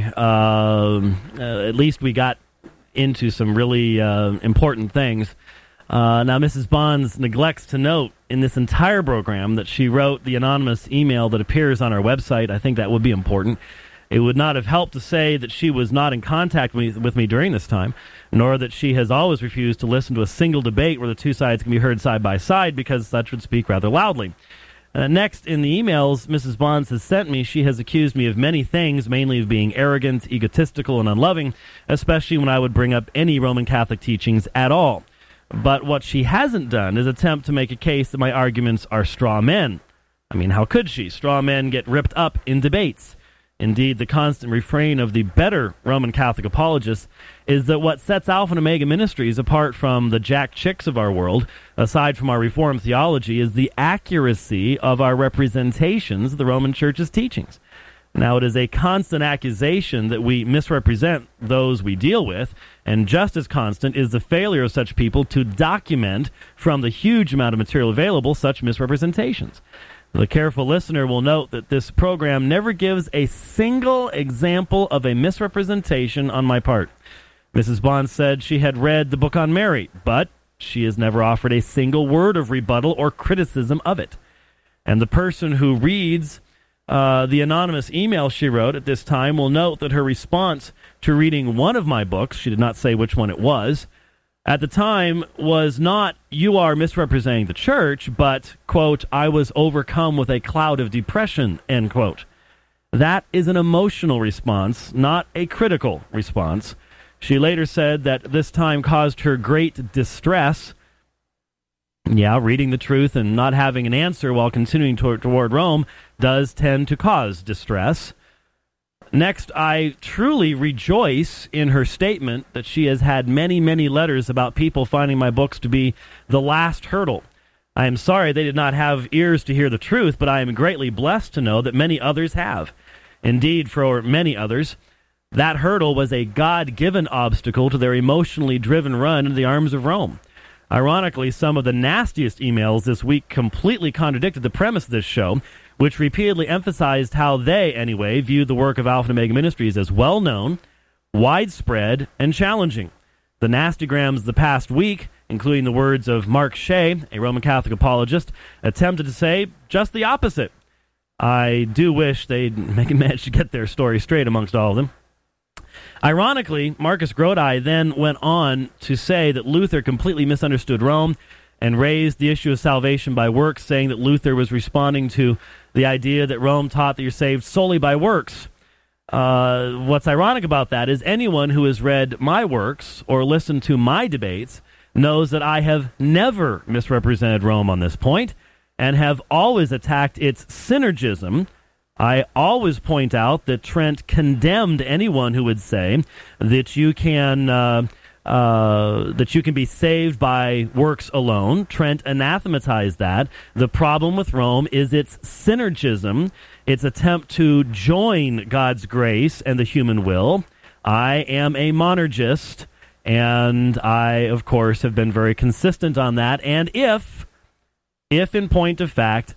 Speaker 1: At least we got into some really important things. Now, Mrs. Bonds neglects to note in this entire program that she wrote the anonymous email that appears on our website. I think that would be important. It would not have helped to say that she was not in contact with me during this time, nor that she has always refused to listen to a single debate where the two sides can be heard side by side, because such would speak rather loudly. Next, in the emails Mrs. Bonds has sent me, she has accused me of many things, mainly of being arrogant, egotistical, and unloving, especially when I would bring up any Roman Catholic teachings at all. But what she hasn't done is attempt to make a case that my arguments are straw men. I mean, how could she? Straw men get ripped up in debates. Indeed, the constant refrain of the better Roman Catholic apologists is that what sets Alpha and Omega Ministries apart from the Jack Chicks of our world, aside from our Reformed theology, is the accuracy of our representations of the Roman Church's teachings. Now, it is a constant accusation that we misrepresent those we deal with, and just as constant is the failure of such people to document from the huge amount of material available such misrepresentations. The careful listener will note that this program never gives a single example of a misrepresentation on my part. Mrs. Bond said she had read the book on Mary, but she has never offered a single word of rebuttal or criticism of it. And the person who reads the anonymous email she wrote at this time will note that her response to reading one of my books, she did not say which one it was, at the time was not, "You are misrepresenting the church," but, quote, "I was overcome with a cloud of depression," end quote. That is an emotional response, not a critical response. She later said that this time caused her great distress. Yeah, reading the truth and not having an answer while continuing toward Rome does tend to cause distress. Next, I truly rejoice in her statement that she has had many, many letters about people finding my books to be the last hurdle. I am sorry they did not have ears to hear the truth, but I am greatly blessed to know that many others have. Indeed, for many others, that hurdle was a God-given obstacle to their emotionally driven run into the arms of Rome. Ironically, some of the nastiest emails this week completely contradicted the premise of this show, which repeatedly emphasized how they, anyway, viewed the work of Alpha and Omega Ministries as well-known, widespread, and challenging. The nastygrams the past week, including the words of Mark Shea, a Roman Catholic apologist, attempted to say just the opposite. I do wish they'd manage to get their story straight amongst all of them. Ironically, Marcus Grodi then went on to say that Luther completely misunderstood Rome and raised the issue of salvation by works, saying that Luther was responding to the idea that Rome taught that you're saved solely by works. What's ironic about that is anyone who has read my works or listened to my debates knows that I have never misrepresented Rome on this point and have always attacked its synergism. I always point out that Trent condemned anyone who would say that you can be saved by works alone. Trent anathematized that. The problem with Rome is its synergism, its attempt to join God's grace and the human will. I am a monergist, and I, of course, have been very consistent on that. And if in point of fact,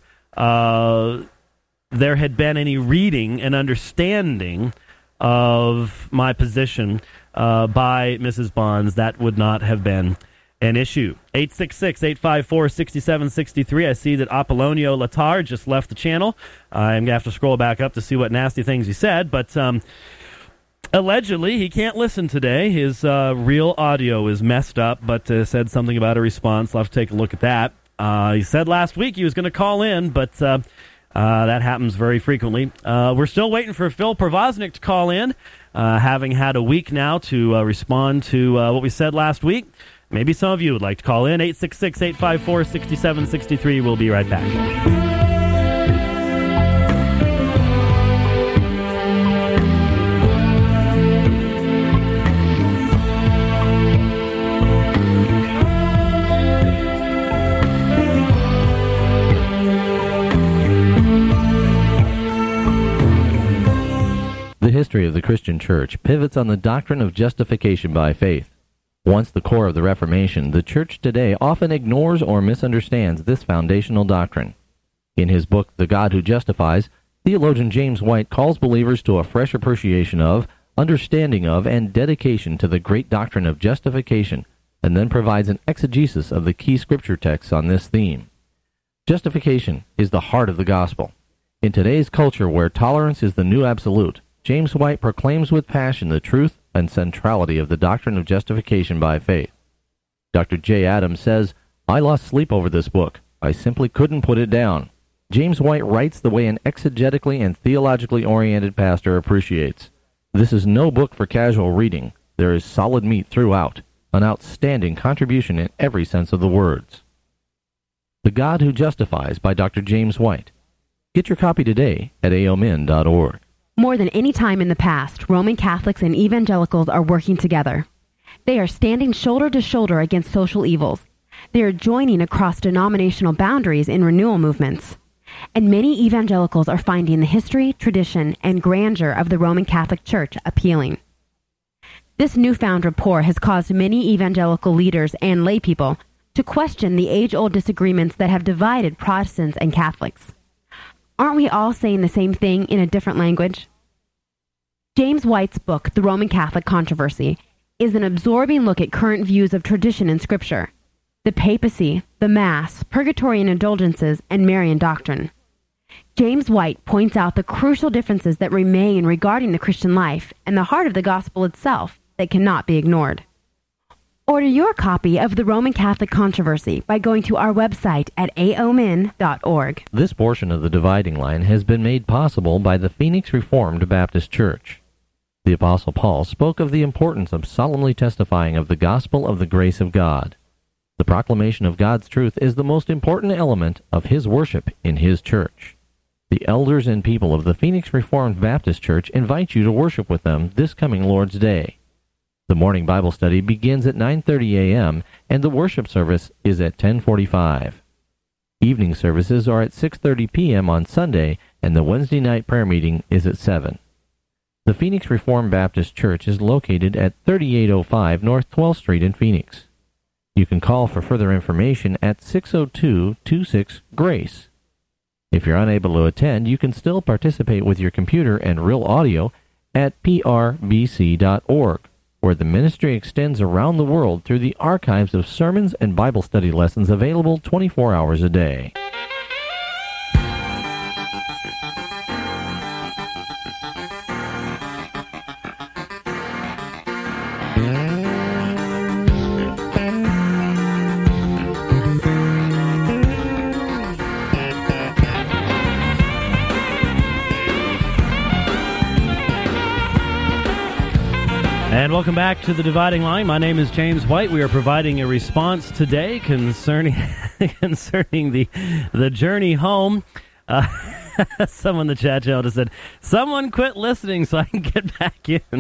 Speaker 1: there had been any reading and understanding of my position by Mrs. Bonds, that would not have been an issue. 866-854-6763. I see that Apollonio Latar just left the channel. I'm going to have to scroll back up to see what nasty things he said, but allegedly he can't listen today. His real audio is messed up, but said something about a response. I'll have to take a look at that. He said last week he was going to call in, but that happens very frequently. We're still waiting for Phil Provoznik to call in, having had a week now to respond to what we said last week. Maybe some of you would like to call in. 866-854-6763. We'll be right back.
Speaker 2: history of the Christian Church pivots on the doctrine of justification by faith. Once the core of the Reformation, the Church today often ignores or misunderstands this foundational doctrine. In his book, The God Who Justifies, theologian James White calls believers to a fresh appreciation of, understanding of, and dedication to the great doctrine of justification, and then provides an exegesis of the key scripture texts on this theme. Justification is the heart of the gospel. In today's culture where tolerance is the new absolute, James White proclaims with passion the truth and centrality of the doctrine of justification by faith. Dr. J. Adams says, "I lost sleep over this book. I simply couldn't put it down." James White writes the way an exegetically and theologically oriented pastor appreciates. This is no book for casual reading. There is solid meat throughout, an outstanding contribution in every sense of the words. The God Who Justifies by Dr. James White. Get your copy today at aomin.org.
Speaker 3: More than any time in the past, Roman Catholics and evangelicals are working together. They are standing shoulder to shoulder against social evils. They are joining across denominational boundaries in renewal movements. And many evangelicals are finding the history, tradition, and grandeur of the Roman Catholic Church appealing. This newfound rapport has caused many evangelical leaders and laypeople to question the age-old disagreements that have divided Protestants and Catholics. Aren't we all saying the same thing in a different language? James White's book, The Roman Catholic Controversy, is an absorbing look at current views of tradition in Scripture, the papacy, the Mass, purgatory and indulgences, and Marian doctrine. James White points out the crucial differences that remain regarding the Christian life and the heart of the gospel itself that cannot be ignored. Order your copy of The Roman Catholic Controversy by going to our website at aomin.org.
Speaker 2: This portion of the dividing line has been made possible by the Phoenix Reformed Baptist Church. The Apostle Paul spoke of the importance of solemnly testifying of the gospel of the grace of God. The proclamation of God's truth is the most important element of his worship in his church. The elders and people of the Phoenix Reformed Baptist Church invite you to worship with them this coming Lord's Day. The morning Bible study begins at 9:30 a.m. and the worship service is at 10:45. Evening services are at 6:30 p.m. on Sunday, and the Wednesday night prayer meeting is at 7. The Phoenix Reformed Baptist Church is located at 3805 North 12th Street in Phoenix. You can call for further information at 602-26-GRACE. If you're unable to attend, you can still participate with your computer and real audio at prbc.org. where the ministry extends around the world through the archives of sermons and Bible study lessons available 24 hours a day.
Speaker 1: And welcome back to The Dividing Line. My name is James White. We are providing a response today concerning the journey home. Someone in the chat channel just said, "Someone quit listening so I can get back in."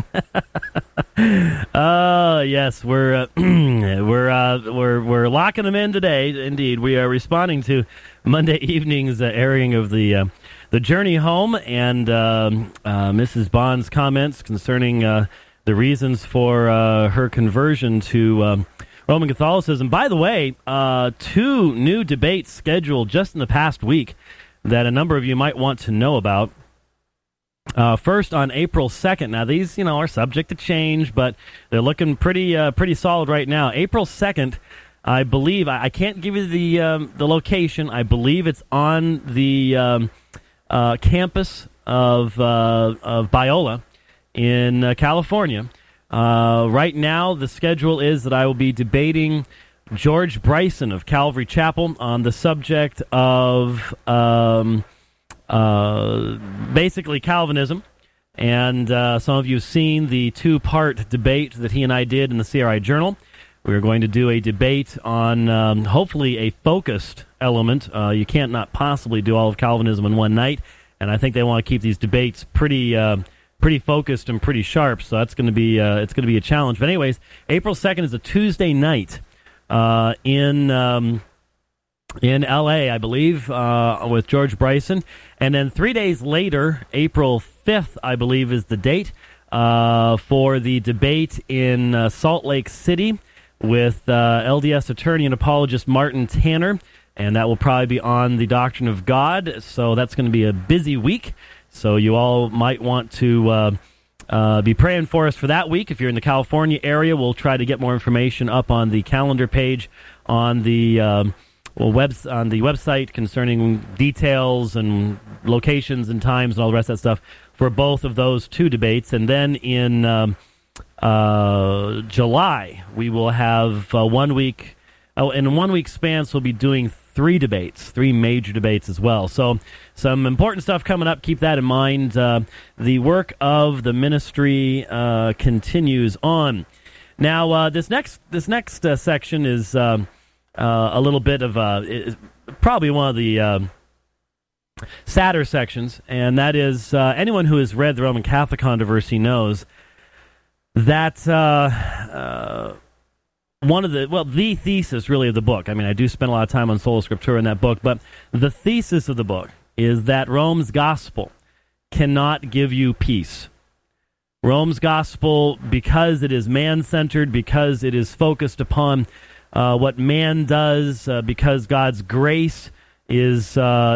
Speaker 1: Yes, we're locking them in today. Indeed, we are responding to Monday evening's airing of the journey home and Mrs. Bond's comments concerning the reasons for her conversion to Roman Catholicism. By the way, 2 new debates scheduled just in the past week that a number of you might want to know about. First, on April 2nd. Now, these, are subject to change, but they're looking pretty solid right now. April 2nd, I believe, I can't give you the location. I believe it's on the campus of Biola in California. Right now, the schedule is that I will be debating George Bryson of Calvary Chapel on the subject of basically Calvinism. And some of you have seen the 2-part debate that he and I did in the CRI Journal. We're going to do a debate on hopefully a focused element. You can't not possibly do all of Calvinism in one night, and I think they want to keep these debates pretty focused and pretty sharp, so that's going to be it's going to be a challenge. But anyways, April 2nd is a Tuesday night in in L.A., I believe, with George Bryson. And then 3 days later, April 5th, I believe, is the date for the debate in Salt Lake City with LDS attorney and apologist Martin Tanner. And that will probably be on the Doctrine of God. So that's going to be a busy week. So you all might want to be praying for us for that week. If you're in the California area, we'll try to get more information up on the calendar page on the on the website concerning details and locations and times and all the rest of that stuff for both of those two debates. And then in July, we will have 1 week. In a 1 week span, so we'll be doing three major debates as well. So some important stuff coming up. Keep that in mind. The work of the ministry continues on. Now, this next section is a little bit of probably one of the sadder sections, and that is anyone who has read the Roman Catholic controversy knows that the thesis really of the book. I mean, I do spend a lot of time on Sola Scriptura in that book, but the thesis of the book is that Rome's gospel cannot give you peace. Rome's gospel, because it is man-centered, because it is focused upon what man does, because God's grace is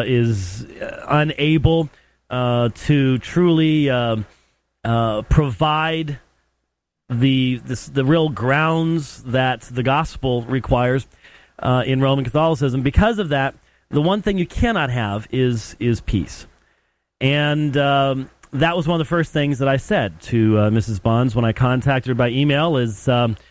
Speaker 1: unable to truly provide the real grounds that the gospel requires in Roman Catholicism. Because of that, the one thing you cannot have is peace. And that was one of the first things that I said to Mrs. Bonds when I contacted her by email is, someday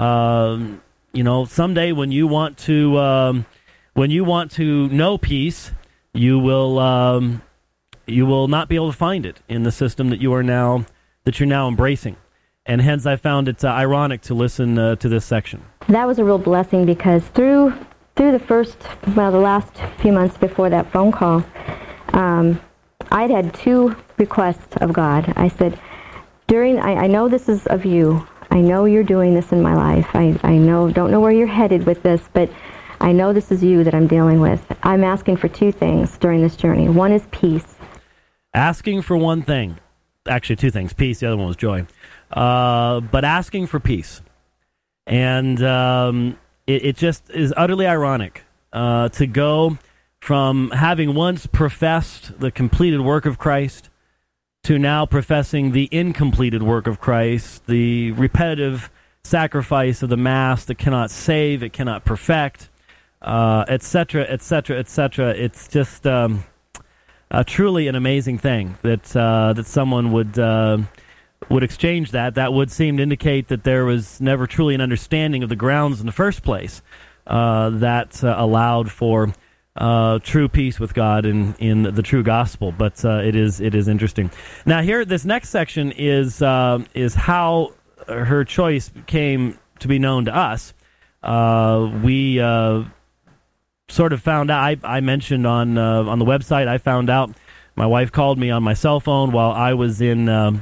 Speaker 1: when you want to know peace, you will not be able to find it in the system that you're now embracing. And hence I found it ironic to listen to this section.
Speaker 6: That was a real blessing because through the last few months before that phone call, I'd had two requests of God. I said, I know this is of you. I know you're doing this in my life. I don't know where you're headed with this, but I know this is you that I'm dealing with. I'm asking for two things during this journey. One is peace.
Speaker 1: Asking for one thing. Actually, two things. Peace, the other one was joy. But asking for peace. And it just is utterly ironic to go from having once professed the completed work of Christ to now professing the incompleted work of Christ, the repetitive sacrifice of the Mass that cannot save, it cannot perfect, etc., etc., etc. It's just truly an amazing thing that someone would exchange that. That would seem to indicate that there was never truly an understanding of the grounds in the first place that allowed for true peace with God in the true gospel. But it is interesting. Now here, this next section is how her choice came to be known to us. We sort of found out. I mentioned on the website. I found out. My wife called me on my cell phone while I was in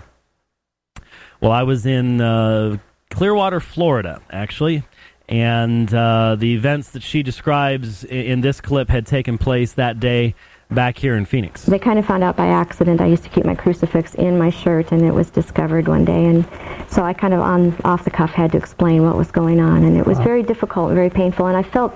Speaker 1: Clearwater, Florida, actually. And the events that she describes in this clip had taken place that day back here in Phoenix.
Speaker 6: They kind of found out by accident. I used to keep my crucifix in my shirt, and it was discovered one day. And so I kind of off the cuff had to explain what was going on. And it was very difficult and very painful. And I felt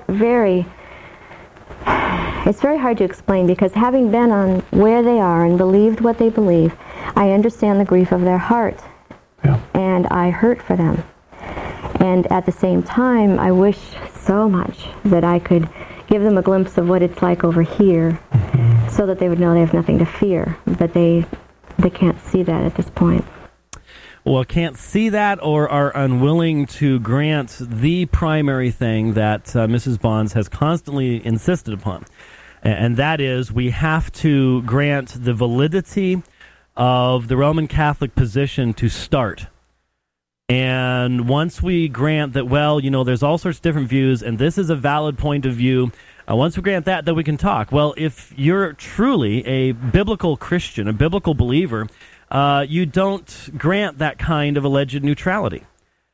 Speaker 6: it's very hard to explain because having been on where they are and believed what they believe, I understand the grief of their heart. Yeah. And I hurt for them. And at the same time, I wish so much that I could give them a glimpse of what it's like over here so that they would know they have nothing to fear. But they can't see that at this point.
Speaker 1: Well, can't see that or are unwilling to grant the primary thing that Mrs. Bonds has constantly insisted upon. And that is we have to grant the validity of the Roman Catholic position to start. And once we grant that, well, there's all sorts of different views, and this is a valid point of view, once we grant that, then we can talk. Well, if you're truly a biblical Christian, a biblical believer, you don't grant that kind of alleged neutrality.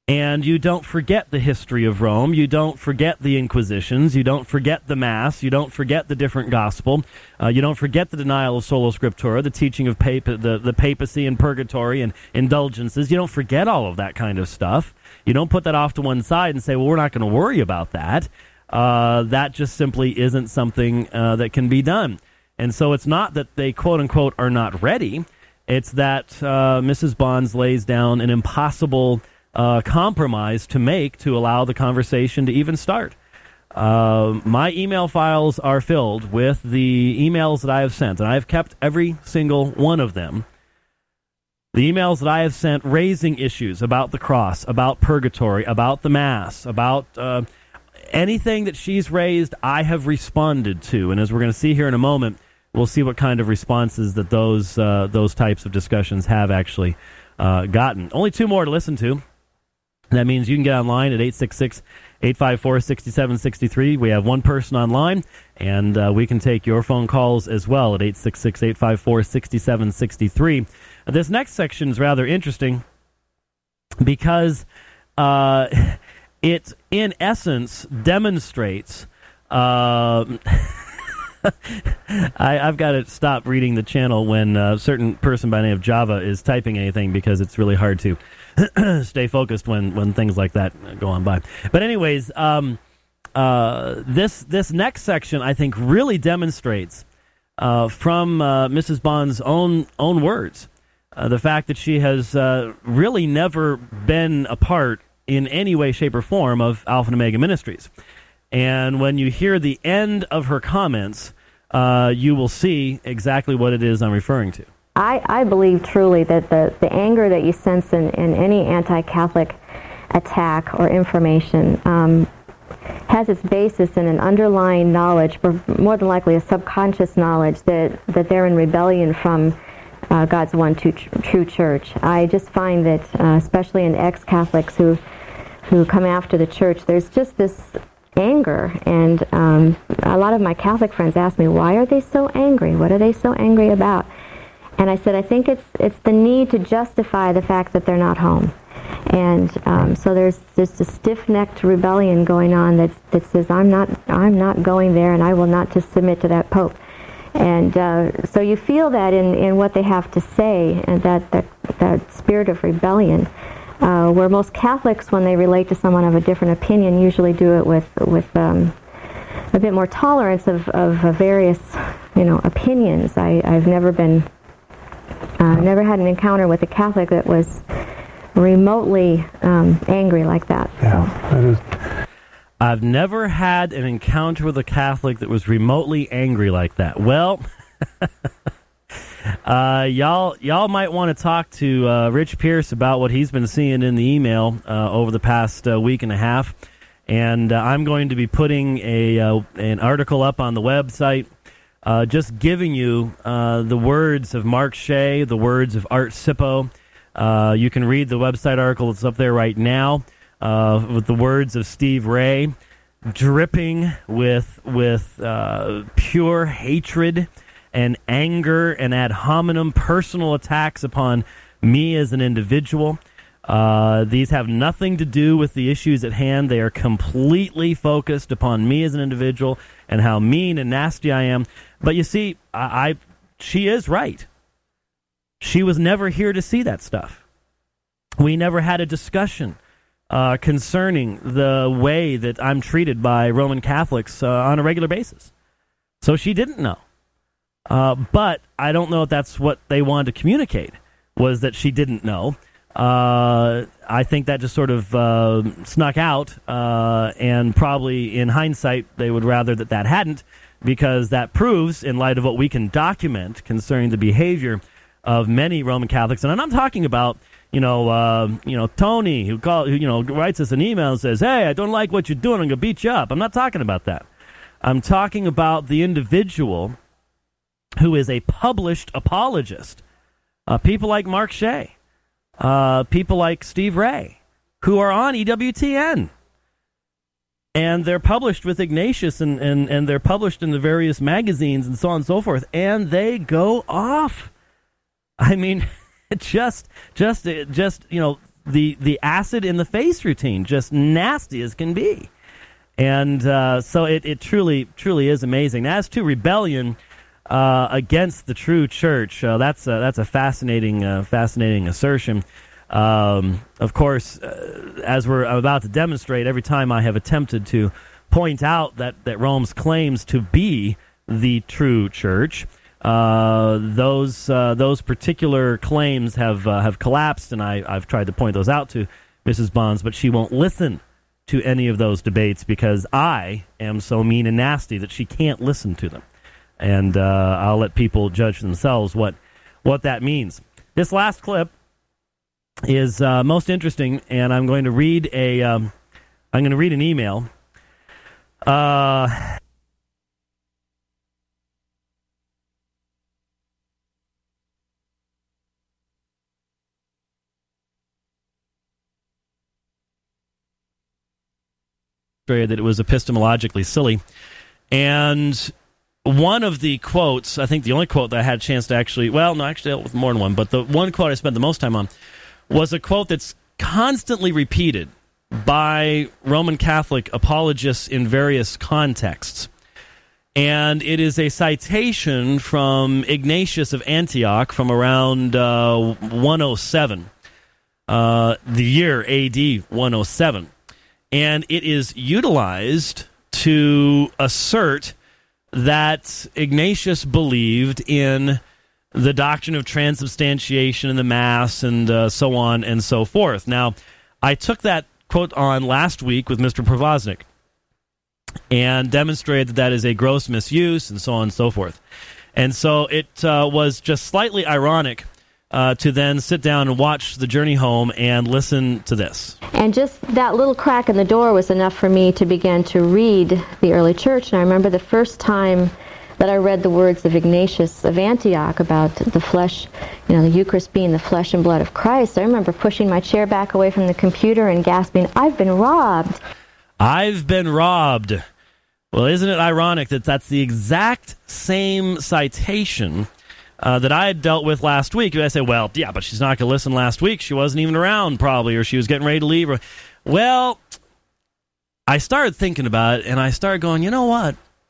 Speaker 1: And you don't forget the history of Rome. You don't forget the Inquisitions. You don't forget the Mass. You don't forget the different gospel. You don't forget the denial of sola scriptura, the teaching of the papacy and purgatory and indulgences. You don't forget all of that kind of stuff. You don't put that off to one side and say, well, we're not going to worry about that. That just simply isn't something that can be done. And so it's not that they, quote-unquote, are not ready. It's that Mrs. Bonds lays down an impossible compromise to make to allow the conversation to even start. My email files are filled with the emails that I have sent, and I have kept every single one of them. The emails that I have sent raising issues about the cross, about purgatory, about the Mass, about anything that she's raised, I have responded to. And as we're going to see here in a moment, we'll see what kind of responses that those types of discussions have actually gotten. Only 2 more to listen to. That means you can get online at 866-854-6763. We have 1 person online, and we can take your phone calls as well at 866-854-6763. This next section is rather interesting because it, in essence, demonstrates... I've got to stop reading the channel when a certain person by the name of Java is typing anything because it's really hard to stay focused when things like that go on by. But anyways, this next section I think really demonstrates from Mrs. Bond's own words the fact that she has really never been a part in any way, shape, or form of Alpha and Omega Ministries. And when you hear the end of her comments, you will see exactly what it is I'm referring to.
Speaker 6: I believe truly that the anger that you sense in any anti-Catholic attack or information has its basis in an underlying knowledge, or more than likely a subconscious knowledge, that they're in rebellion from God's one true church. I just find that, especially in ex-Catholics who come after the church, there's just this anger, and a lot of my Catholic friends ask me, why are they so angry? What are they so angry about? And I said, I think it's the need to justify the fact that they're not home. And so there's this stiff-necked rebellion going on that says, I'm not going there, and I will not just submit to that Pope. And so you feel that in what they have to say, and that spirit of rebellion. Where most Catholics, when they relate to someone of a different opinion, usually do it with a bit more tolerance of various, opinions. I've never had an encounter with a Catholic that was remotely angry like that.
Speaker 5: Yeah, that is.
Speaker 1: I've never had an encounter with a Catholic that was remotely angry like that. Well, y'all might want to talk to Rich Pierce about what he's been seeing in the email over the past week and a half. And I'm going to be putting an article up on the website just giving you the words of Mark Shea, the words of Art Sippo. You can read the website article that's up there right now with the words of Steve Ray, dripping with pure hatred and anger and ad hominem personal attacks upon me as an individual. These have nothing to do with the issues at hand. They are completely focused upon me as an individual and how mean and nasty I am. But you see, she is right. She was never here to see that stuff. We never had a discussion concerning the way that I'm treated by Roman Catholics on a regular basis. So she didn't know. But I don't know if that's what they wanted to communicate, was that she didn't know. I think that just sort of snuck out, and probably in hindsight they would rather that hadn't, because that proves, in light of what we can document concerning the behavior of many Roman Catholics, and I'm not talking about Tony who writes us an email and says, "Hey, I don't like what you're doing. I'm gonna beat you up." I'm not talking about that. I'm talking about the individual who is a published apologist. People like Mark Shea, people like Steve Ray, who are on EWTN. And they're published with Ignatius, and they're published in the various magazines and so on and so forth. And they go off. I mean, just the acid in the face routine, just nasty as can be. And so it truly is amazing. As to rebellion against the true church, that's a fascinating assertion. Of course, as we're about to demonstrate, every time I have attempted to point out that Rome's claims to be the true church, those particular claims have collapsed, and I've tried to point those out to Mrs. Bonds, but she won't listen to any of those debates because I am so mean and nasty that she can't listen to them. And I'll let people judge themselves what that means. This last clip is most interesting, and I'm going to read an email. That it was epistemologically silly, and one of the quotes, I think the only quote that I had a chance to actually dealt with more than one, but the one quote I spent the most time on was a quote that's constantly repeated by Roman Catholic apologists in various contexts. And it is a citation from Ignatius of Antioch from around 107, the year AD 107. And it is utilized to assert that Ignatius believed in the doctrine of transubstantiation in the Mass and so on and so forth. Now, I took that quote on last week with Mr. Provoznik and demonstrated that is a gross misuse and so on and so forth. And so it was just slightly ironic to then sit down and watch the journey home and listen to this.
Speaker 6: And just that little crack in the door was enough for me to begin to read the early church. And I remember the first time that I read the words of Ignatius of Antioch about the flesh, the Eucharist being the flesh and blood of Christ. I remember pushing my chair back away from the computer and gasping, "I've been robbed."
Speaker 1: I've been robbed. Well, isn't it ironic that that's the exact same citation that I had dealt with last week? And I say, well, yeah, but she's not going to listen last week. She wasn't even around, probably, or she was getting ready to leave. Well, I started thinking about it, and I started going, you know what?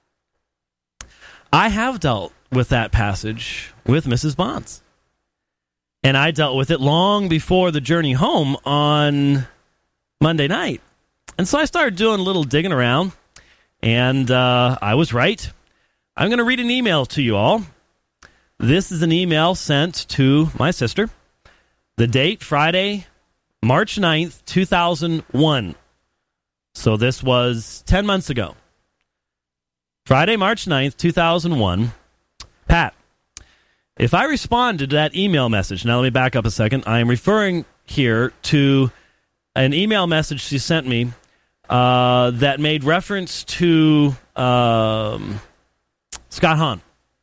Speaker 1: I have dealt with that passage with Mrs. Bonds. And I dealt with it long before the journey home on Monday night. And so I started doing a little digging around, and I was right. I'm going to read an email to you all. This is an email sent to my sister. The date, Friday, March 9th, 2001. So this was 10 months ago. Friday, March 9th, 2001. Pat, if I responded to that email message, now let me back up a second. I am referring here to an email message she sent me that made reference to Scott Hahn.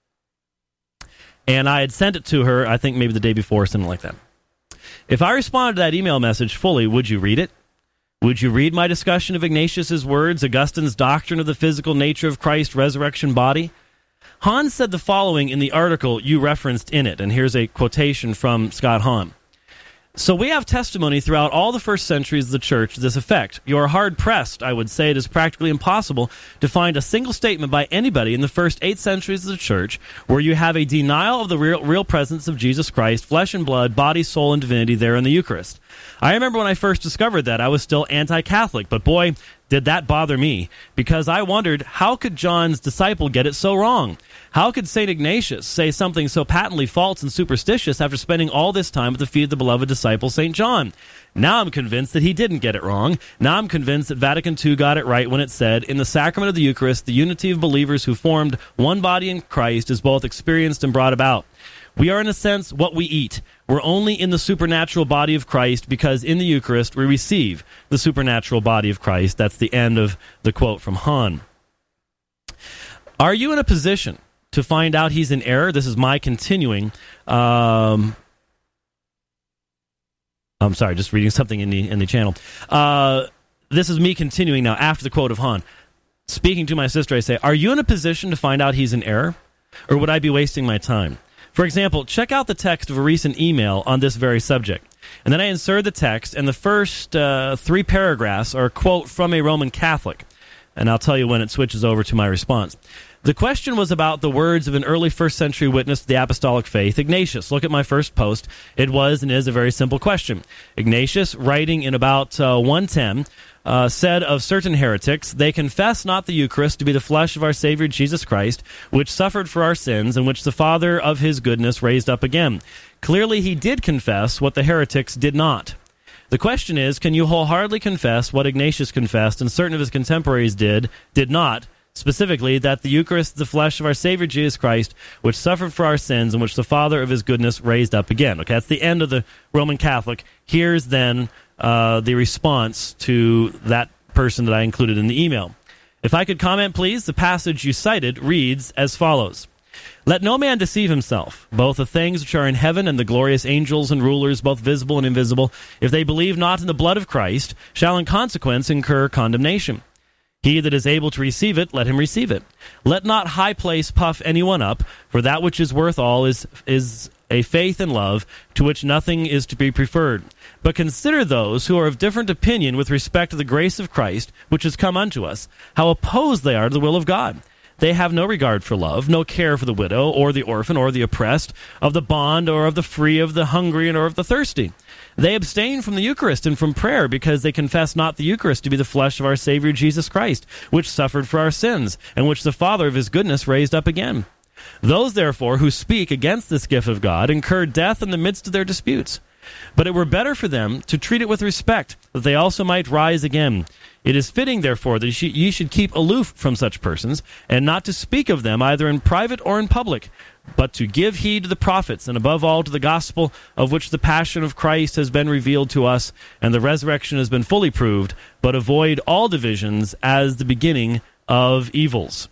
Speaker 1: And I had sent it to her, I think maybe the day before, something like that. If I responded to that email message fully, would you read it? Would you read my discussion of Ignatius's words, Augustine's doctrine of the physical nature of Christ's resurrection body? Hahn said the following in the article you referenced in it, and here's a quotation from Scott Hahn. So we have testimony throughout all the first centuries of the church to this effect. You are hard-pressed, I would say it is practically impossible to find a single statement by anybody in the first 8 centuries of the church where you have a denial of the real presence of Jesus Christ, flesh and blood, body, soul, and divinity there in the Eucharist. I remember when I first discovered that, I was still anti-Catholic, but boy, did that bother me, because I wondered, how could John's disciple get it so wrong? How could St. Ignatius say something so patently false and superstitious after spending all this time at the feet of the beloved disciple St. John? Now I'm convinced that he didn't get it wrong. Now I'm convinced that Vatican II got it right when it said, in the sacrament of the Eucharist, the unity of believers who formed one body in Christ is both experienced and brought about. We are, in a sense, what we eat. We're only in the supernatural body of Christ because in the Eucharist we receive the supernatural body of Christ. That's the end of the quote from Hahn. Are you in a position to find out he's in error? This is my continuing. I'm sorry, just reading something in the channel. This is me continuing now after the quote of Hahn. Speaking to my sister, I say, are you in a position to find out he's in error? Or would I be wasting my time? For example, check out the text of a recent email on this very subject. And then I insert the text, and the first 3 paragraphs are a quote from a Roman Catholic. And I'll tell you when it switches over to my response. The question was about the words of an early first century witness to the apostolic faith, Ignatius. Look at my first post. It was and is a very simple question. Ignatius, writing in about 110, said of certain heretics, they confess not the Eucharist to be the flesh of our Savior Jesus Christ, which suffered for our sins, and which the Father of his goodness raised up again. Clearly he did confess what the heretics did not. The question is, can you wholeheartedly confess what Ignatius confessed and certain of his contemporaries did not, specifically that the Eucharist is the flesh of our Savior Jesus Christ, which suffered for our sins and which the Father of his goodness raised up again? Okay, that's the end of the Roman Catholic. Here's then the response to that person that I included in the email. If I could comment, please, the passage you cited reads as follows. Let no man deceive himself. Both the things which are in heaven and the glorious angels and rulers, both visible and invisible, if they believe not in the blood of Christ, shall in consequence incur condemnation. He that is able to receive it, let him receive it. Let not high place puff anyone up, for that which is worth all is a faith and love, to which nothing is to be preferred. But consider those who are of different opinion with respect to the grace of Christ, which has come unto us, how opposed they are to the will of God. They have no regard for love, no care for the widow, or the orphan, or the oppressed, of the bond, or of the free, of the hungry, or of the thirsty. They abstain from the Eucharist and from prayer, because they confess not the Eucharist to be the flesh of our Savior Jesus Christ, which suffered for our sins, and which the Father of his goodness raised up again. Those, therefore, who speak against this gift of God incur death in the midst of their disputes. But it were better for them to treat it with respect, that they also might rise again. It is fitting, therefore, that ye should keep aloof from such persons, and not to speak of them either in private or in public, but to give heed to the prophets, and above all to the gospel, of which the passion of Christ has been revealed to us, and the resurrection has been fully proved, but avoid all divisions as the beginning of evils.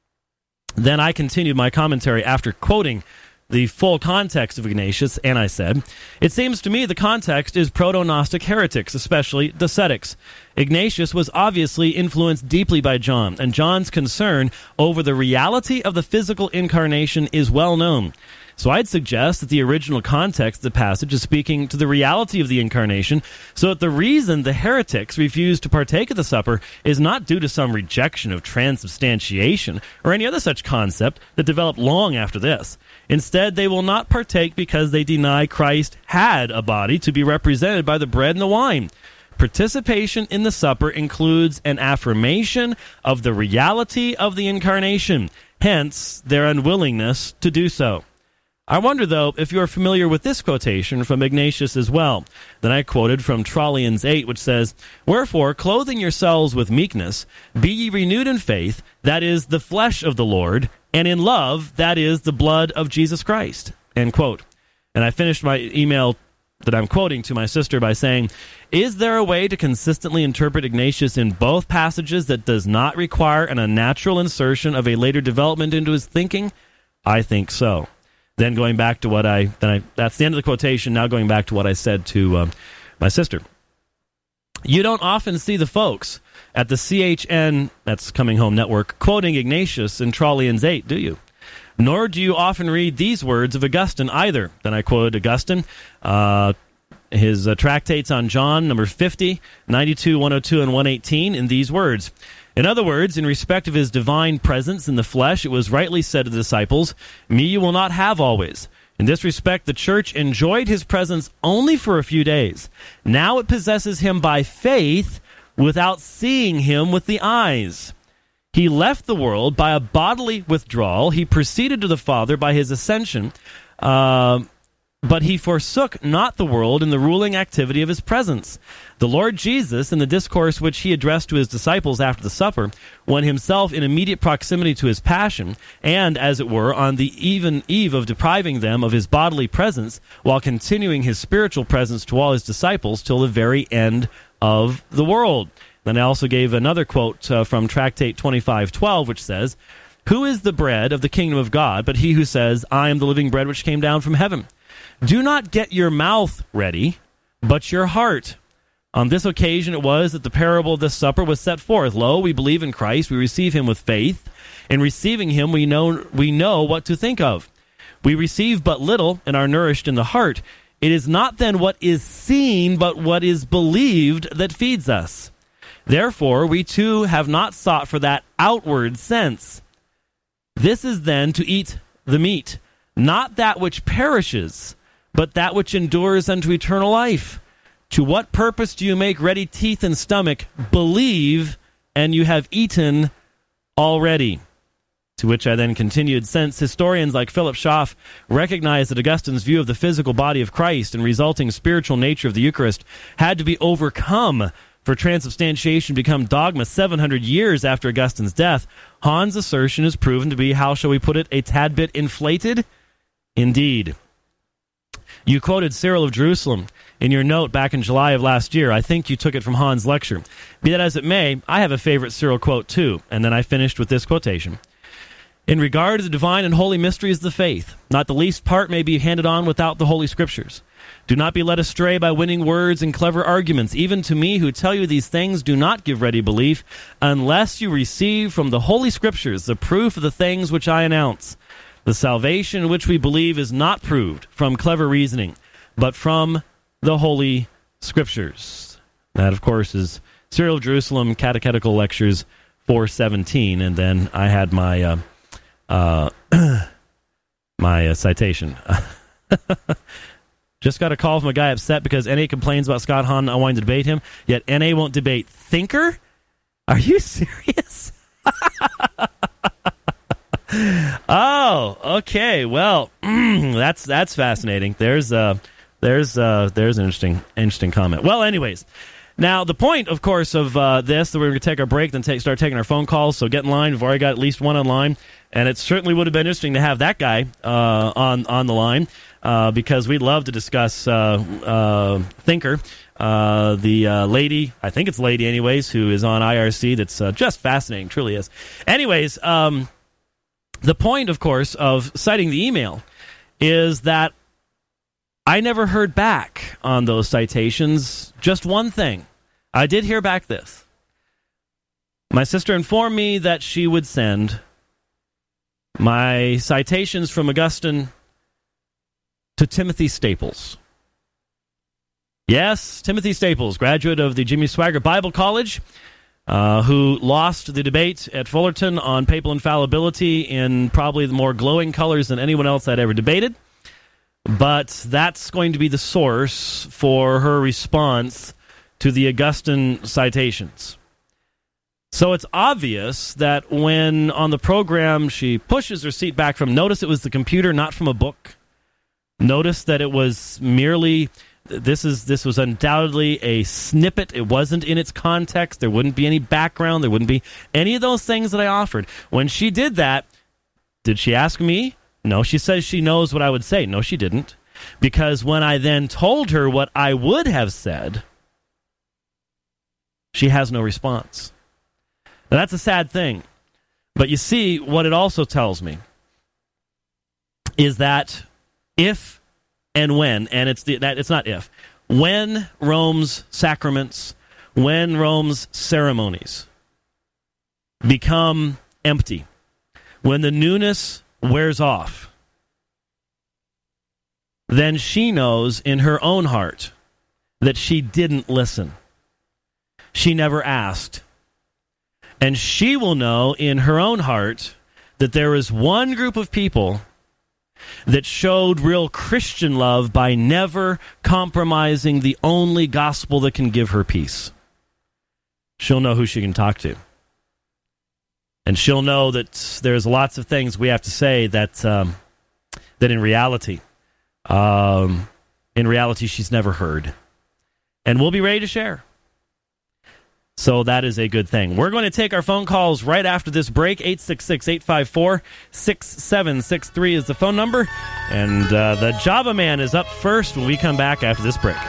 Speaker 1: Then I continued my commentary after quoting the full context of Ignatius, and I said, it seems to me the context is proto-Gnostic heretics, especially Docetics. Ignatius was obviously influenced deeply by John, and John's concern over the reality of the physical incarnation is well known. So I'd suggest that the original context of the passage is speaking to the reality of the incarnation, so that the reason the heretics refuse to partake of the supper is not due to some rejection of transubstantiation or any other such concept that developed long after this. Instead, they will not partake because they deny Christ had a body to be represented by the bread and the wine. Participation in the supper includes an affirmation of the reality of the incarnation, hence their unwillingness to do so. I wonder, though, if you are familiar with this quotation from Ignatius as well, that I quoted from Trallians 8, which says, Wherefore, clothing yourselves with meekness, be ye renewed in faith, that is the flesh of the Lord, and in love, that is the blood of Jesus Christ. End quote. And I finished my email that I'm quoting to my sister by saying, is there a way to consistently interpret Ignatius in both passages that does not require an unnatural insertion of a later development into his thinking? I think so. Then going back to that's the end of the quotation, now going back to what I said to my sister. You don't often see the folks at the CHN, that's Coming Home Network, quoting Ignatius in Trallians 8, do you? Nor do you often read these words of Augustine either. Then I quoted Augustine, his tractates on John, number 50, 92, 102, and 118, in these words. In other words, in respect of his divine presence in the flesh, it was rightly said to the disciples, Me you will not have always. In this respect, the church enjoyed his presence only for a few days. Now it possesses him by faith without seeing him with the eyes. He left the world by a bodily withdrawal. He proceeded to the Father by his ascension, but he forsook not the world in the ruling activity of his presence. The Lord Jesus, in the discourse which he addressed to his disciples after the supper, when himself in immediate proximity to his passion, and, as it were, on the even eve of depriving them of his bodily presence, while continuing his spiritual presence to all his disciples till the very end of the world. Then I also gave another quote from Tractate 25:12, which says, Who is the bread of the kingdom of God, but he who says, I am the living bread which came down from heaven? Do not get your mouth ready, but your heart. On this occasion it was that the parable of this supper was set forth. Lo, we believe in Christ, we receive him with faith. In receiving him we know what to think of. We receive but little and are nourished in the heart. It is not then what is seen, but what is believed that feeds us. Therefore, we too have not sought for that outward sense. This is then to eat the meat, not that which perishes, but that which endures unto eternal life. To what purpose do you make ready teeth and stomach? Believe, and you have eaten already. To which I then continued, since historians like Philip Schaff recognize that Augustine's view of the physical body of Christ and resulting spiritual nature of the Eucharist had to be overcome for transubstantiation to become dogma 700 years after Augustine's death, Hahn's assertion is proven to be, how shall we put it, a tad bit inflated? Indeed. You quoted Cyril of Jerusalem in your note back in July of last year. I think you took it from Hahn's lecture. Be that as it may, I have a favorite Cyril quote too, and then I finished with this quotation. In regard to the divine and holy mysteries of the faith, not the least part may be handed on without the Holy Scriptures. Do not be led astray by winning words and clever arguments. Even to me who tell you these things, do not give ready belief, unless you receive from the Holy Scriptures the proof of the things which I announce. The salvation in which we believe is not proved from clever reasoning, but from the Holy Scriptures. That, of course, is Cyril of Jerusalem, Catechetical Lectures 417, and then I had my my citation. Just got a call from a guy upset because NA complains about Scott Hahn not wanting to debate him, yet NA won't debate Thinker? Are you serious? Oh, okay. Well, that's fascinating. There's an interesting comment. Well, anyways, now the point, of course, of this, that we're going to take our break, then start taking our phone calls. So get in line. We've already got at least one on line, and it certainly would have been interesting to have that guy on the line. Because we'd love to discuss Thinker, the lady, I think it's lady anyways, who is on IRC. That's just fascinating, truly is. Anyways, the point, of course, of citing the email is that I never heard back on those citations. Just one thing. I did hear back this. My sister informed me that she would send my citations from Augustine to Timothy Staples. Yes, Timothy Staples, graduate of the Jimmy Swaggart Bible College, who lost the debate at Fullerton on papal infallibility in probably the more glowing colors than anyone else I'd ever debated. But that's going to be the source for her response to the Augustine citations. So it's obvious that when on the program she pushes her seat back from, notice it was the computer, not from a book. Notice that it was merely, this was undoubtedly a snippet. It wasn't in its context. There wouldn't be any background. There wouldn't be any of those things that I offered. When she did that, did she ask me? No, she says she knows what I would say. No, she didn't. Because when I then told her what I would have said, she has no response. Now, that's a sad thing. But you see, what it also tells me is that if and when, and it's not if, when Rome's sacraments, when Rome's ceremonies become empty, when the newness wears off, then she knows in her own heart that she didn't listen. She never asked. And she will know in her own heart that there is one group of people that showed real Christian love by never compromising the only gospel that can give her peace. She'll know who she can talk to. And she'll know that there's lots of things we have to say that in reality she's never heard. And we'll be ready to share. So that is a good thing. We're going to take our phone calls right after this break. 866-854-6763 is the phone number. And the Java Man is up first when we come back after this break.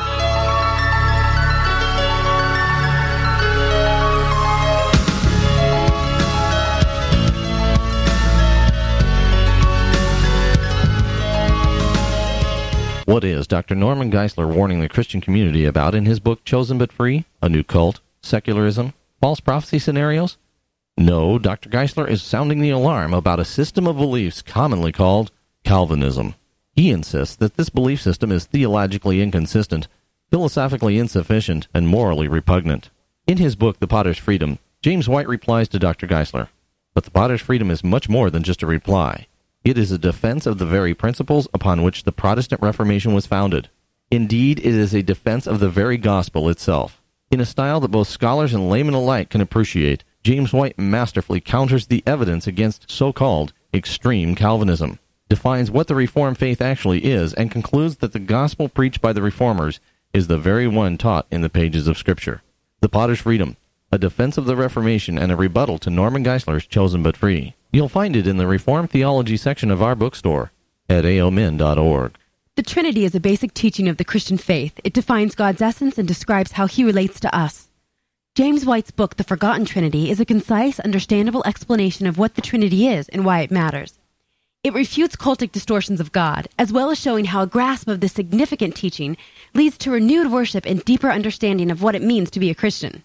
Speaker 2: What is Dr. Norman Geisler warning the Christian community about in his book Chosen But Free? A New Cult, Secularism, False Prophecy Scenarios? No, Dr. Geisler is sounding the alarm about a system of beliefs commonly called Calvinism. He insists that this belief system is theologically inconsistent, philosophically insufficient, and morally repugnant. In his book, The Potter's Freedom, James White replies to Dr. Geisler, but the Potter's Freedom is much more than just a reply. It is a defense of the very principles upon which the Protestant Reformation was founded. Indeed, it is a defense of the very gospel itself. In a style that both scholars and laymen alike can appreciate, James White masterfully counters the evidence against so-called extreme Calvinism, defines what the Reformed faith actually is, and concludes that the gospel preached by the Reformers is the very one taught in the pages of Scripture. The Potter's Freedom, a defense of the Reformation and a rebuttal to Norman Geisler's Chosen but Free. You'll find it in the Reformed Theology section of our bookstore at aomin.org.
Speaker 3: The Trinity is a basic teaching of the Christian faith. It defines God's essence and describes how he relates to us. James White's book, The Forgotten Trinity, is a concise, understandable explanation of what the Trinity is and why it matters. It refutes cultic distortions of God, as well as showing how a grasp of this significant teaching leads to renewed worship and deeper understanding of what it means to be a Christian.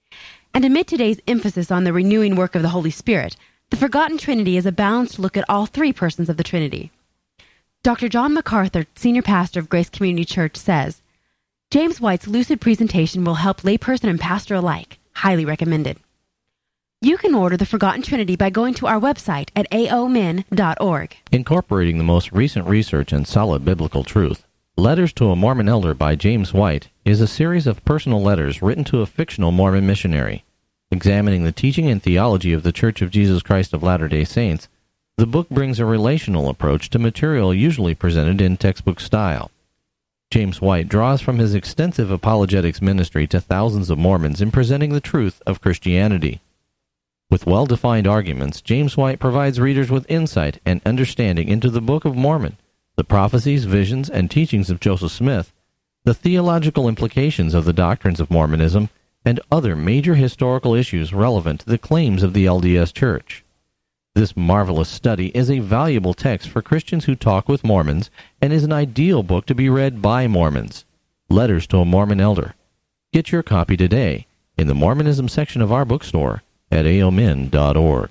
Speaker 3: And amid today's emphasis on the renewing work of the Holy Spirit, The Forgotten Trinity is a balanced look at all three persons of the Trinity. Dr. John MacArthur, senior pastor of Grace Community Church, says, James White's lucid presentation will help layperson and pastor alike. Highly recommended. You can order The Forgotten Trinity by going to our website at aomin.org.
Speaker 2: Incorporating the most recent research and solid biblical truth, Letters to a Mormon Elder by James White is a series of personal letters written to a fictional Mormon missionary. Examining the teaching and theology of the Church of Jesus Christ of Latter-day Saints, the book brings a relational approach to material usually presented in textbook style. James White draws from his extensive apologetics ministry to thousands of Mormons in presenting the truth of Christianity. With well-defined arguments, James White provides readers with insight and understanding into the Book of Mormon, the prophecies, visions, and teachings of Joseph Smith, the theological implications of the doctrines of Mormonism, and other major historical issues relevant to the claims of the LDS Church. This marvelous study is a valuable text for Christians who talk with Mormons and is an ideal book to be read by Mormons. Letters to a Mormon Elder. Get your copy today in the Mormonism section of our bookstore at aomin.org.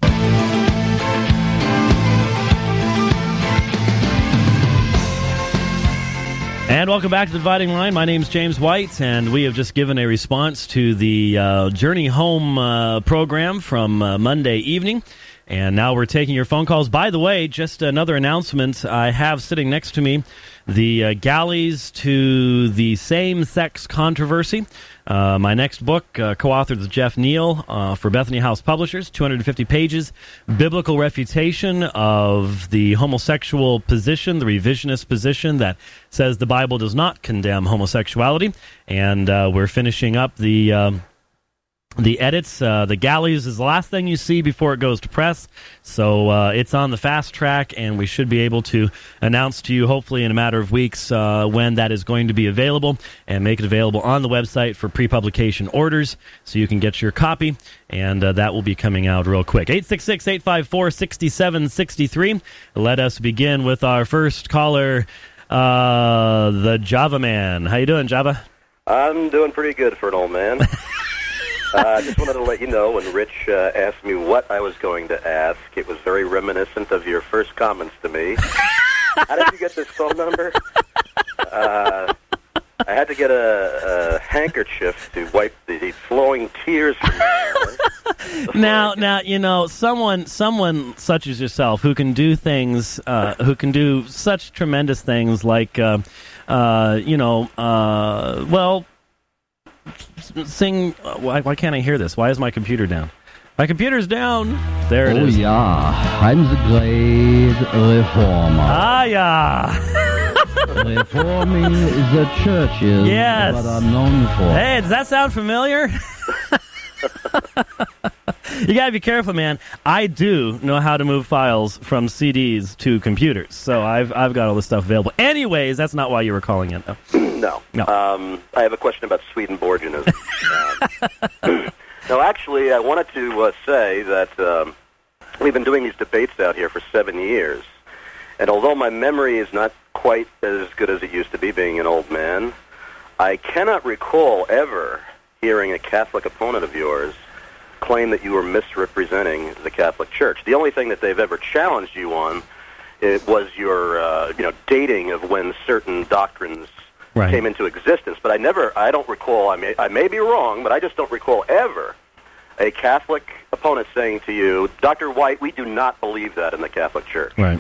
Speaker 1: And welcome back to The Dividing Line. My name's James White, and we have just given a response to the Journey Home program from Monday evening. And now we're taking your phone calls. By the way, just another announcement. I have sitting next to me the Galleys to the Same-Sex Controversy. My next book, co-authored with Jeff Neal for Bethany House Publishers, 250 pages, biblical refutation of the homosexual position, the revisionist position that says the Bible does not condemn homosexuality. And we're finishing up the edits. The Galleys is the last thing you see before it goes to press, so it's on the fast track, and we should be able to announce to you, hopefully in a matter of weeks, when that is going to be available, and make it available on the website for pre-publication orders, so you can get your copy, and that will be coming out real quick. 866-854-6763. Let us begin with our first caller, the Java Man. How you doing, Java?
Speaker 7: I'm doing pretty good for an old man. I just wanted to let you know, when Rich asked me what I was going to ask, it was very reminiscent of your first comments to me. How did you get this phone number? I had to get a handkerchief to wipe the flowing tears from my eyes.
Speaker 1: Now, you know, someone such as yourself who can do things, who can do such tremendous things like, sing. Why can't I hear this? Why is my computer down? My computer's down. There it is.
Speaker 8: Oh, yeah. I'm the great reformer.
Speaker 1: Ah, yeah.
Speaker 8: Reforming the churches.
Speaker 1: Yes.
Speaker 8: What I'm known for.
Speaker 1: Hey, does that sound familiar? You gotta be careful, man. I do know how to move files from CDs to computers, so I've got all this stuff available. Anyways, that's not why you were calling in, though.
Speaker 7: No. I have a question about Swedenborgianism. No, actually, I wanted to say that we've been doing these debates out here for 7 years, and although my memory is not quite as good as it used to be, being an old man, I cannot recall ever hearing a Catholic opponent of yours claim that you were misrepresenting the Catholic Church. The only thing that they've ever challenged you on it was your dating of when certain doctrines came into existence. But I don't recall. I may be wrong, but I just don't recall ever a Catholic opponent saying to you, Dr. White, we do not believe that in the Catholic Church.
Speaker 1: Right.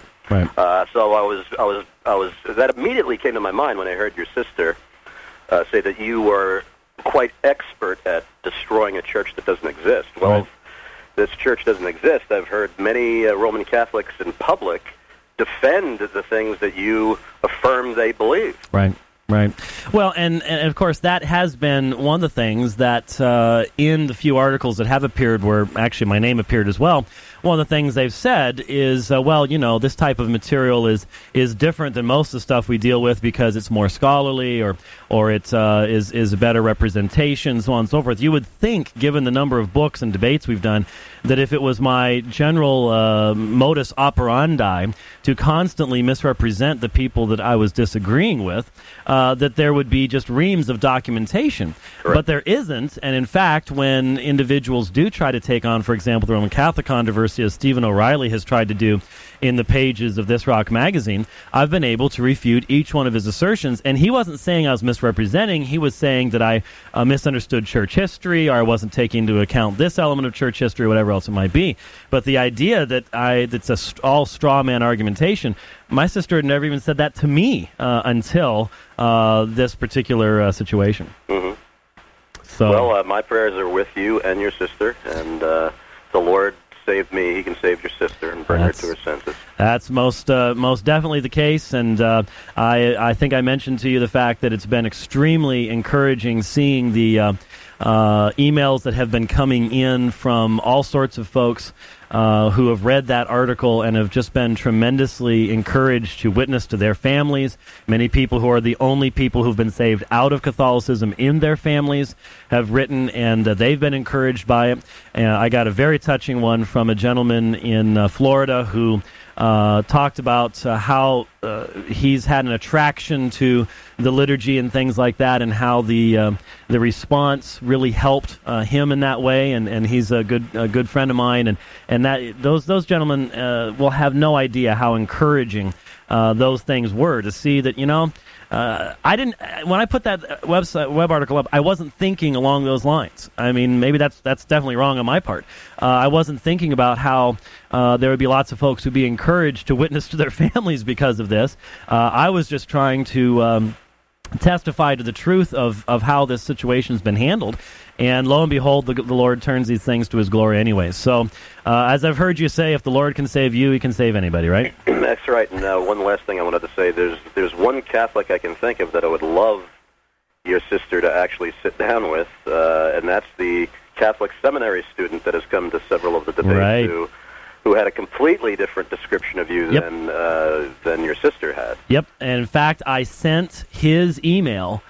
Speaker 7: So I was. That immediately came to my mind when I heard your sister say that you were quite expert at destroying a church that doesn't exist. Well, if this church doesn't exist, I've heard many Roman Catholics in public defend the things that you affirm they believe.
Speaker 1: Right. Well, and of course, that has been one of the things that in the few articles that have appeared, where actually my name appeared as well, one of the things they've said is, this type of material is different than most of the stuff we deal with because it's more scholarly or it is a better representation, so on and so forth. You would think, given the number of books and debates we've done, that if it was my general modus operandi to constantly misrepresent the people that I was disagreeing with, that there would be just reams of documentation.
Speaker 7: Correct.
Speaker 1: But there isn't, and in fact, when individuals do try to take on, for example, the Roman Catholic controversy, as Stephen O'Reilly has tried to do in the pages of This Rock magazine, I've been able to refute each one of his assertions, and he wasn't saying I was misrepresenting. He was saying that I misunderstood church history, or I wasn't taking into account this element of church history, or whatever else it might be. But the idea that that's all straw man argumentation, my sister had never even said that to me until this particular situation.
Speaker 7: Mm-hmm.
Speaker 1: So,
Speaker 7: well, my prayers are with you and your sister, and the Lord saved me. He can save your sister and bring her to her senses.
Speaker 1: That's most definitely the case, and I think I mentioned to you the fact that it's been extremely encouraging seeing the emails that have been coming in from all sorts of folks who have read that article and have just been tremendously encouraged to witness to their families. Many people who are the only people who've been saved out of Catholicism in their families have written, and they've been encouraged by it. And I got a very touching one from a gentleman in Florida who talked about how he's had an attraction to the liturgy and things like that, and how the response really helped him in that way. And he's a good friend of mine, and that those gentlemen will have no idea how encouraging those things were to see that I didn't. When I put that web article up, I wasn't thinking along those lines. I mean, maybe that's definitely wrong on my part. I wasn't thinking about how there would be lots of folks who'd be encouraged to witness to their families because of this. I was just trying to testify to the truth of how this situation's been handled. And lo and behold, the Lord turns these things to His glory anyways. So, as I've heard you say, if the Lord can save you, He can save anybody, right?
Speaker 7: That's right. And one last thing I wanted to say. There's one Catholic I can think of that I would love your sister to actually sit down with, and that's the Catholic seminary student that has come to several of the debates who had a completely different description of you than your sister had.
Speaker 1: Yep. And in fact, I sent his email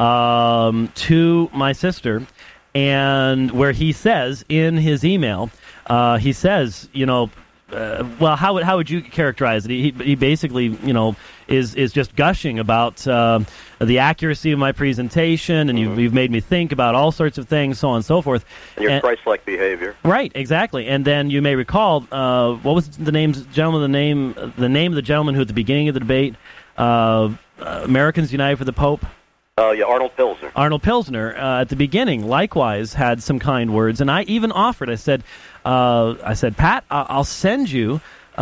Speaker 1: to my sister, and where he says in his email, he says, well, how would you characterize it? He basically, is just gushing about the accuracy of my presentation, and you've made me think about all sorts of things, so on and so forth.
Speaker 7: And your Christ-like behavior.
Speaker 1: Right, exactly. And then you may recall, what was the name of the gentleman who at the beginning of the debate, Americans United for the Pope?
Speaker 7: Arnold Pilsner.
Speaker 1: Arnold Pilsner, at the beginning, likewise had some kind words, and I even offered. I said, Pat, I'll send you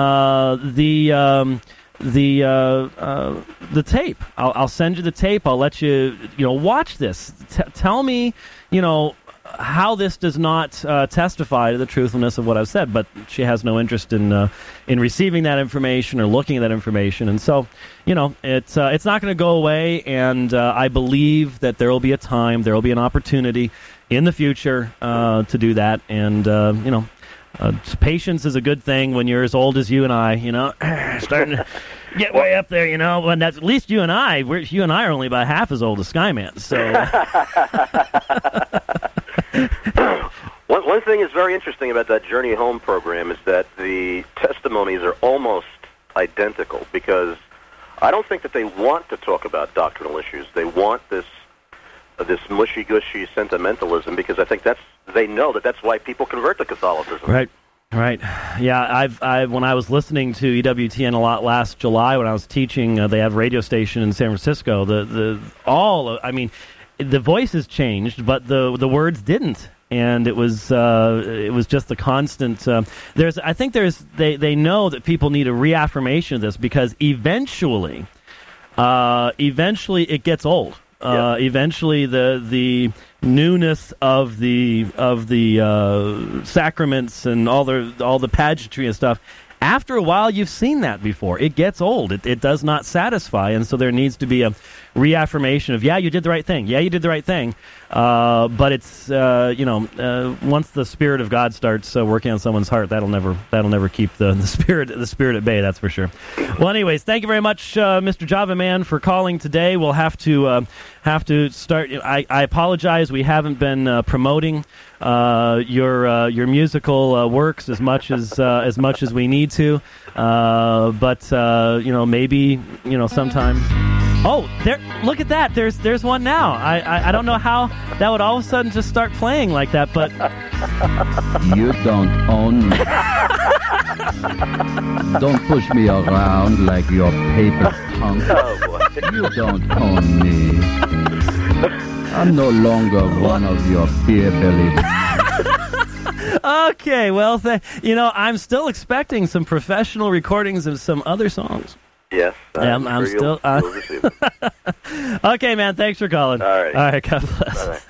Speaker 1: the tape. I'll send you the tape. I'll let you, watch this. Tell me, how this does not testify to the truthfulness of what I've said. But she has no interest in receiving that information or looking at that information, and so it's not going to go away. And I believe that there will be a time, there will be an opportunity in the future to do that. And patience is a good thing when you're as old as you and I. Starting to get way up there. When that's at least you and I. You and I are only about half as old as Skyman. So.
Speaker 7: One thing is very interesting about that Journey Home program is that the testimonies are almost identical, because I don't think that they want to talk about doctrinal issues. They want this mushy-gushy sentimentalism, because I think they know that that's why people convert to Catholicism.
Speaker 1: Right. Right. Yeah, when I was listening to EWTN a lot last July when I was teaching, they have a radio station in San Francisco. The voices changed, but the words didn't. And it was just the constant. They know that people need a reaffirmation of this because eventually it gets old. Eventually, the newness of the sacraments and all the pageantry and stuff. After a while, you've seen that before. It gets old. It does not satisfy, and so there needs to be a reaffirmation of, you did the right thing. Yeah, you did the right thing. But it's once the Spirit of God starts working on someone's heart, that'll never keep the spirit at bay. That's for sure. Well, anyways, thank you very much, Mr. Java Man, for calling today. We'll have to start. I apologize. We haven't been promoting your musical works as much as we need to. But maybe sometime. Oh, there! Look at that. There's one now. I don't know how that would all of a sudden just start playing like that, but
Speaker 8: you don't own me. Don't push me around like your paper punk. You don't own me. I'm no longer one of your beer-bellied.
Speaker 1: Okay, well, I'm still expecting some professional recordings of some other songs.
Speaker 7: Yes,
Speaker 1: I'm
Speaker 7: sure
Speaker 1: still.
Speaker 7: You'll receive it.
Speaker 1: Okay, man. Thanks for calling.
Speaker 7: All right.
Speaker 1: God bless.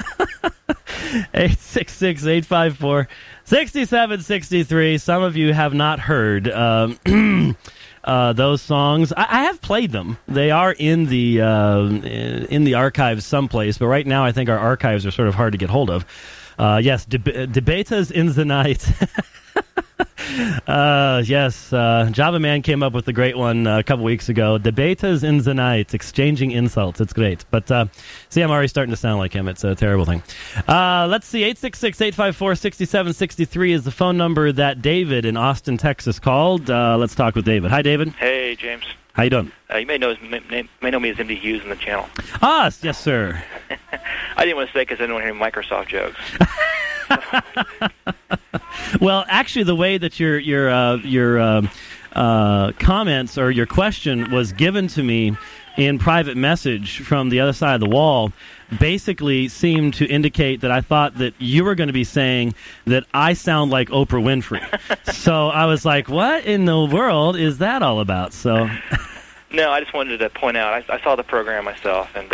Speaker 1: 866-854-6763. Some of you have not heard those songs. I have played them. They are in the archives someplace, but right now I think our archives are sort of hard to get hold of. Yes, Debatas in the Night. Yes, Java Man came up with a great one a couple weeks ago. Debatas in the Night, exchanging insults. It's great. But see, I'm already starting to sound like him. It's a terrible thing. Let's see. 866-854-6763 is the phone number that David in Austin, Texas called. Let's talk with David. Hi, David.
Speaker 9: Hey, James.
Speaker 1: How you doing?
Speaker 9: You may know me as MD Hughes in the channel.
Speaker 1: Ah, yes, sir.
Speaker 9: I didn't want to say because I didn't want to hear Microsoft jokes.
Speaker 1: Well, actually, the way that your comments or your question was given to me in private message from the other side of the wall basically seemed to indicate that I thought that you were going to be saying that I sound like Oprah Winfrey. So I was like, what in the world is that all about? So,
Speaker 9: no, I just wanted to point out, I saw the program myself, and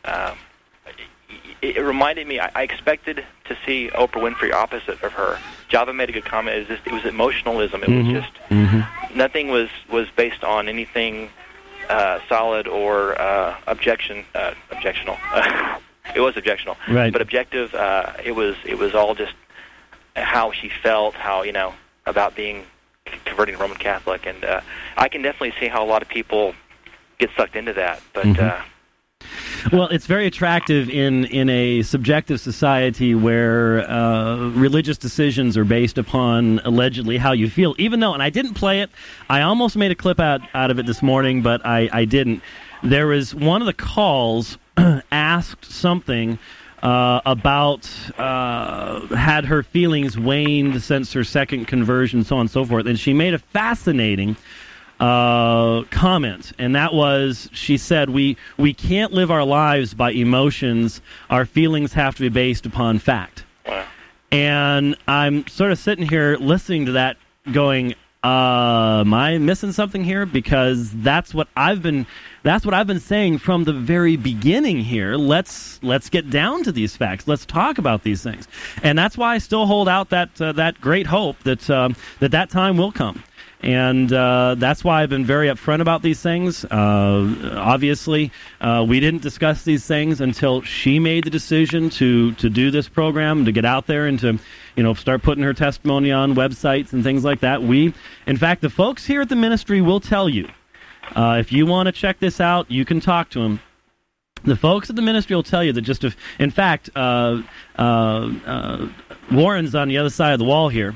Speaker 9: it reminded me, I expected to see Oprah Winfrey opposite of her. Java made a good comment. It was emotionalism. It was just, nothing was based on anything solid or objectional. It was objectional,
Speaker 1: right?
Speaker 9: But objective. It was all just how she felt, about being converting to Roman Catholic, and I can definitely see how a lot of people get sucked into that. But
Speaker 1: well, it's very attractive in a subjective society where religious decisions are based upon allegedly how you feel. Even though, and I didn't play it, I almost made a clip out of it this morning, but I didn't. There was one of the calls asked something about had her feelings waned since her second conversion, so on and so forth, and she made a fascinating comment, and that was, she said, we can't live our lives by emotions. Our feelings have to be based upon fact.
Speaker 9: Wow.
Speaker 1: And I'm sort of sitting here listening to that going, am I missing something here? Because that's what I've been saying from the very beginning here. Let's get down to these facts. Let's talk about these things. And that's why I still hold out that great hope that time will come. And that's why I've been very upfront about these things. Obviously, we didn't discuss these things until she made the decision to do this program, to get out there and to start putting her testimony on websites and things like that. In fact, the folks here at the ministry will tell you, if you want to check this out, you can talk to them. The folks at the ministry will tell you that in fact, Warren's on the other side of the wall here.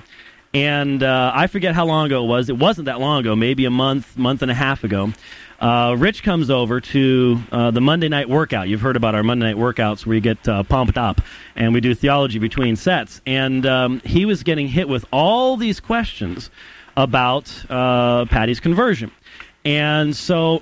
Speaker 1: And I forget how long ago it was. It wasn't that long ago, maybe a month and a half ago. Rich comes over to the Monday night workout. You've heard about our Monday night workouts where you get pumped up, and we do theology between sets. And he was getting hit with all these questions about Patty's conversion. And so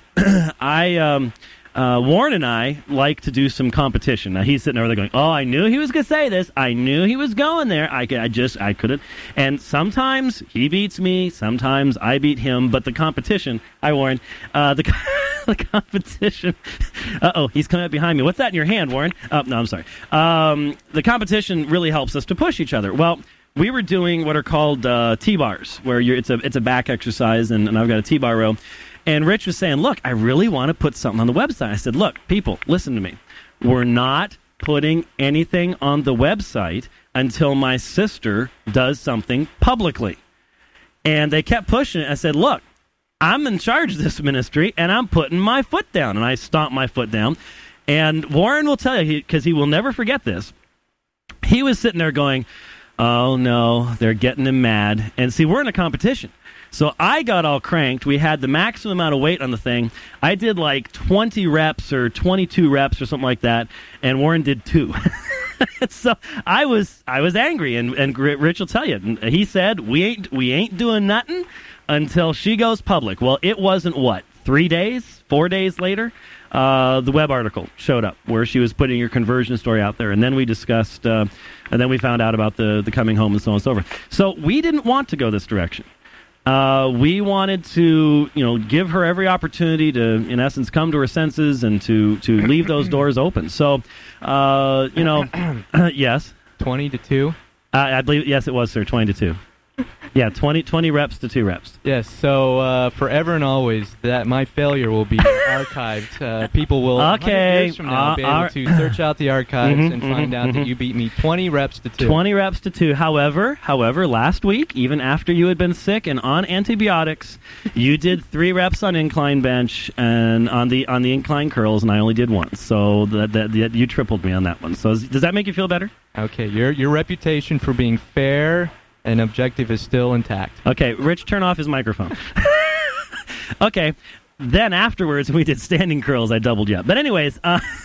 Speaker 1: Warren and I like to do some competition. Now, he's sitting over there going, oh, I knew he was going to say this. I knew he was going there. I couldn't. And sometimes he beats me. Sometimes I beat him. But the competition, Warren, the competition. He's coming up behind me. What's that in your hand, Warren? No, I'm sorry. The competition really helps us to push each other. Well, we were doing what are called T-bars, where it's a back exercise, and I've got a T-bar row. And Rich was saying, look, I really want to put something on the website. I said, look, people, listen to me. We're not putting anything on the website until my sister does something publicly. And they kept pushing it. I said, look, I'm in charge of this ministry, and I'm putting my foot down. And I stomped my foot down. And Warren will tell you, because he will never forget this, he was sitting there going, oh, no, they're getting him mad. And see, we're in a competition. So I got all cranked. We had the maximum amount of weight on the thing. I did like 20 reps or 22 reps or something like that, and Warren did 2. So I was angry, and Rich will tell you. He said, we ain't doing nothing until she goes public. Well, it wasn't, 4 days later, the web article showed up where she was putting her conversion story out there, and then we discussed, and then we found out about the coming home and so on and so forth. So we didn't want to go this direction. We wanted to, give her every opportunity to, in essence, come to her senses and to leave those doors open. So, yes.
Speaker 10: 20-2?
Speaker 1: I believe, yes, it was, sir, 20-2. Yeah, 20 reps to 2 reps.
Speaker 10: Yes, so forever and always, that my failure will be archived. People will, 100 years from now, be able to search out the archives and find out that you beat me 20 reps to 2.
Speaker 1: 20 reps to 2. However, last week, even after you had been sick and on antibiotics, you did 3 reps on incline bench and on the incline curls, and I only did 1. So that you tripled me on that one. So does that make you feel better?
Speaker 10: Okay, your reputation for being fair and objective is still intact.
Speaker 1: Okay, Rich, turn off his microphone. Okay, then afterwards we did standing curls. I doubled you up. But anyways,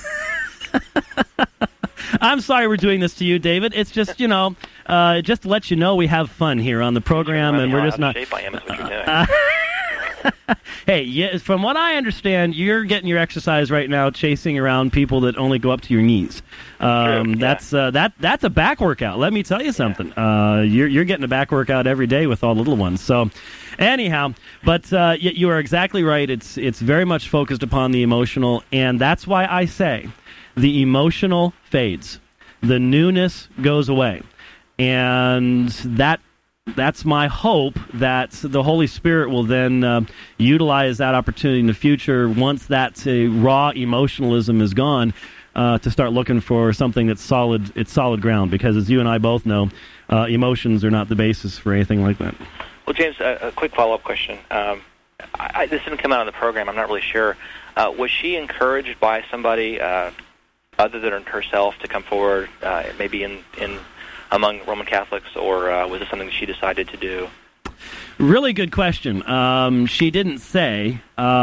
Speaker 1: I'm sorry we're doing this to you, David. It's just, just to let you know we have fun here on the program, and we're just not...
Speaker 9: Shape I am is what you're doing.
Speaker 1: Hey, from what I understand, you're getting your exercise right now chasing around people that only go up to your knees. That's a back workout. Let me tell you something. You're getting a back workout every day with all the little ones. So, anyhow, but you are exactly right. It's very much focused upon the emotional, and that's why I say the emotional fades, the newness goes away, and that's my hope that the Holy Spirit will then utilize that opportunity in the future once that raw emotionalism is gone to start looking for something that's solid. It's solid ground, because as you and I both know, emotions are not the basis for anything like that.
Speaker 9: Well, James, a quick follow-up question. This didn't come out on the program. I'm not really sure. Was she encouraged by somebody other than herself to come forward, maybe in among Roman Catholics, or was it something that she decided to do?
Speaker 1: Really good question. She didn't say.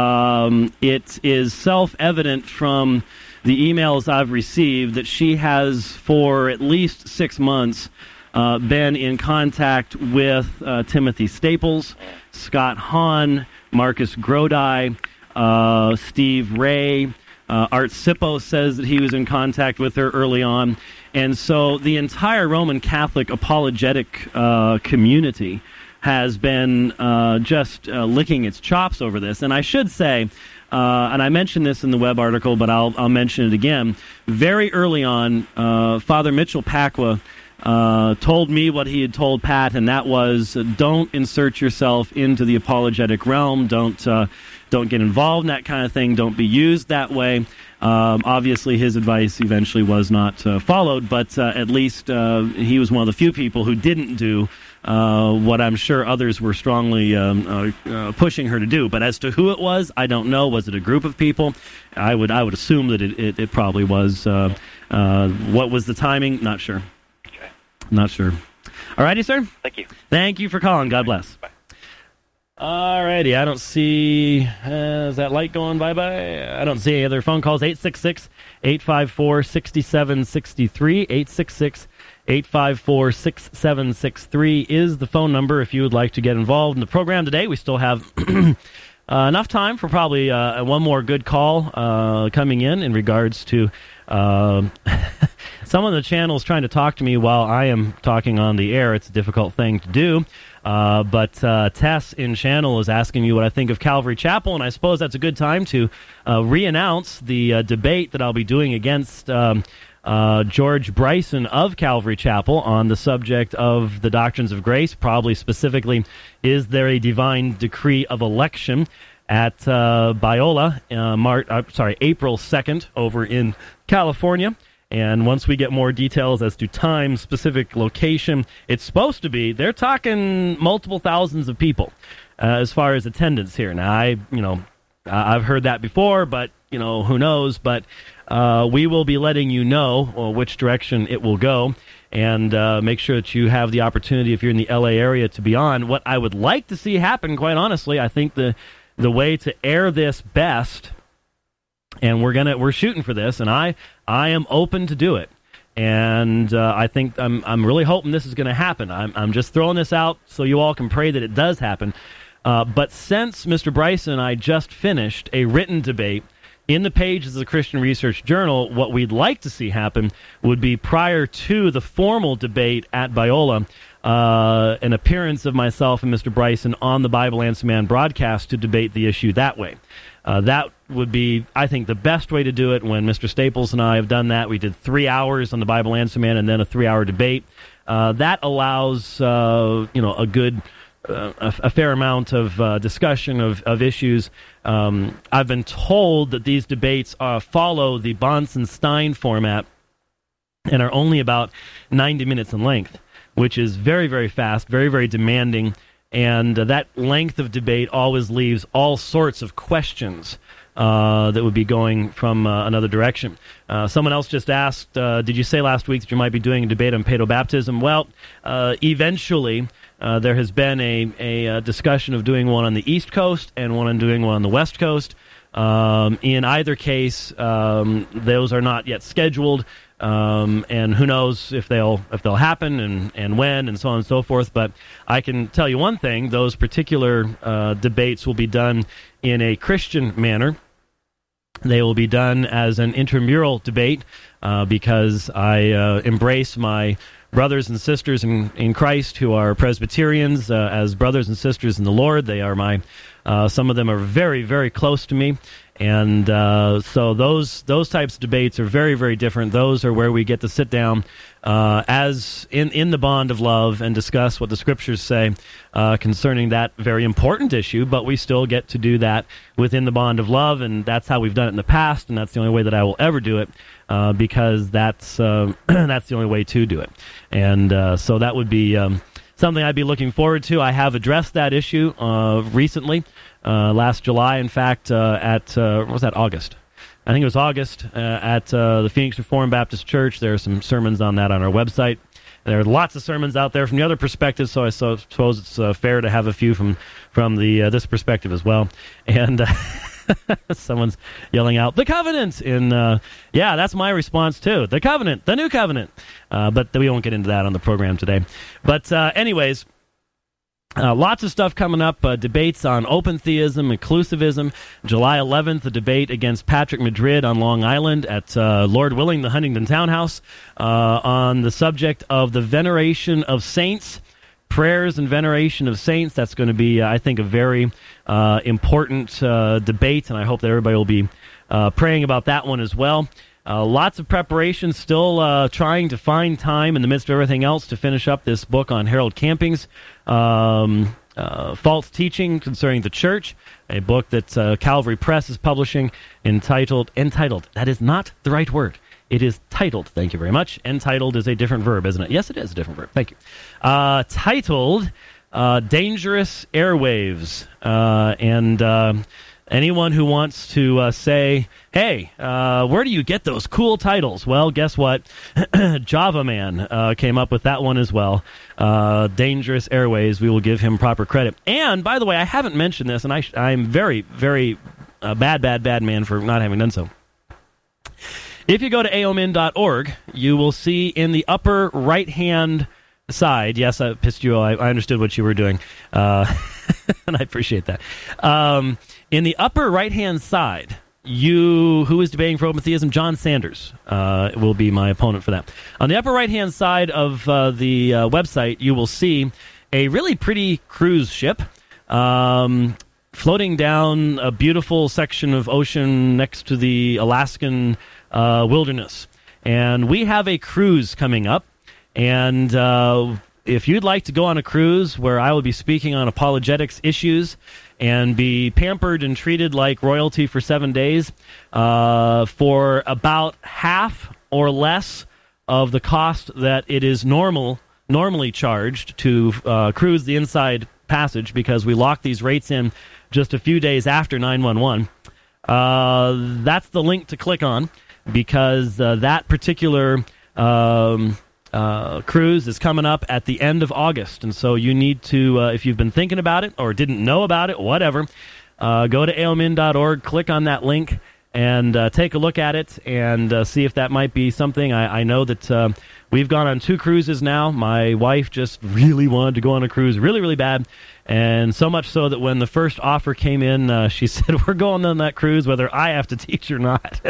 Speaker 1: It is self-evident from the emails I've received that she has, for at least 6 months, been in contact with Timothy Staples, Scott Hahn, Marcus Grodi, Steve Ray. Art Sippo says that he was in contact with her early on. And so the entire Roman Catholic apologetic community has been just licking its chops over this. And I should say, and I mentioned this in the web article, but I'll mention it again. Very early on, Father Mitchell Pacwa told me what he had told Pat, and that was, don't insert yourself into the apologetic realm. Don't get involved in that kind of thing. Don't be used that way. Obviously, his advice eventually was not followed, but at least he was one of the few people who didn't do what I'm sure others were strongly pushing her to do. But as to who it was, I don't know. Was it a group of people? I would assume that it probably was. What was the timing? Not sure.
Speaker 9: Okay.
Speaker 1: Not sure. All righty, sir?
Speaker 9: Thank you.
Speaker 1: Thank you for calling. God bless.
Speaker 9: Bye.
Speaker 1: All righty. I don't see... is that light going bye-bye? I don't see any other phone calls. 866-854-6763. 854-6763 is the phone number if you would like to get involved in the program today. We still have enough time for probably one more good call coming in regards to someone on the channel is trying to talk to me while I am talking on the air. It's a difficult thing to do. But Tess in channel is asking me what I think of Calvary Chapel, and I suppose that's a good time to re-announce the debate that I'll be doing against George Bryson of Calvary Chapel on the subject of the doctrines of grace, probably specifically, is there a divine decree of election at Biola, April 2nd over in California. And once we get more details as to time, specific location, it's supposed to be, they're talking multiple thousands of people as far as attendance here. Now, I've heard that before, but, who knows? But we will be letting you know which direction it will go, and make sure that you have the opportunity, if you're in the L.A. area, to be on. What I would like to see happen, quite honestly, I think the way to air this best, and we're shooting for this, and I am open to do it. And I think I'm really hoping this is going to happen. I'm just throwing this out so you all can pray that it does happen. But since Mr. Bryson and I just finished a written debate in the pages of the Christian Research Journal, what we'd like to see happen would be, prior to the formal debate at Biola, an appearance of myself and Mr. Bryson on the Bible Answer Man broadcast to debate the issue that way. That would be, I think, the best way to do it. When Mr. Staples and I have done that, we did 3 hours on the Bible Answer Man and then a 3-hour debate. That allows, a good, a fair amount of discussion of issues. I've been told that these debates follow the Bonson-Stein format and are only about 90 minutes in length, which is very, very fast, very, very demanding. And that length of debate always leaves all sorts of questions that would be going from another direction. Someone else just asked, did you say last week that you might be doing a debate on paedobaptism? Well, eventually there has been a discussion of doing one on the East Coast and doing one on the West Coast. In either case, those are not yet scheduled. And who knows if they'll happen and when and so on and so forth. But I can tell you one thing: those particular debates will be done in a Christian manner. They will be done as an intramural debate because I embrace my brothers and sisters in Christ who are Presbyterians as brothers and sisters in the Lord. They are some of them are very, very close to me. And so those types of debates are very, very different. Those are where we get to sit down as in the bond of love and discuss what the Scriptures say concerning that very important issue, but we still get to do that within the bond of love, and that's how we've done it in the past, and that's the only way that I will ever do it because that's the only way to do it. And so that would be something I'd be looking forward to. I have addressed that issue recently. Last July, in fact, what was that, August? I think it was August at the Phoenix Reformed Baptist Church. There are some sermons on that on our website. There are lots of sermons out there from the other perspective, so I suppose it's fair to have a few from this perspective as well. And someone's yelling out, "The Covenant!" Yeah, that's my response too. The Covenant, the New Covenant. But we won't get into that on the program today. But anyways, lots of stuff coming up, debates on open theism, inclusivism. July 11th, a debate against Patrick Madrid on Long Island at, Lord willing, the Huntington Townhouse on the subject of the veneration of saints, prayers and veneration of saints. That's going to be, I think, a very important debate, and I hope that everybody will be praying about that one as well. Lots of preparation, still trying to find time in the midst of everything else to finish up this book on Harold Camping's false teaching concerning the church, a book that Calvary Press is publishing entitled, that is not the right word. It is titled, thank you very much. Entitled is a different verb, isn't it? Yes, it is a different verb. Thank you. Titled Dangerous Airwaves. Anyone who wants to say, hey, where do you get those cool titles? Well, guess what? Java Man came up with that one as well. Dangerous Airways, we will give him proper credit. And, by the way, I haven't mentioned this, and I'm very, very bad man for not having done so. If you go to aomin.org, you will see in the upper right-hand side, yes, I pissed you off. I understood what you were doing, and I appreciate that. In the upper right-hand side, who is debating for open theism? John Sanders will be my opponent for that. On the upper right-hand side of the website, you will see a really pretty cruise ship floating down a beautiful section of ocean next to the Alaskan wilderness. And we have a cruise coming up. And if you'd like to go on a cruise where I will be speaking on apologetics issues and be pampered and treated like royalty for 7 days for about half or less of the cost that it is normally charged to cruise the inside passage, because we lock these rates in just a few days after 9/11, that's the link to click on, because that particular cruise is coming up at the end of August, and so you need to, if you've been thinking about it or didn't know about it, whatever, go to aomin.org, click on that link, and take a look at it and see if that might be something. I know that we've gone on 2 cruises now. My wife just really wanted to go on a cruise really, really bad, and so much so that when the first offer came in, she said, we're going on that cruise whether I have to teach or not.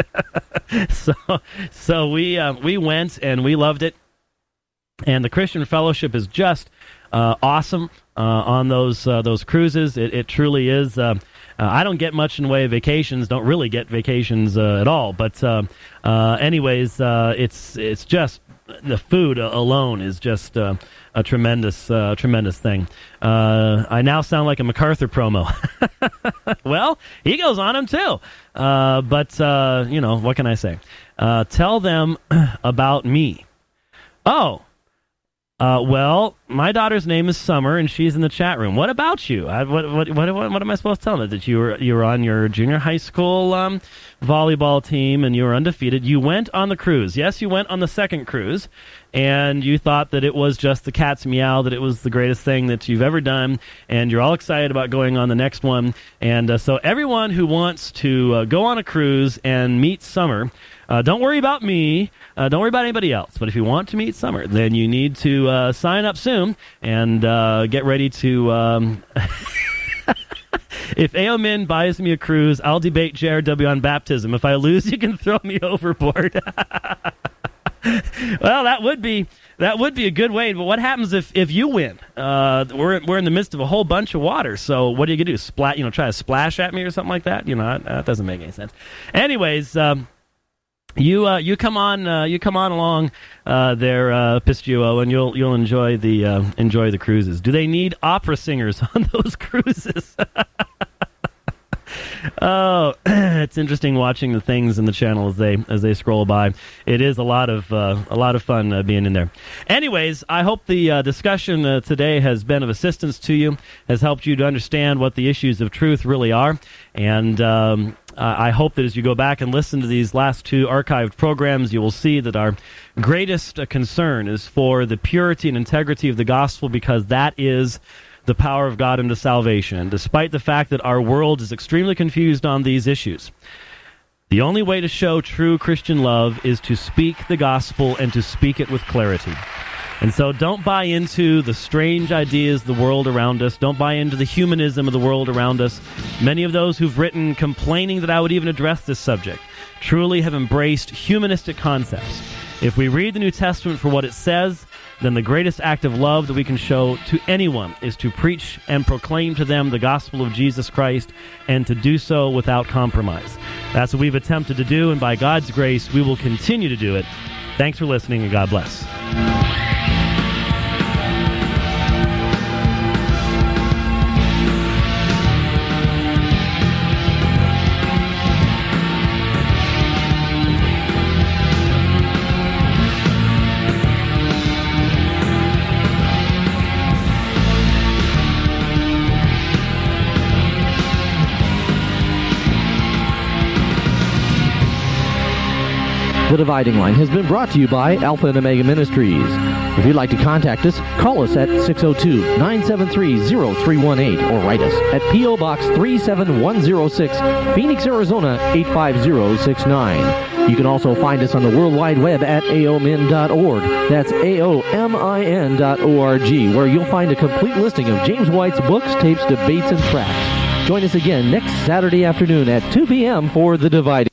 Speaker 1: So we went, and we loved it. And the Christian Fellowship is just awesome on those cruises. It truly is. I don't get much in the way of vacations. Don't really get vacations at all. But anyways, it's just the food alone is just a tremendous thing. I now sound like a MacArthur promo. Well, he goes on them too. But what can I say? Tell them about me. Oh. Well, my daughter's name is Summer, and she's in the chat room. What about you? What am I supposed to tell them? That you were on your junior high school volleyball team, and you were undefeated. You went on the cruise. Yes, you went on the second cruise, and you thought that it was just the cat's meow, that it was the greatest thing that you've ever done, and you're all excited about going on the next one. And so everyone who wants to go on a cruise and meet Summer, don't worry about me. Don't worry about anybody else. But if you want to meet Summer, then you need to sign up soon and get ready to... If Aomin buys me a cruise, I'll debate JRW on baptism. If I lose, you can throw me overboard. Well, that would be a good way. But what happens if you win? We're in the midst of a whole bunch of water. So what are you gonna do? Try to splash at me or something like that? That doesn't make any sense. Anyways. You come on along there, Pistuo, and you'll enjoy the cruises. Do they need opera singers on those cruises? Oh, it's interesting watching the things in the channel as they scroll by. It is a lot of fun being in there. Anyways, I hope the discussion today has been of assistance to you, has helped you to understand what the issues of truth really are, and I hope that as you go back and listen to these last 2 archived programs, you will see that our greatest concern is for the purity and integrity of the gospel, because that is the power of God into salvation. Despite the fact that our world is extremely confused on these issues, the only way to show true Christian love is to speak the gospel and to speak it with clarity. And so don't buy into the strange ideas of the world around us. Don't buy into the humanism of the world around us. Many of those who've written complaining that I would even address this subject truly have embraced humanistic concepts. If we read the New Testament for what it says, then the greatest act of love that we can show to anyone is to preach and proclaim to them the gospel of Jesus Christ, and to do so without compromise. That's what we've attempted to do, and by God's grace, we will continue to do it. Thanks for listening, and God bless.
Speaker 2: Dividing Line has been brought to you by Alpha and Omega Ministries. If you'd like to contact us, call us at 602-973-0318 or write us at P.O. Box 37106, Phoenix, Arizona 85069. You can also find us on the World Wide Web at aomin.org. That's aomin.org, where you'll find a complete listing of James White's books, tapes, debates, and tracts. Join us again next Saturday afternoon at 2 p.m. for The Dividing.